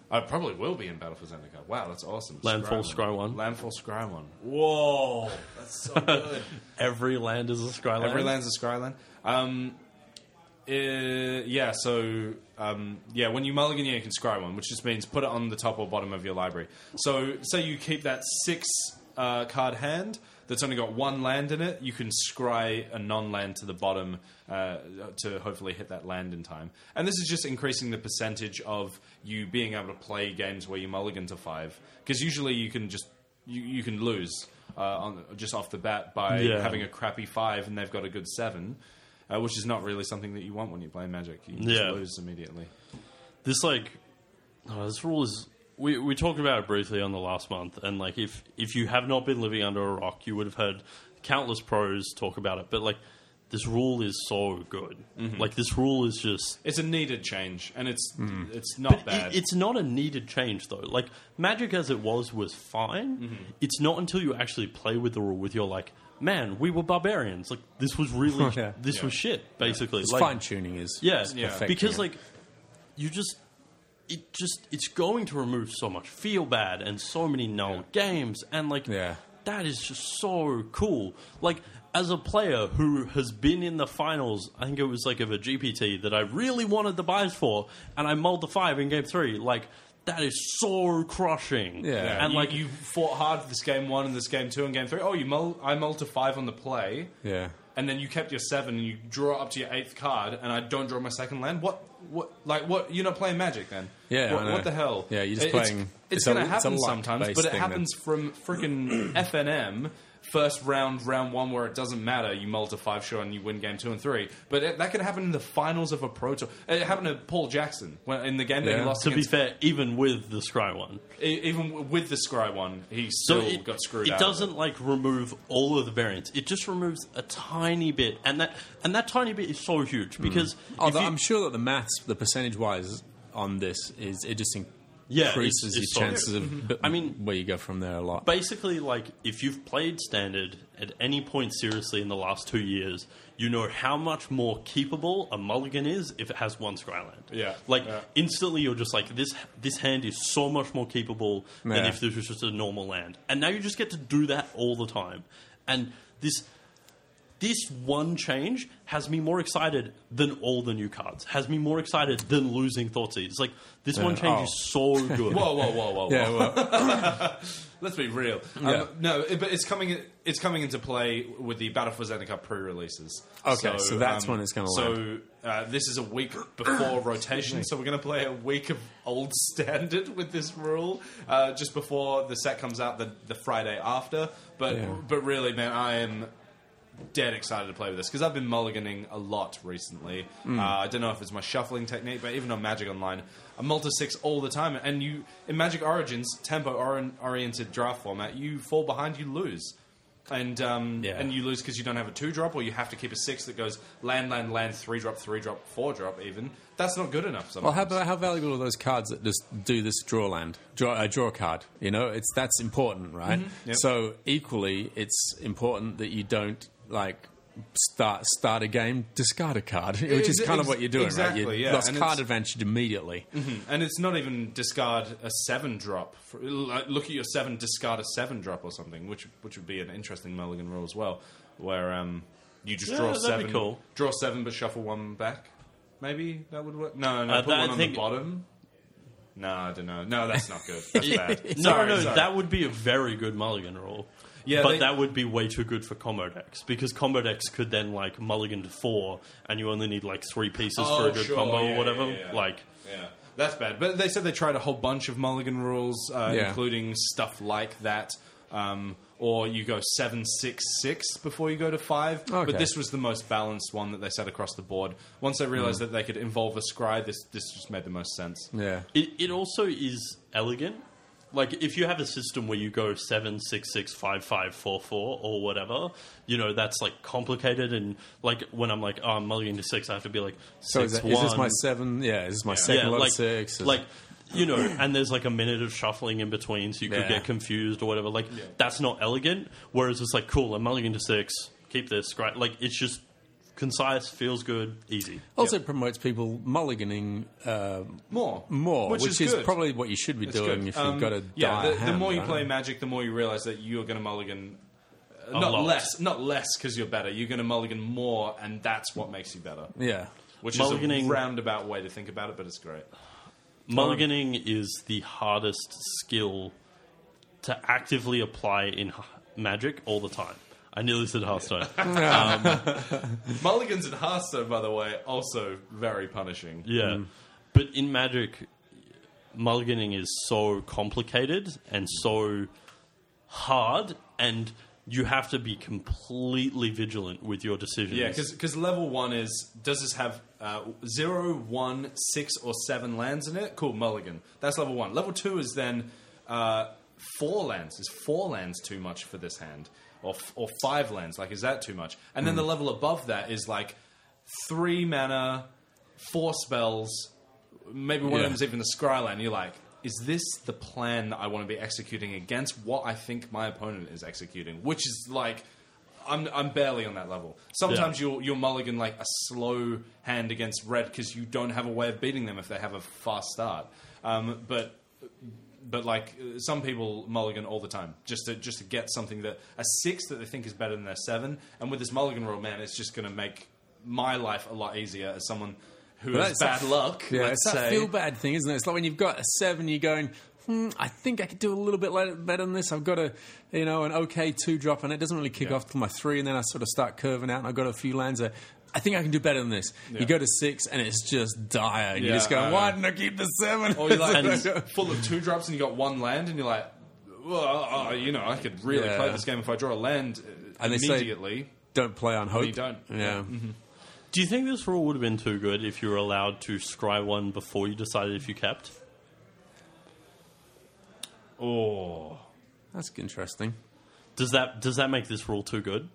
I probably will be in Battle for Zendikar. Wow, that's awesome. Landfall, Scry Scry one. Landfall, Scry one. Whoa, that's so good. Every land is a Scryland. Every land's a Scryland. Um, uh, yeah, so um, yeah, when you mulligan, yeah, you can scry one, which just means put it on the top or bottom of your library. So, say you keep that six uh, card hand that's only got one land in it, you can scry a non-land to the bottom uh, to hopefully hit that land in time. And this is just increasing the percentage of you being able to play games where you mulligan to five, because usually you can just you, you can lose uh, on, just off the bat by Yeah. having a crappy five and they've got a good seven. Uh, which is not really something that you want when you play Magic. You just Yeah. lose immediately. This like oh, this rule is we we talked about it briefly on the last month, and like if if you have not been living under a rock, you would have heard countless pros talk about it. But like this rule is so good. Mm-hmm. Like this rule is just It's a needed change, and it's it's not But bad. it, it's not a needed change though. Like Magic as it was was fine. Mm-hmm. It's not until you actually play with the rule with your like, man, we were barbarians. Like this was really Yeah. this Yeah. was shit. Basically, It's like, fine tuning is Yeah, Yeah. perfecting because it. like you just it just it's going to remove so much feel bad and so many null Yeah. games, and like Yeah. that is just so cool. Like as a player who has been in the finals, I think it was like of a G P T that I really wanted the buys for, and I mulled the five in game three. Like that is so crushing. Yeah. Yeah, and you, like you fought hard for this game one and this game two and game three. Oh, you mull, I mulled to five on the play, yeah. and then you kept your seven and you draw up to your eighth card, and I don't draw my second land. What? What? Like what? You're not playing Magic then? Yeah, What, I know. what the hell? Yeah, you're just It- playing- It's, it's it's a- going to it's a happen luck-based sometimes, but it thing happens from freaking F N M. First round, round one, where it doesn't matter. You mull to five, sure, and you win game two and three. But it, that could happen in the finals of a Pro Tour. It happened to Paul Jackson when, in the game that he Yeah. lost to be against. fair, even with the Scry one, E- even with the Scry one, he so still it, got screwed it out. doesn't like remove all of the variants. It just removes a tiny bit, and that and that tiny bit is so huge because if Although you- I'm sure that the maths, the percentage wise on this is it just Yeah, increases it's- it's your so chances of. But I mean- where you go from there a lot. basically, like, if you've played Standard at any point seriously in the last two years, you know how much more keepable a mulligan is if it has one Scryland. Yeah, Like, yeah. instantly you're just like, this this hand is so much more keepable than Yeah. if this was just a normal land. And now you just get to do that all the time. And this... This one change has me more excited than all the new cards. Has me more excited than losing Thoughtseize. Like, this one change oh. is so good. Whoa, whoa, whoa, whoa! yeah, whoa. well, Let's be real. Yeah. Um, no, it- but it's coming. It's coming into play with the Battle for Zendikar pre-releases. Okay, so that's when it's gonna So uh, this is a week before rotation. So we're going to play a week of old Standard with this rule uh, just before the set comes out the, the Friday after. But Yeah. but really, man, I am dead excited to play with this because I've been mulliganing a lot recently. Mm. Uh, I don't know if it's my shuffling technique, but even on Magic Online, I multi six all the time. And you in Magic Origins, tempo ori- oriented draft format, you fall behind, you lose. And um, Yeah. and you lose because you don't have a two drop, or you have to keep a six that goes land, land, land, three drop, three drop, four drop. Even that's not good enough. Sometimes. well, how about how valuable are those cards that just do this draw land, draw a draw card? You know, it's that's important, right? Mm-hmm. Yep. So equally, it's important that you don't like start start a game, discard a card, which is Ex- kind of what you're doing, exactly, right? You yeah. lost And card it's- advantage immediately. And it's not even discard a seven drop. For, like, look at your seven, discard a seven drop or something, which which would be an interesting mulligan rule as well, where um, you just Yeah, draw that'd be seven, cool. draw seven, but shuffle one back. Maybe that would work. No, no, Uh, put that- one I on think- the bottom. No, I don't know. No, that's not good. That's bad. No, Sorry, no, sorry. that would be a very good mulligan rule. Yeah, but they- that would be way too good for combo decks because combo decks could then like mulligan to four, and you only need like three pieces Oh, for a good sure, combo yeah, or whatever. yeah, yeah. Like, Yeah, that's bad. But they said they tried a whole bunch of mulligan rules, uh, Yeah. including stuff like that. Um, or you go seven, six, six before you go to five. Okay. But this was the most balanced one that they set across the board. Once they realized that they could involve a scry, this this just made the most sense. Yeah. it, it also is elegant. Like if you have a system where you go seven, six, six, five, five, four, four, or whatever, you know that's like complicated. And like when I'm like, oh, I'm mulligan to six, I have to be like, So six, is, that, is this one. my seven? Yeah, is this my second yeah, lot like of six? Is- like you know, and there's like a minute of shuffling in between, so you could Yeah. get confused or whatever. Like that's not elegant. Whereas it's like cool, I'm mulligan to six, keep this, right? Like it's just concise, feels good, easy. Also promotes people mulliganing uh, More. more, Which which, is is, good. probably what you should be It's doing good. if Um, you've got a yeah, dire the, the hand, more you right? play Magic, the more you realize that you're going to mulligan. Uh, A not lot. less, not less because you're better. You're going to mulligan more, and that's what makes you better. Yeah. Which Mulliganing- is a roundabout way to think about it, but it's great. Mulliganing is the hardest skill to actively apply in H- Magic all the time. I nearly said Hearthstone. Mulligans in Hearthstone, by the way, also very punishing. Yeah. But in Magic, mulliganing is so complicated and so hard, and you have to be completely vigilant with your decisions. Yeah, because level one is, does this have uh, zero, one, six, or seven lands in it? Cool, mulligan. That's level one. Level two is then uh, four lands. Is four lands too much for this hand? Or, f- or five lands, like, is that too much? And then the level above that is like three mana, four spells, maybe one Yeah. of them is even the Scry land. You're like, is this the plan that I want to be executing against what I think my opponent is executing? Which is like, I'm I'm barely on that level. Sometimes Yeah. you'll you'll mulligan like a slow hand against red because you don't have a way of beating them if they have a fast start. Um, but but like uh, some people mulligan all the time just to just to get something that a six that they think is better than their seven. And with this mulligan rule, man, it's just going to make my life a lot easier as someone who But has that's bad that- luck. Yeah, let's it's that say. feel bad thing, isn't it? It's like when you've got a seven, you're going, hmm, I think I could do a little bit le- better than this. I've got a, you know, an okay two drop, and it doesn't really kick Yeah. off till my three, and then I sort of start curving out, and I've got a few lands there. I think I can do better than this. Yeah. You go to six, and it's just dire. And Yeah, you're just going, I why know. didn't I keep the seven? Or you're like And- full of two drops and you got one land, and you're like, well, uh, you know, I could really Yeah. play this game if I draw a land uh, And they say- immediately. Don't play on hope. You don't. Yeah. Do you think this rule would have been too good if you were allowed to scry one before you decided if you kept? Oh, That's interesting. Does that does that make this rule too good?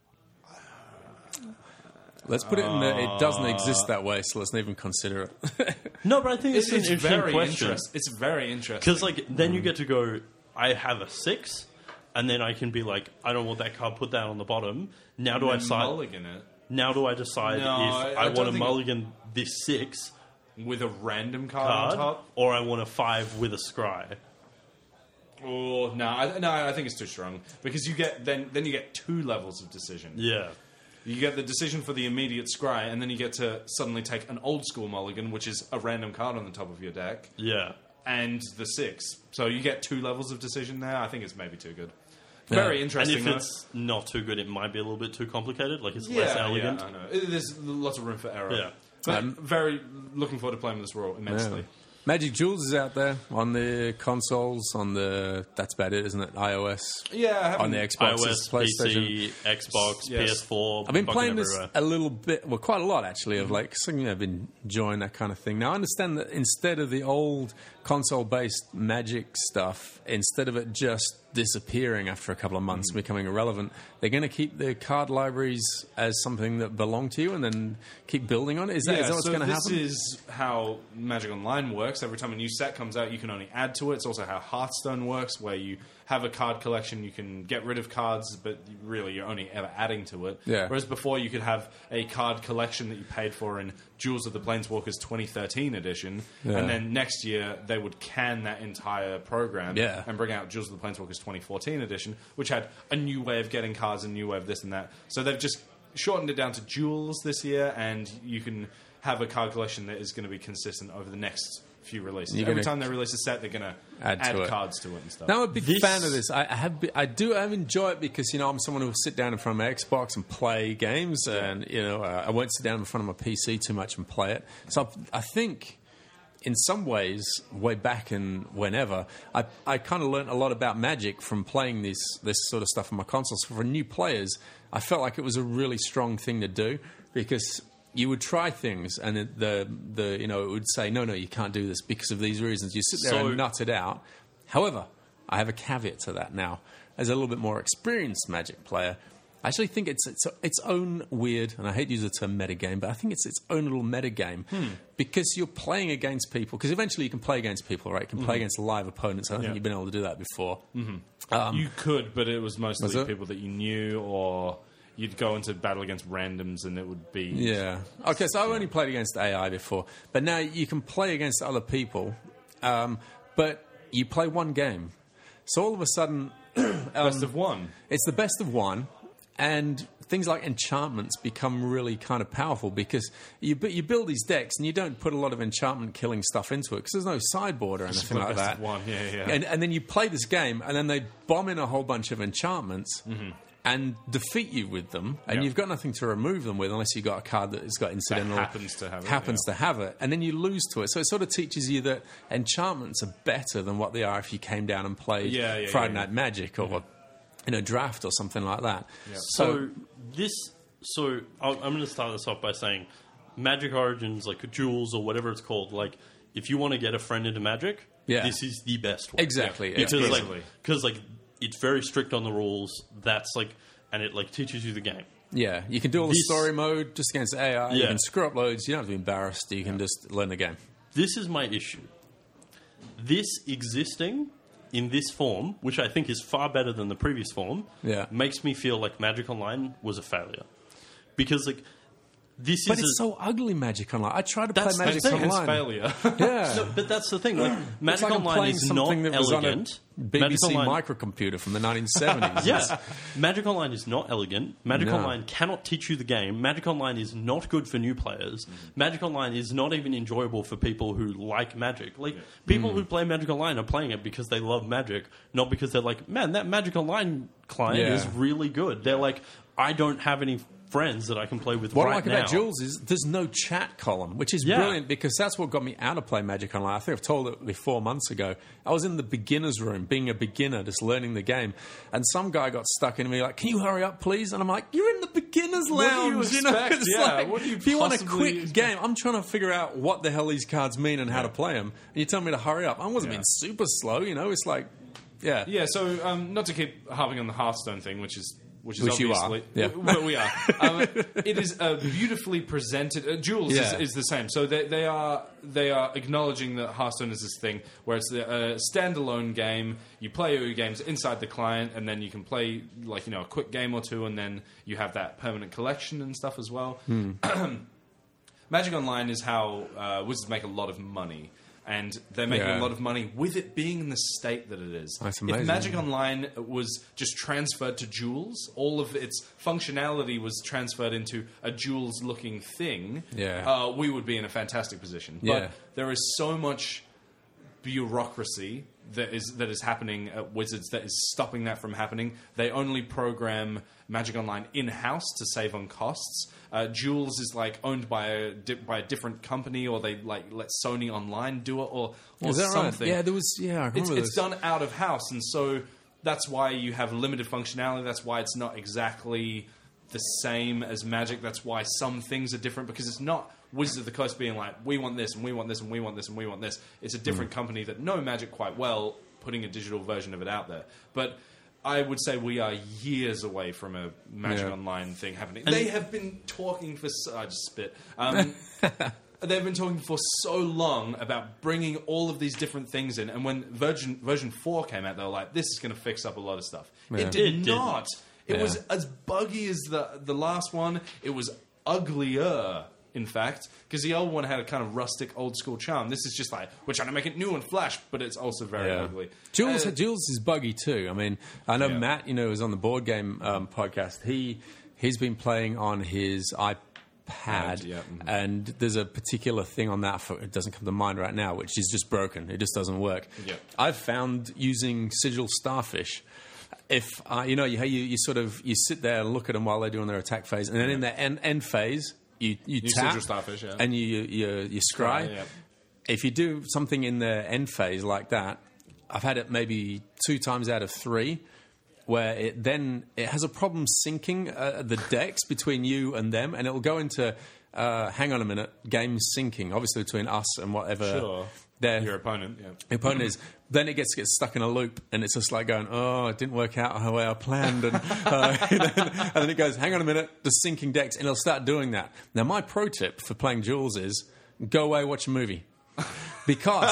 Let's put it in the, it doesn't exist that way, so let's not even consider it. No, but I think it's, it's, an it's interesting very question. interesting. It's very interesting Because like then you get to go, I have a six, and then I can be like, I don't want that card, put that on the bottom. Now do I And decide? mulligan it Now do I decide No, if I- I, I want don't to think- mulligan this six with a random card, card, on top. or I want a five with a scry? Oh no, I, no, I think it's too strong because you get then then you get two levels of decision. Yeah. You get the decision for the immediate scry, and then you get to suddenly take an old school mulligan, which is a random card on the top of your deck, Yeah. and the six. So you get two levels of decision there. I think it's maybe too good. Yeah. Very And interesting. if though. it's not too good, it might be a little bit too complicated. Like it's yeah, less elegant. yeah, I know. It- There's lots of room for error. Yeah. But Um, very looking forward to playing with this rule immensely. Yeah. Magic Jewels is out there on the consoles, on the, that's about it, isn't it? iOS, Yeah, I haven't, on the Xbox, iOS, PlayStation. P C, Xbox, Yes. P S four. I've been fucking playing this everywhere. a little bit, well, quite a lot actually, of like, something I've been enjoying that kind of thing. Now, I understand that instead of the old console based Magic stuff, instead of it just disappearing after a couple of months and becoming irrelevant, they're going to keep the card libraries as something that belong to you and then keep building on it. Is that, Yeah, is that what's so going to this happen? is how Magic Online works. Every time a new set comes out, you can only add to it. It's also how Hearthstone works, where you have a card collection, you can get rid of cards, but really you're only ever adding to it. Yeah. Whereas before you could have a card collection that you paid for in Jewels of the Planeswalkers twenty thirteen edition, Yeah. and then next year they would can that entire program Yeah. and bring out Jewels of the Planeswalkers twenty fourteen edition, which had a new way of getting cards, a new way of this and that. So they've just shortened it down to Jewels this year, and you can have a card collection that is going to be consistent over the next few releases. You're Every gonna time they release a set, they're going to add add, to it. cards to it and stuff. Now, I'm a big This- fan of this. I, I have, be- I do, I enjoy it because you know I'm someone who will sit down in front of my Xbox and play games, and you know uh, I won't sit down in front of my P C too much and play it. So I, I think, in some ways, way back and whenever, I, I kind of learned a lot about Magic from playing this this sort of stuff on my consoles. For new players, I felt like it was a really strong thing to do because you would try things, and it, the the you know it would say no, no, you can't do this because of these reasons. You sit there So- and nut it out. However, I have a caveat to that now. As a little bit more experienced Magic player, I actually think it's its, its own weird, and I hate to use the term metagame, but I think it's its own little metagame because you're playing against people. Because eventually you can play against people, right? You can play against live opponents. I don't Yeah. think you've been able to do that before. Um, you could, but it was mostly Was it? people that you knew or you'd go into battle against randoms, and it would be Yeah. Okay, so I've only played against A I before, but now you can play against other people, um, but you play one game. So all of a sudden, um, best of one. it's the best of one, and things like enchantments become really kind of powerful because you bu- you build these decks and you don't put a lot of enchantment killing stuff into it because there's no sideboard or anything play like best that. of one, yeah, yeah. And, and then you play this game, and then they bomb in a whole bunch of enchantments. Mm-hmm. And defeat you with them, and Yeah. you've got nothing to remove them with unless you've got a card that has got incidental happens to have it, happens yeah. to have it, and then you lose to it. So it sort of teaches you that enchantments are better than what they are if you came down and played Yeah, yeah, Friday yeah, yeah. Night Magic or in a draft or something like that. So this, so I'll, I'm going to start this off by saying, Magic Origins, like Jules or whatever it's called, like if you want to get a friend into Magic, Yeah. this is the best one. Exactly, because yeah. like Basically. because like it's very strict on the rules. That's like, and it like teaches you the game. Yeah, you can do all the This- story mode just against A I. You Yeah. can screw up loads. You don't have to be embarrassed. You can just learn the game. This is my issue. This existing in this form, which I think is far better than the previous form, Yeah. makes me feel like Magic Online was a failure. Because like this But is it's a, so ugly, Magic Online. I tried to play That's the Magic thing, it's Hence Online. failure. Yeah. No, but that's the thing. Like, It's Magic like I'm Online playing is something not that was elegant. on a B B Magic C Online, microcomputer from the nineteen seventies. yeah, Magic Online is not elegant. Magic No. Online cannot teach you the game. Magic Online is not good for new players. Magic Online is not even enjoyable for people who like Magic. Like people who play Magic Online are playing it because they love Magic, not because they're like, man, that Magic Online client Yeah. is really good. They're like, I don't have any friends that I can play with What right I like now. about Jules is there's no chat column, which is Yeah. brilliant because that's what got me out of play Magic Online. I think I've told it before months ago. I was in the beginner's room, being a beginner, just learning the game, and some guy got stuck in me like, "Can you hurry up, please?" And I'm like, "You're in the beginner's What do you lounge, know? expect? It's Yeah, like, what do you if you want a possibly quick expect? game, I'm trying to figure out what the hell these cards mean and how to play them, and you tell me to hurry up. I wasn't Yeah. being super slow, you know. It's like, yeah, Yeah, so um, not to keep harping on the Hearthstone thing, which is which is Which you are, obviously yeah. well, we are. Um, it is uh, beautifully presented. Uh, Jules Yeah. is, is the same. So they, they are they are acknowledging that Hearthstone is this thing where it's a, a standalone game. You play your games inside the client, and then you can play like you know a quick game or two, and then you have that permanent collection and stuff as well. Hmm. Magic Online is how uh, Wizards make a lot of money. And they're making Yeah. a lot of money with it being in the state that it is. That's If amazing. Magic Online was just transferred to Jules, all of its functionality was transferred into a Jules-looking thing, Yeah. uh, we would be in a fantastic position. Yeah. But there is so much bureaucracy that is that is happening at Wizards that is stopping that from happening. They only program Magic Online in-house to save on costs. Uh, Jules is like owned by a di- by a different company, or they like let Sony Online do it, or or is that something. right? Yeah, there was. Yeah, I remember It's, this. it's done out of house, and so that's why you have limited functionality. That's why it's not exactly the same as Magic. That's why some things are different, because it's not Wizards of the Coast being like, we want this, and we want this, and we want this, and we want this. It's a different company that know Magic quite well, putting a digital version of it out there. But I would say we are years away from a Magic Yeah. Online thing happening. They have been talking for... So, I just spit. Um, they've been talking for so long about bringing all of these different things in, and when version version four came out, they were like, "This is going to fix up a lot of stuff." Yeah. It did It not. It Yeah. was as buggy as the the last one. It was uglier, in fact, because the old one had a kind of rustic, old school charm. This is just like, we're trying to make it new and flash, but it's also very Yeah. ugly. Jules, Uh, Jules is buggy too. I mean, I know Yeah. Matt, you know, was on the board game um, podcast. He he's been playing on his iPad, Yeah, mhm. and there's a particular thing on that. For, it doesn't come to mind right now, which is just broken. It just doesn't work. Yeah. I've found using Sigil Starfish. If uh, you know, you, you you sort of you sit there and look at them while they're doing their attack phase, and then in their end, end phase, you you Use tap Sigil Starfish, yeah. and you you you, you scry. Scry, yeah. If you do something in the end phase like that, I've had it maybe two times out of three, where it then it has a problem syncing uh, the decks between you and them, and it will go into uh, hang on a minute, game syncing, obviously between us and whatever Sure. their Your opponent, yeah. opponent is. Then it gets gets stuck in a loop, and it's just like going, "Oh, it didn't work out the way I planned," and, uh, and, then, and then it goes, "Hang on a minute, the syncing decks," and it'll start doing that. Now, my pro tip for playing Jules is go away, watch a movie, because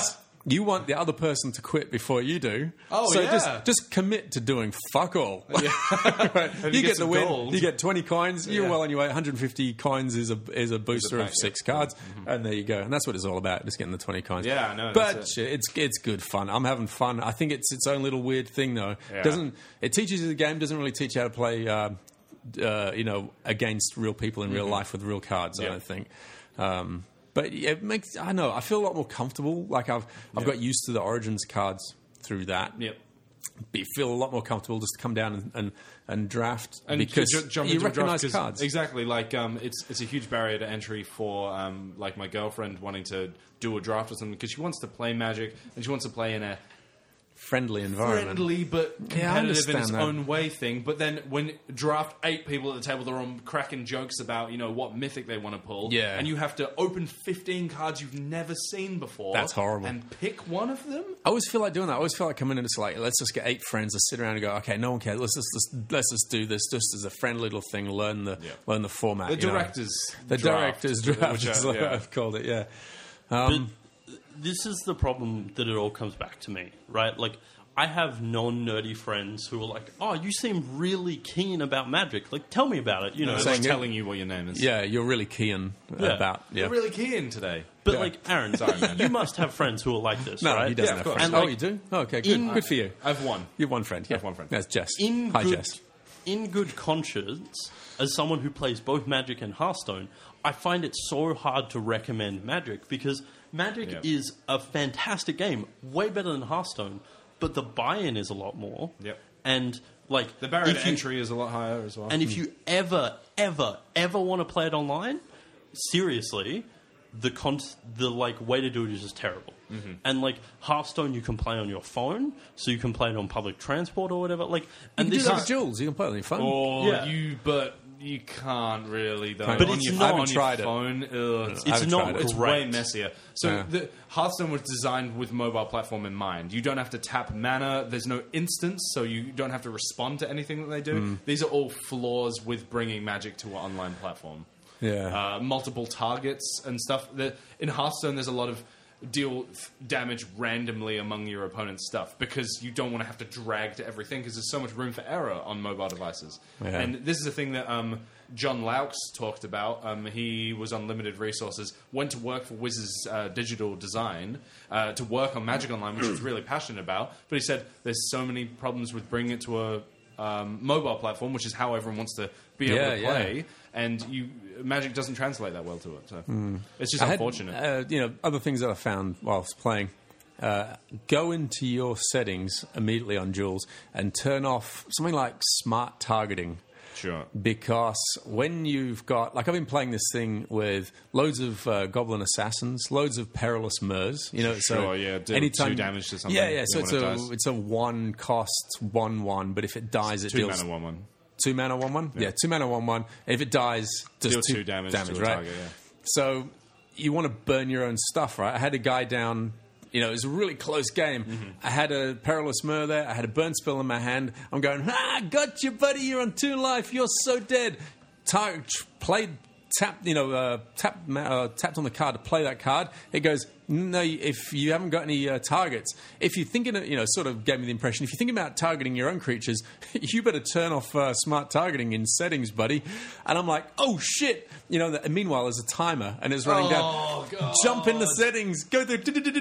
You want the other person to quit before you do. Oh, so yeah. just just commit to doing fuck all. Right? you, you get, get the some win. gold. You get twenty coins. You're Yeah. well on your way. one hundred fifty coins is a is a booster pack, of yeah. six cards, and there you go. And that's what it's all about. Just getting the twenty coins. Yeah, I know, But that's shit, it's it's good fun. I'm having fun. I think it's its own little weird thing though. Yeah. Doesn't it teaches you the game? Doesn't really teach you how to play. Uh, uh, you know, against real people in real Mm-hmm. life with real cards. I Yeah. don't think. Um, But it makes I know I feel a lot more comfortable. Like I've I've got used to the Origins cards through that. Yep. You feel a lot more comfortable just to come down and and, and draft And because ju- jump you into a draft recognize 'cause- cards. Exactly. Like um, it's it's a huge barrier to entry for um, like my girlfriend wanting to do a draft or something because she wants to play Magic and she wants to play in a Friendly environment. friendly but Yeah, I competitive in understand its that. own way thing. But then when draft eight people at the table, they're all cracking jokes about you know what mythic they want to pull. Yeah. and you have to open fifteen cards you've never seen before. That's horrible. And pick one of them. I always feel like doing that. I always feel like coming in and it's like, let's just get eight friends to sit around and go, okay, no one cares. Let's just let's, let's just do this just as a friendly little thing. Learn the Yeah. learn the format. The you know. directors, the draft, directors draft, which, uh, is like yeah. I've called it. Yeah. But this is the problem that it all comes back to me, right? Like, I have non-nerdy friends who are like, "Oh, you seem really keen about Magic. Like, tell me about it." You know, No, Saying just it- telling you what your name is. Yeah, you're really keen Yeah. about. Yeah. You're really keen today. but Yeah. like, Aaron, Sorry, man. you must have friends who are like this, No, right? he doesn't Yeah, of have course. friends. And, oh, like, you do? Oh, okay, good. in- good for you. I've won. You have one friend. Yeah. have one friend. That's Jess. In Hi, good, Jess. in good conscience, as someone who plays both Magic and Hearthstone, I find it so hard to recommend Magic because Magic Yep. is a fantastic game, way better than Hearthstone, but the buy-in is a lot more. Yep. And like The barrier if to you- entry is a lot higher as well. And if you ever, ever, ever want to play it online, seriously, the con- the like way to do it is just terrible. Mm-hmm. And like Hearthstone, you can play on your phone, so you can play it on public transport or whatever. Like, You and can this do that with is Jules. You can play it on your phone. Or Yeah. you, but you can't really though. But on it's your, not- I on haven't your tried it. phone. Ugh, it's I haven't it's not tried it. it's great. way messier. So Yeah. the Hearthstone was designed with mobile platform in mind. You don't have to tap mana. There's no instance, so you don't have to respond to anything that they do. Mm. These are all flaws with bringing Magic to an online platform. Yeah. Uh, multiple targets and stuff. The, in Hearthstone, there's a lot of deal th- damage randomly among your opponent's stuff because you don't want to have to drag to everything because there's so much room for error on mobile devices. Yeah. And this is a thing that um, John Laux talked about. Um, he was on Limited Resources, went to work for Wiz's uh, digital design uh, to work on Magic Online, which he was really passionate about. But he said there's so many problems with bringing it to a um, mobile platform, which is how everyone wants to be able Yeah, to yeah. play. And you, Magic doesn't translate that well to it. So it's just I had, unfortunate. uh, you know, other things that I found whilst playing. Uh, go into your settings immediately on Jules and turn off something like smart targeting. Sure. Because when you've got, like, I've been playing this thing with loads of uh, Goblin Assassins, loads of Perilous Murs. You know, so Sure, yeah, do anytime two damage to something, Yeah, yeah. you So know, it's when a it dies. it's a one cost one one, but if it dies, it Two deals mana, one one. two mana one one. Yeah, two mana one one. If it dies, does Deal two, two damage to a right? target, yeah. So you want to burn your own stuff, right? I had a guy down. You know, it was a really close game. Mm-hmm. I had a Perilous Mur there. I had a burn spell in my hand. I'm going, ah, got you, buddy. You're on two life. You're so dead. Tar- played, tapped, you know, uh, tapped, uh, tapped on the card to play that card. It goes, no, if you haven't got any uh, targets, if you're thinking, of, you know, sort of gave me the impression, if you're thinking about targeting your own creatures, you better turn off uh, smart targeting in settings, buddy. And I'm like, oh shit, you know. And meanwhile, there's a timer, and it's running Oh, down. God. Jump in the settings, go through,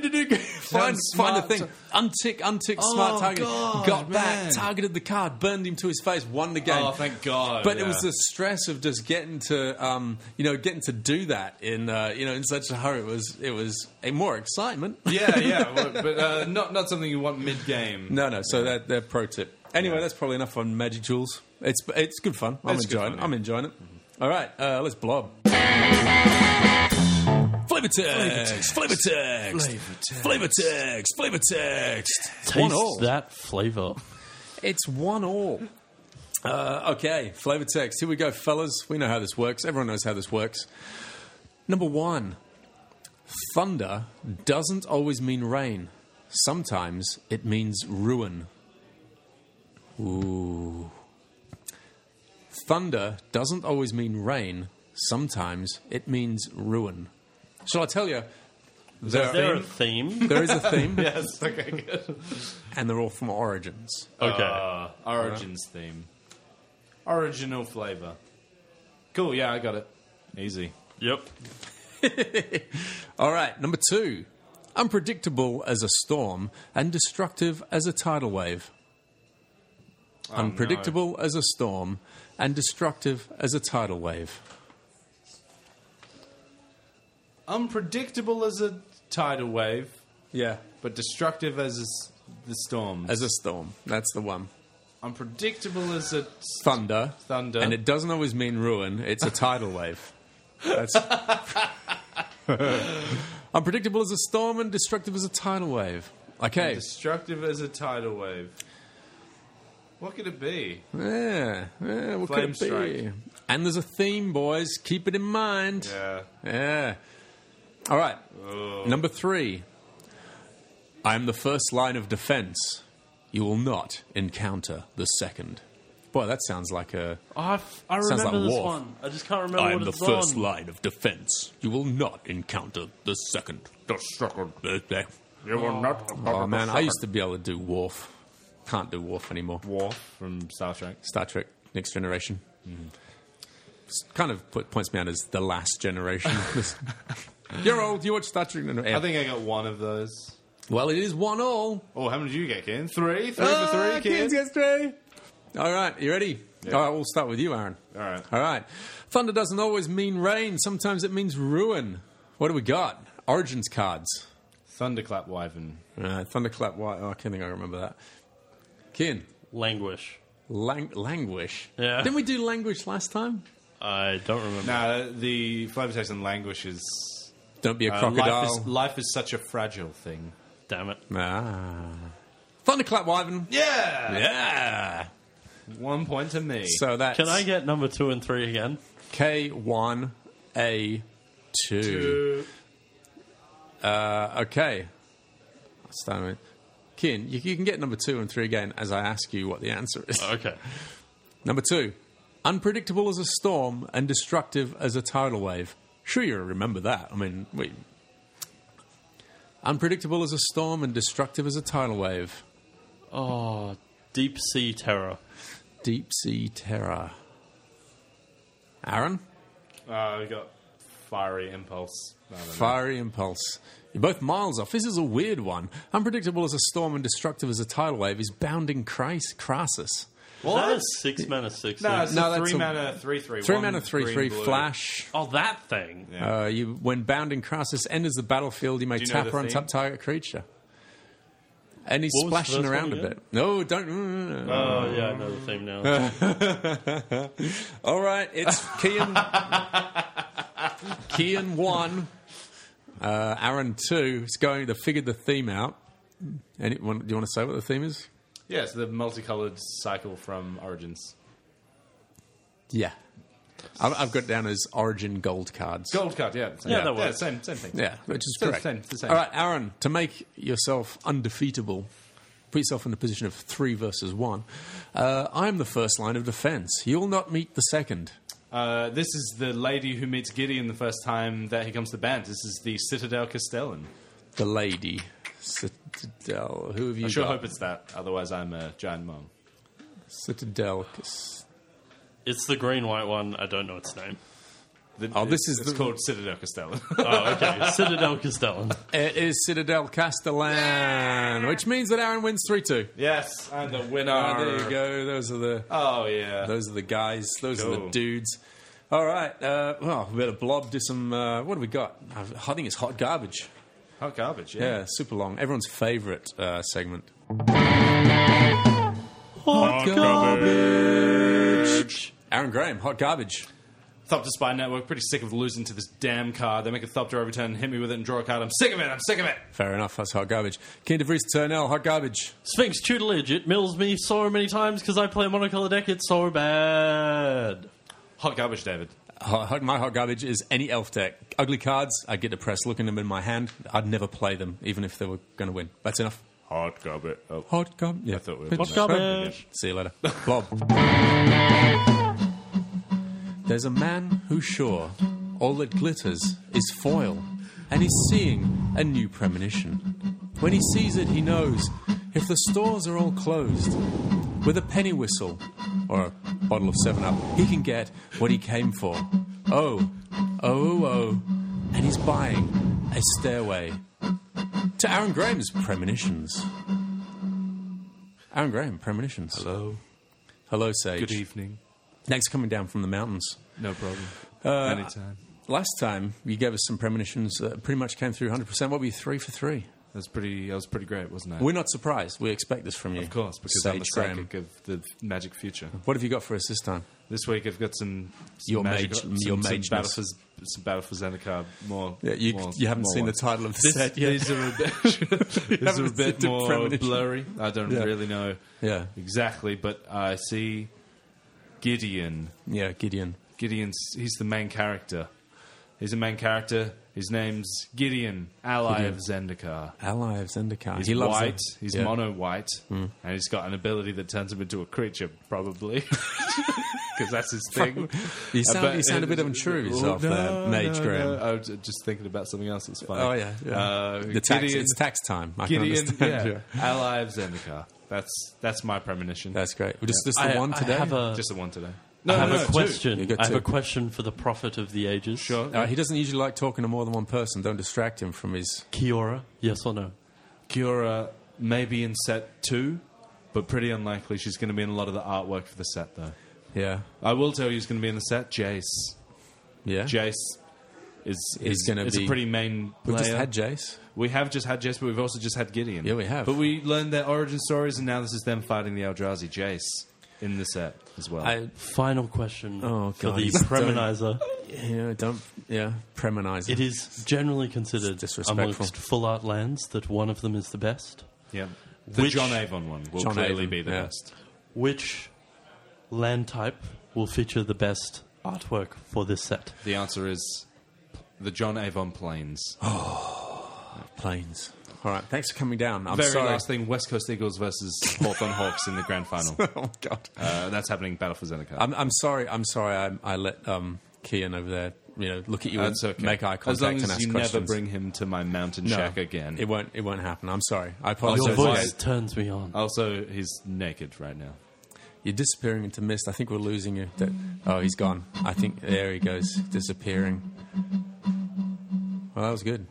find, find the smart thing, tar- untick, untick, Oh, smart targeting. God, Got back, man. targeted the card, burned him to his face, won the game. Oh, thank God. But it yeah. was the stress of just getting to, um, you know, getting to do that in, uh, you know, in such a hurry. It was, it was a more excitement. yeah, yeah, well, but uh, not not something you want mid game. No, no. So that that pro tip. Anyway, Yeah. that's probably enough on Magic Jewels. It's it's good fun. I'm It's good enjoying. fun, it. I'm yeah. enjoying it. All right, uh, let's blob. Flavor text, flavor text, flavor text, flavor text. One all. Taste that flavor. It's one all. Uh, okay, flavor text. Here we go, fellas. We know how this works. Everyone knows how this works. Number one. Thunder doesn't always mean rain. Sometimes it means ruin. Ooh. Thunder doesn't always mean rain. Sometimes it means ruin. Shall I tell you? There, Is there a theme? there is a theme, Yes. Okay. Good. and they're all from Origins. Okay. Uh, Origins theme. Original flavor. Cool. Yeah, I got it. Easy. Yep. All right, number two. Unpredictable as a storm and destructive as a tidal wave. Oh, Unpredictable as a storm and destructive as a tidal wave. Unpredictable as a tidal wave, Yeah. but destructive as is the storms. As a storm. That's the one. Unpredictable as a Thunder. thunder. And it doesn't always mean ruin, it's a tidal wave. That's unpredictable as a storm and destructive as a tidal wave. Okay. destructive as a tidal wave. What could it be? Yeah. yeah what Flame could it be? And there's a theme, boys. Keep it in mind. Yeah. Yeah. All right. Number three. I am the first line of defense. You will not encounter the second. Boy, that sounds like a... Oh, I, f- I Sounds remember like this Worf. one. I just can't remember I what am the it's first on. line of defense. You will not encounter the second. The second. You will not. Oh, man, I used to be able to do Worf. Can't do Worf anymore. Worf from Star Trek. Star Trek Next Generation. Kind of put, points me out as the last generation. You're old. You watch Star Trek. I think I got one of those. Well, it is one all. Oh, how many did you get, Ken? Three? Three Ah, for three, Ken? Kids gets three. All right, you ready? All right, we'll start with you, Aaron. All right. All right. Thunder doesn't always mean rain. Sometimes it means ruin. What do we got? Origins cards. Thunderclap Wyvern. Uh, Thunderclap White. Oh, I can't think I remember that. Ken. Languish. Lang- languish. Yeah. Didn't we do languish last time? I don't remember. Nah, the flavor text in language is... Don't be a uh, crocodile. life, is, life is such a fragile thing. Damn it. Ah. Thunderclap Wyvern. Yeah! Yeah. One point to me. So that's Can I get number two and three again? K one A two. Two. Uh, okay. Start with Ken, you, you can get number two and three again as I ask you what the answer is. Okay. Number two. Unpredictable as a storm and destructive as a tidal wave. Sure you remember that. I mean, wait. Unpredictable as a storm and destructive as a tidal wave. Oh, Deep Sea Terror. Deep sea terror. Aaron? Uh, we got Fiery Impulse. I don't know. Fiery impulse. You're both miles off. This is a weird one. Unpredictable as a storm and destructive as a tidal wave is Bounding Cris- Crassus. Is that a six mana six? No, six? it's No, a that's three a- mana, three three. Three one mana, three, green, three, blue. flash. Oh, that thing. Yeah. Uh, you, when Bounding Crassus enters the battlefield, you may Do you know tap the or theme? untap target creature. And he's What was the splashing first around one a again? bit. No, don't. mm, Oh, yeah, I know the theme now. All right, it's Kian. Kian one, uh, Aaron two. It's going to figure the theme out. Anyone, do you want to say what the theme is? Yeah, it's the multicolored cycle from Origins. Yeah, I've, I've got it down as Origin gold cards. Gold card, yeah. Same, Yeah, that works. same, same thing. Yeah, which is Same, correct. same, the same. All right, Aaron, to make yourself undefeatable, put yourself in a position of three versus one. Uh, I'm the first line of defense. You'll not meet the second. Uh, this is the lady who meets Gideon the first time that he comes to band. This is the Citadel Castellan. The lady. Citadel. Who have you I sure got? hope it's that. Otherwise, I'm a giant mom. Citadel. Cas- It's the green white one. I don't know its name. The, Oh, this it's, is it's the- called Citadel Castellan. Oh, okay. Citadel Castellan. It is Citadel Castellan, which means that Aaron wins three two. yes, I'm the winner. Ah, there you go. Those are the Oh yeah. those are the guys. Those are the Cool. dudes. All right. Uh, well, we better blob do some. Uh, what do we got? I think it's hot garbage. Hot garbage. Yeah. Yeah, super long. Everyone's favourite uh, segment. Hot garbage. Aaron Graham, hot garbage. Thopter Spy Network. Pretty sick of losing to this damn card. They make a Thopter every turn, hit me with it, and draw a card. I'm sick of it. I'm sick of it. Fair enough. That's hot garbage. King DeVries Turnell, hot garbage. Sphinx tutelage. It mills me so many times because I play a monocolor deck. It's so bad. Hot garbage, David. Hot, hot- my hot garbage is any elf deck. Ugly cards, I get depressed looking at them in my hand. I'd never play them, even if they were going to win. That's enough. Hot garbage. Oh. Hot garbage. Yeah. I thought we were Hot garbage. See you later. Blob. There's a man who's sure all that glitters is foil. and he's seeing a new premonition. When he sees it, he knows if the stores are all closed, with a penny whistle or a bottle of seven up, he can get what he came for. Oh, oh, oh, and he's buying a stairway to Aaron Graham's premonitions. Aaron Graham, premonitions. Hello. Hello, Sage. Good evening. Thanks for coming down from the mountains. No problem. Uh, Anytime. Last time you gave us some premonitions that pretty much came through one hundred percent. What were you, three for three? That was pretty. That was pretty great, wasn't it? We're not surprised. We expect this from you. Of course, because Sage I'm a Graham. psychic of the magic future. What have you got for us this time? This week I've got some, some Your magic, mage- some, your some mageness. battle for some battle for Zendikar. More. Yeah, you, more, you haven't more seen ones. the title of the This, set yet. These are a bit, these are a haven't bit seen the more premonition. blurry. I don't Yeah. really know Yeah, exactly, but I see Gideon. yeah, Gideon. Gideon's he's the main character. He's the main character. His name's Gideon, ally Gideon. of Zendikar. Ally of Zendikar. He's he loves white. them. He's Yeah. Hmm. mono white, and he's got an ability that turns him into a creature, probably, because that's his thing. You sound, But- you sound a bit unsure of yourself no, there, Mage no, Graham. no. I was just thinking about something else that's funny. Oh, yeah. yeah. Uh, the tax, Gideon, it's tax time. I Gideon, can understand. yeah, ally of Zendikar. That's that's my premonition. That's great. Just, just the I, one I today? have a, just the one today. I have no, a two. question. You got I have two. a question for the prophet of the ages. Sure. Uh, he doesn't usually like talking to more than one person. Don't distract him from his... Kiora, yes or no? Kiora may be in set two, but pretty unlikely. She's going to be in a lot of the artwork for the set, though. Yeah. I will tell you who's going to be in the set. Jace. Yeah. Jace is, He's is, gonna is be- a pretty main player. We've just had Jace. We have just had Jace, but we've also just had Gideon. Yeah, we have. But we learned their origin stories, and now this is them fighting the Eldrazi. Jace in the set as well. I, Final question Oh, for God, the he's- Preminizer. you know, don't... Yeah, premonizer. It is generally considered It's disrespectful. amongst full art lands that one of them is the best. yeah. The Which- John Avon one will John clearly Avon, be the yeah. best. Which land type will feature the best artwork for this set? The answer is the John Avon Plains. Planes. All right, thanks for coming down. I'm Very sorry. last thing, West Coast Eagles versus Hawthorne Hawks in the grand final. Oh, God. Uh, that's happening Battle for Zendikar. I'm, I'm sorry. I'm sorry. I, I let um, Kian over there, you know, look at you That's and okay. make eye contact as long and as ask you questions. never bring him to my mountain no, shack again. It won't. It won't happen. I'm sorry. I Also, apologize. Your it's voice like- turns me on. Also, he's naked right now. You're disappearing into mist. I think we're losing you. That- Oh, he's gone. I think there he goes, disappearing. Well, that was good.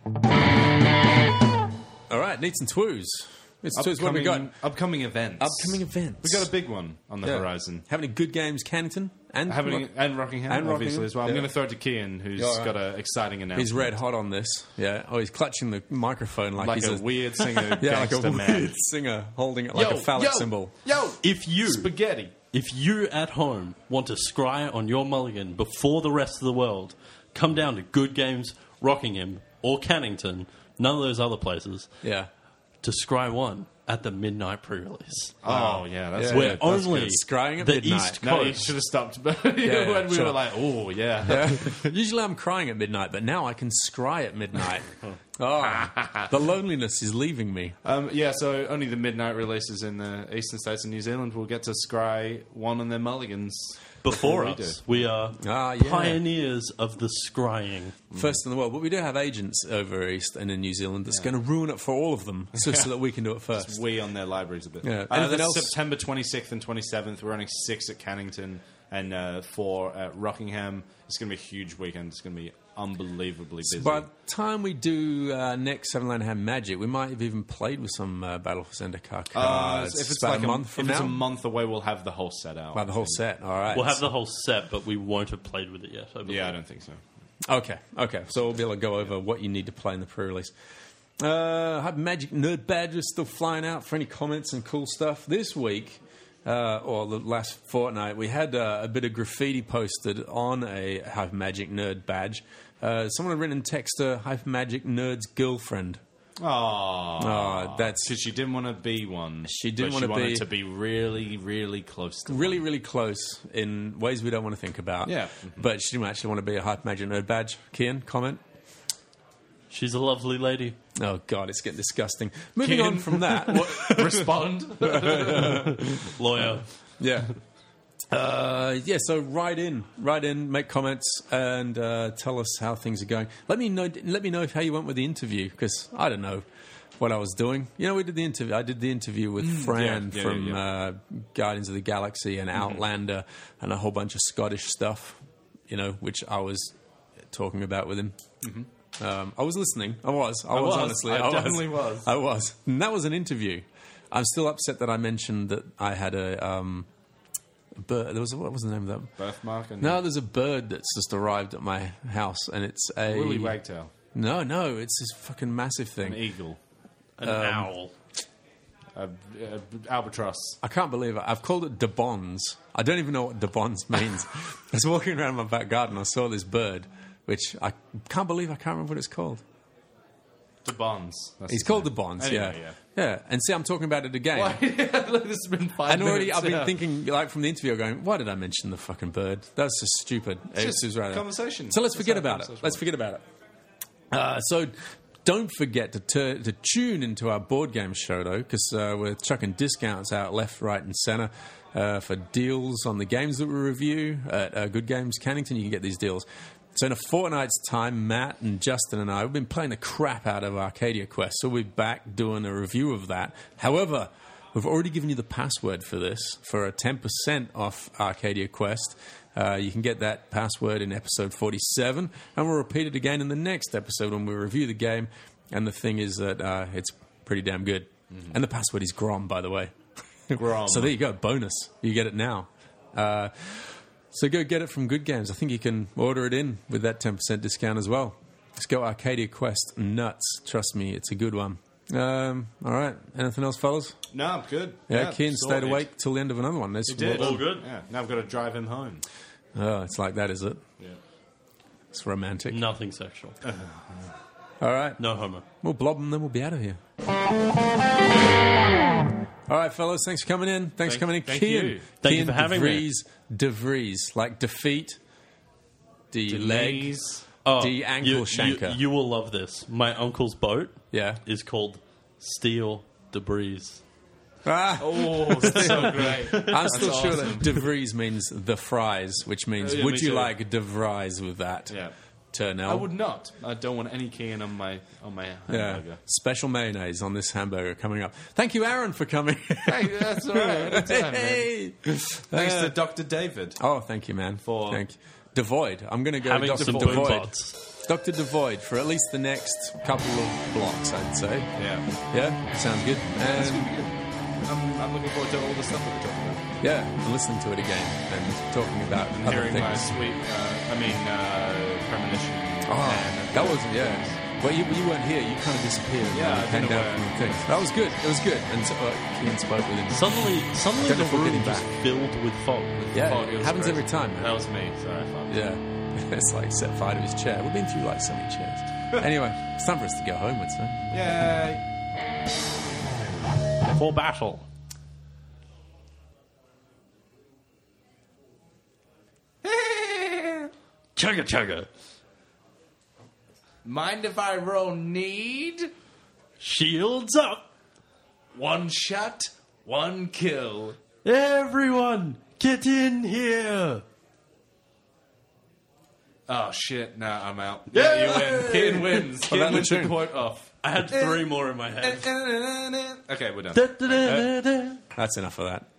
All right, neats and twoos. Neats and twos. What have we got? Upcoming events. Upcoming events. We got a big one on the Yeah. horizon. How many good games, Cannington and Having Rock- and Rockingham, And obviously Rockingham, as well. I'm yeah. going to throw it to Kian, who's Yeah, all right. got an exciting announcement. He's red hot on this. Yeah. Oh, he's clutching the microphone like, like he's a, weird singer, yeah, like a gangster weird man. singer holding it like Yo, a phallic yo, symbol. Yo, If you spaghetti. If you at home want to scry on your mulligan before the rest of the world, come down to Good Games, Rockingham, or Cannington, none of those other places, Yeah. to scry one at the midnight pre-release. Oh yeah, that's Yeah. Where good. That's only good. Scrying at the midnight. East No, you Coast. should have stopped yeah, when we shut were up. like, oh yeah. Usually I'm crying at midnight, but now I can scry at midnight. Oh, the loneliness is leaving me. Um, yeah, so only the midnight releases in the eastern states and New Zealand will get to scry one on their mulligans Before we us, do. we are Ah, yeah. pioneers of the scrying. First in the world. But we do have agents over east and in New Zealand that's going to ruin it for all of them so, so that we can do it first. We on their libraries a bit. Yeah. Uh, Anything that's else? September twenty-sixth and twenty-seventh. We're running six at Cannington and uh, four at Rockingham. It's going to be a huge weekend. It's going to be unbelievably busy. By the time we do uh, next Seven Land Hand Magic, we might have even played with some uh, Battle for Zendikar Uh, cards. if it's about like a month from if it's now. a month away, we'll have the whole set out. About the whole set. All right. We'll have the whole set, but we won't have played with it yet. I believe. Yeah, I don't think so. Okay, okay. So we'll be able to go over what you need to play in the pre-release. Uh, have Magic Nerd Badges still flying out for any comments and cool stuff. This week, uh, or the last fortnight, we had uh, a bit of graffiti posted on a Hive Magic Nerd badge. Uh, someone had written in text to Hive Magic Nerd's girlfriend. Oh, Oh, that's because she didn't want to be one. She didn't but wanna she wanted be- to be really, really close to really, really close in ways we don't want to think about. Yeah. But she didn't actually want to be a Hive Magic Nerd badge. Kian, comment? She's a lovely lady. Oh, God, it's getting disgusting. Moving Kian? on from that. one. Respond. Lawyer. Yeah. Uh, yeah, so write in, write in, make comments, and uh, tell us how things are going. Let me know. Let me know how you went with the interview, because I don't know what I was doing. You know, we did the interview. I did the interview with Fran yeah, yeah, from yeah, yeah. Uh, Guardians of the Galaxy and Outlander, and a whole bunch of Scottish stuff. You know, which I was talking about with him. Mm-hmm. Um, I was listening. I was. I, I was, was. honestly. I I definitely was. was. I was. And that was an interview. I'm still upset that I mentioned that I had a. Um, bird. There was a, what was the name of that? Birthmark and No, there's a bird that's just arrived at my house, and it's a Willy Wagtail, No, no, it's this fucking massive an thing. eagle, An owl. a, a albatross. I can't believe it. I've called it de Bonds. I don't even know what de Bonds means. I was walking around my back garden. I saw this bird, which I can't believe I can't remember what it's called. The Bonds. That's He's his called name. the Bonds. Anyway, yeah. yeah, And see, I'm talking about it again. Why? Look, this has been five And already, minutes. I've been yeah. thinking, like from the interview, going, "Why did I mention the fucking bird? That's just stupid." It's just just right there. conversation. So let's That's forget how about it. conversation Let's works. forget about it. Uh, so don't forget to tur- to tune into our board game show, though, because uh, we're chucking discounts out left, right, and centre uh, for deals on the games that we review at uh, Good Games Cannington. You can get these deals. So in a fortnight's time, Matt and Justin and I, we've been playing the crap out of Arcadia Quest, so we're back doing a review of that. However, we've already given you the password for this, for a ten percent off Arcadia Quest. Uh, you can get that password in episode forty-seven, and we'll repeat it again in the next episode when we review the game. And the thing is that uh, it's pretty damn good. Mm-hmm. And the password is Grom, by the way. Grom. So there you go, bonus. You get it now. Uh, so go get it from Good Games. I think you can order it in with that ten percent discount as well. Let's go Arcadia Quest nuts. Trust me, it's a good one. Um, all right. Anything else, fellas? No, I'm good. Yeah, Keen stayed sorted. awake till the end of another one. There's He did. All good. Yeah. Now I've got to drive him home. Oh, it's like that, is it? Yeah. It's romantic. Nothing sexual. All right. No homo. We'll blob them, then we'll be out of here. All right, fellas. Thanks for coming in. Thanks for Thank- coming in. thank Kian, you. Thank you Kian for having me. DeVries, DeVries, like defeat, the leg, Denise. Oh, the ankle you, shanker. You, you will love this. My uncle's boat yeah. is called Steel Debris. Ah, Oh, that's so great. I'm still That's sure awesome. that De Vries means the fries, which means Oh, yeah, would me you too. like De Vries with that? Yeah. Turnell. I would not. I don't want any keying on my on my Yeah. hamburger. Special mayonnaise on this hamburger coming up. Thank you, Aaron, for coming. Hey, that's all right. Anytime, man. Hey. Thanks Uh, to Doctor David. Oh, thank you, man. For- thank you. Devoid. I'm going to go Having Doctor some Devoid. blue pods. Doctor Devoid for at least the next couple of blocks, I'd say. Yeah. Yeah, sounds good. That's And really good. I'm, I'm looking forward to all the stuff that we're talking about. yeah, and listening to it again and talking about And other hearing things. my sweet, uh, I mean, uh, premonition. Oh, And- that was yeah. Well, you, you weren't here. You kind of disappeared. Yeah, when you I've came been down away. from the thing. That was good. It was good. And so, uh, Keane spoke with him. Suddenly, suddenly Don't the know if we'll get room him just back. filled with fog. Yeah, Fog, it was happens crazy. every time, man. That was me. Sorry, fuck. Yeah, it's like set fire to his chair. We've been through like so many chairs. Anyway, it's time for us to go home. It's time. Yay. For battle. Chugga chugga. Mind if I roll need? Shields up. One shot, one kill. Everyone, get in here. Oh shit! No, I'm out. Yeah, you win. Kid wins. Kid that wins the the tune? point off. I had three more in my head. Okay, we're done. Da, da, da, da, da. That's enough of that.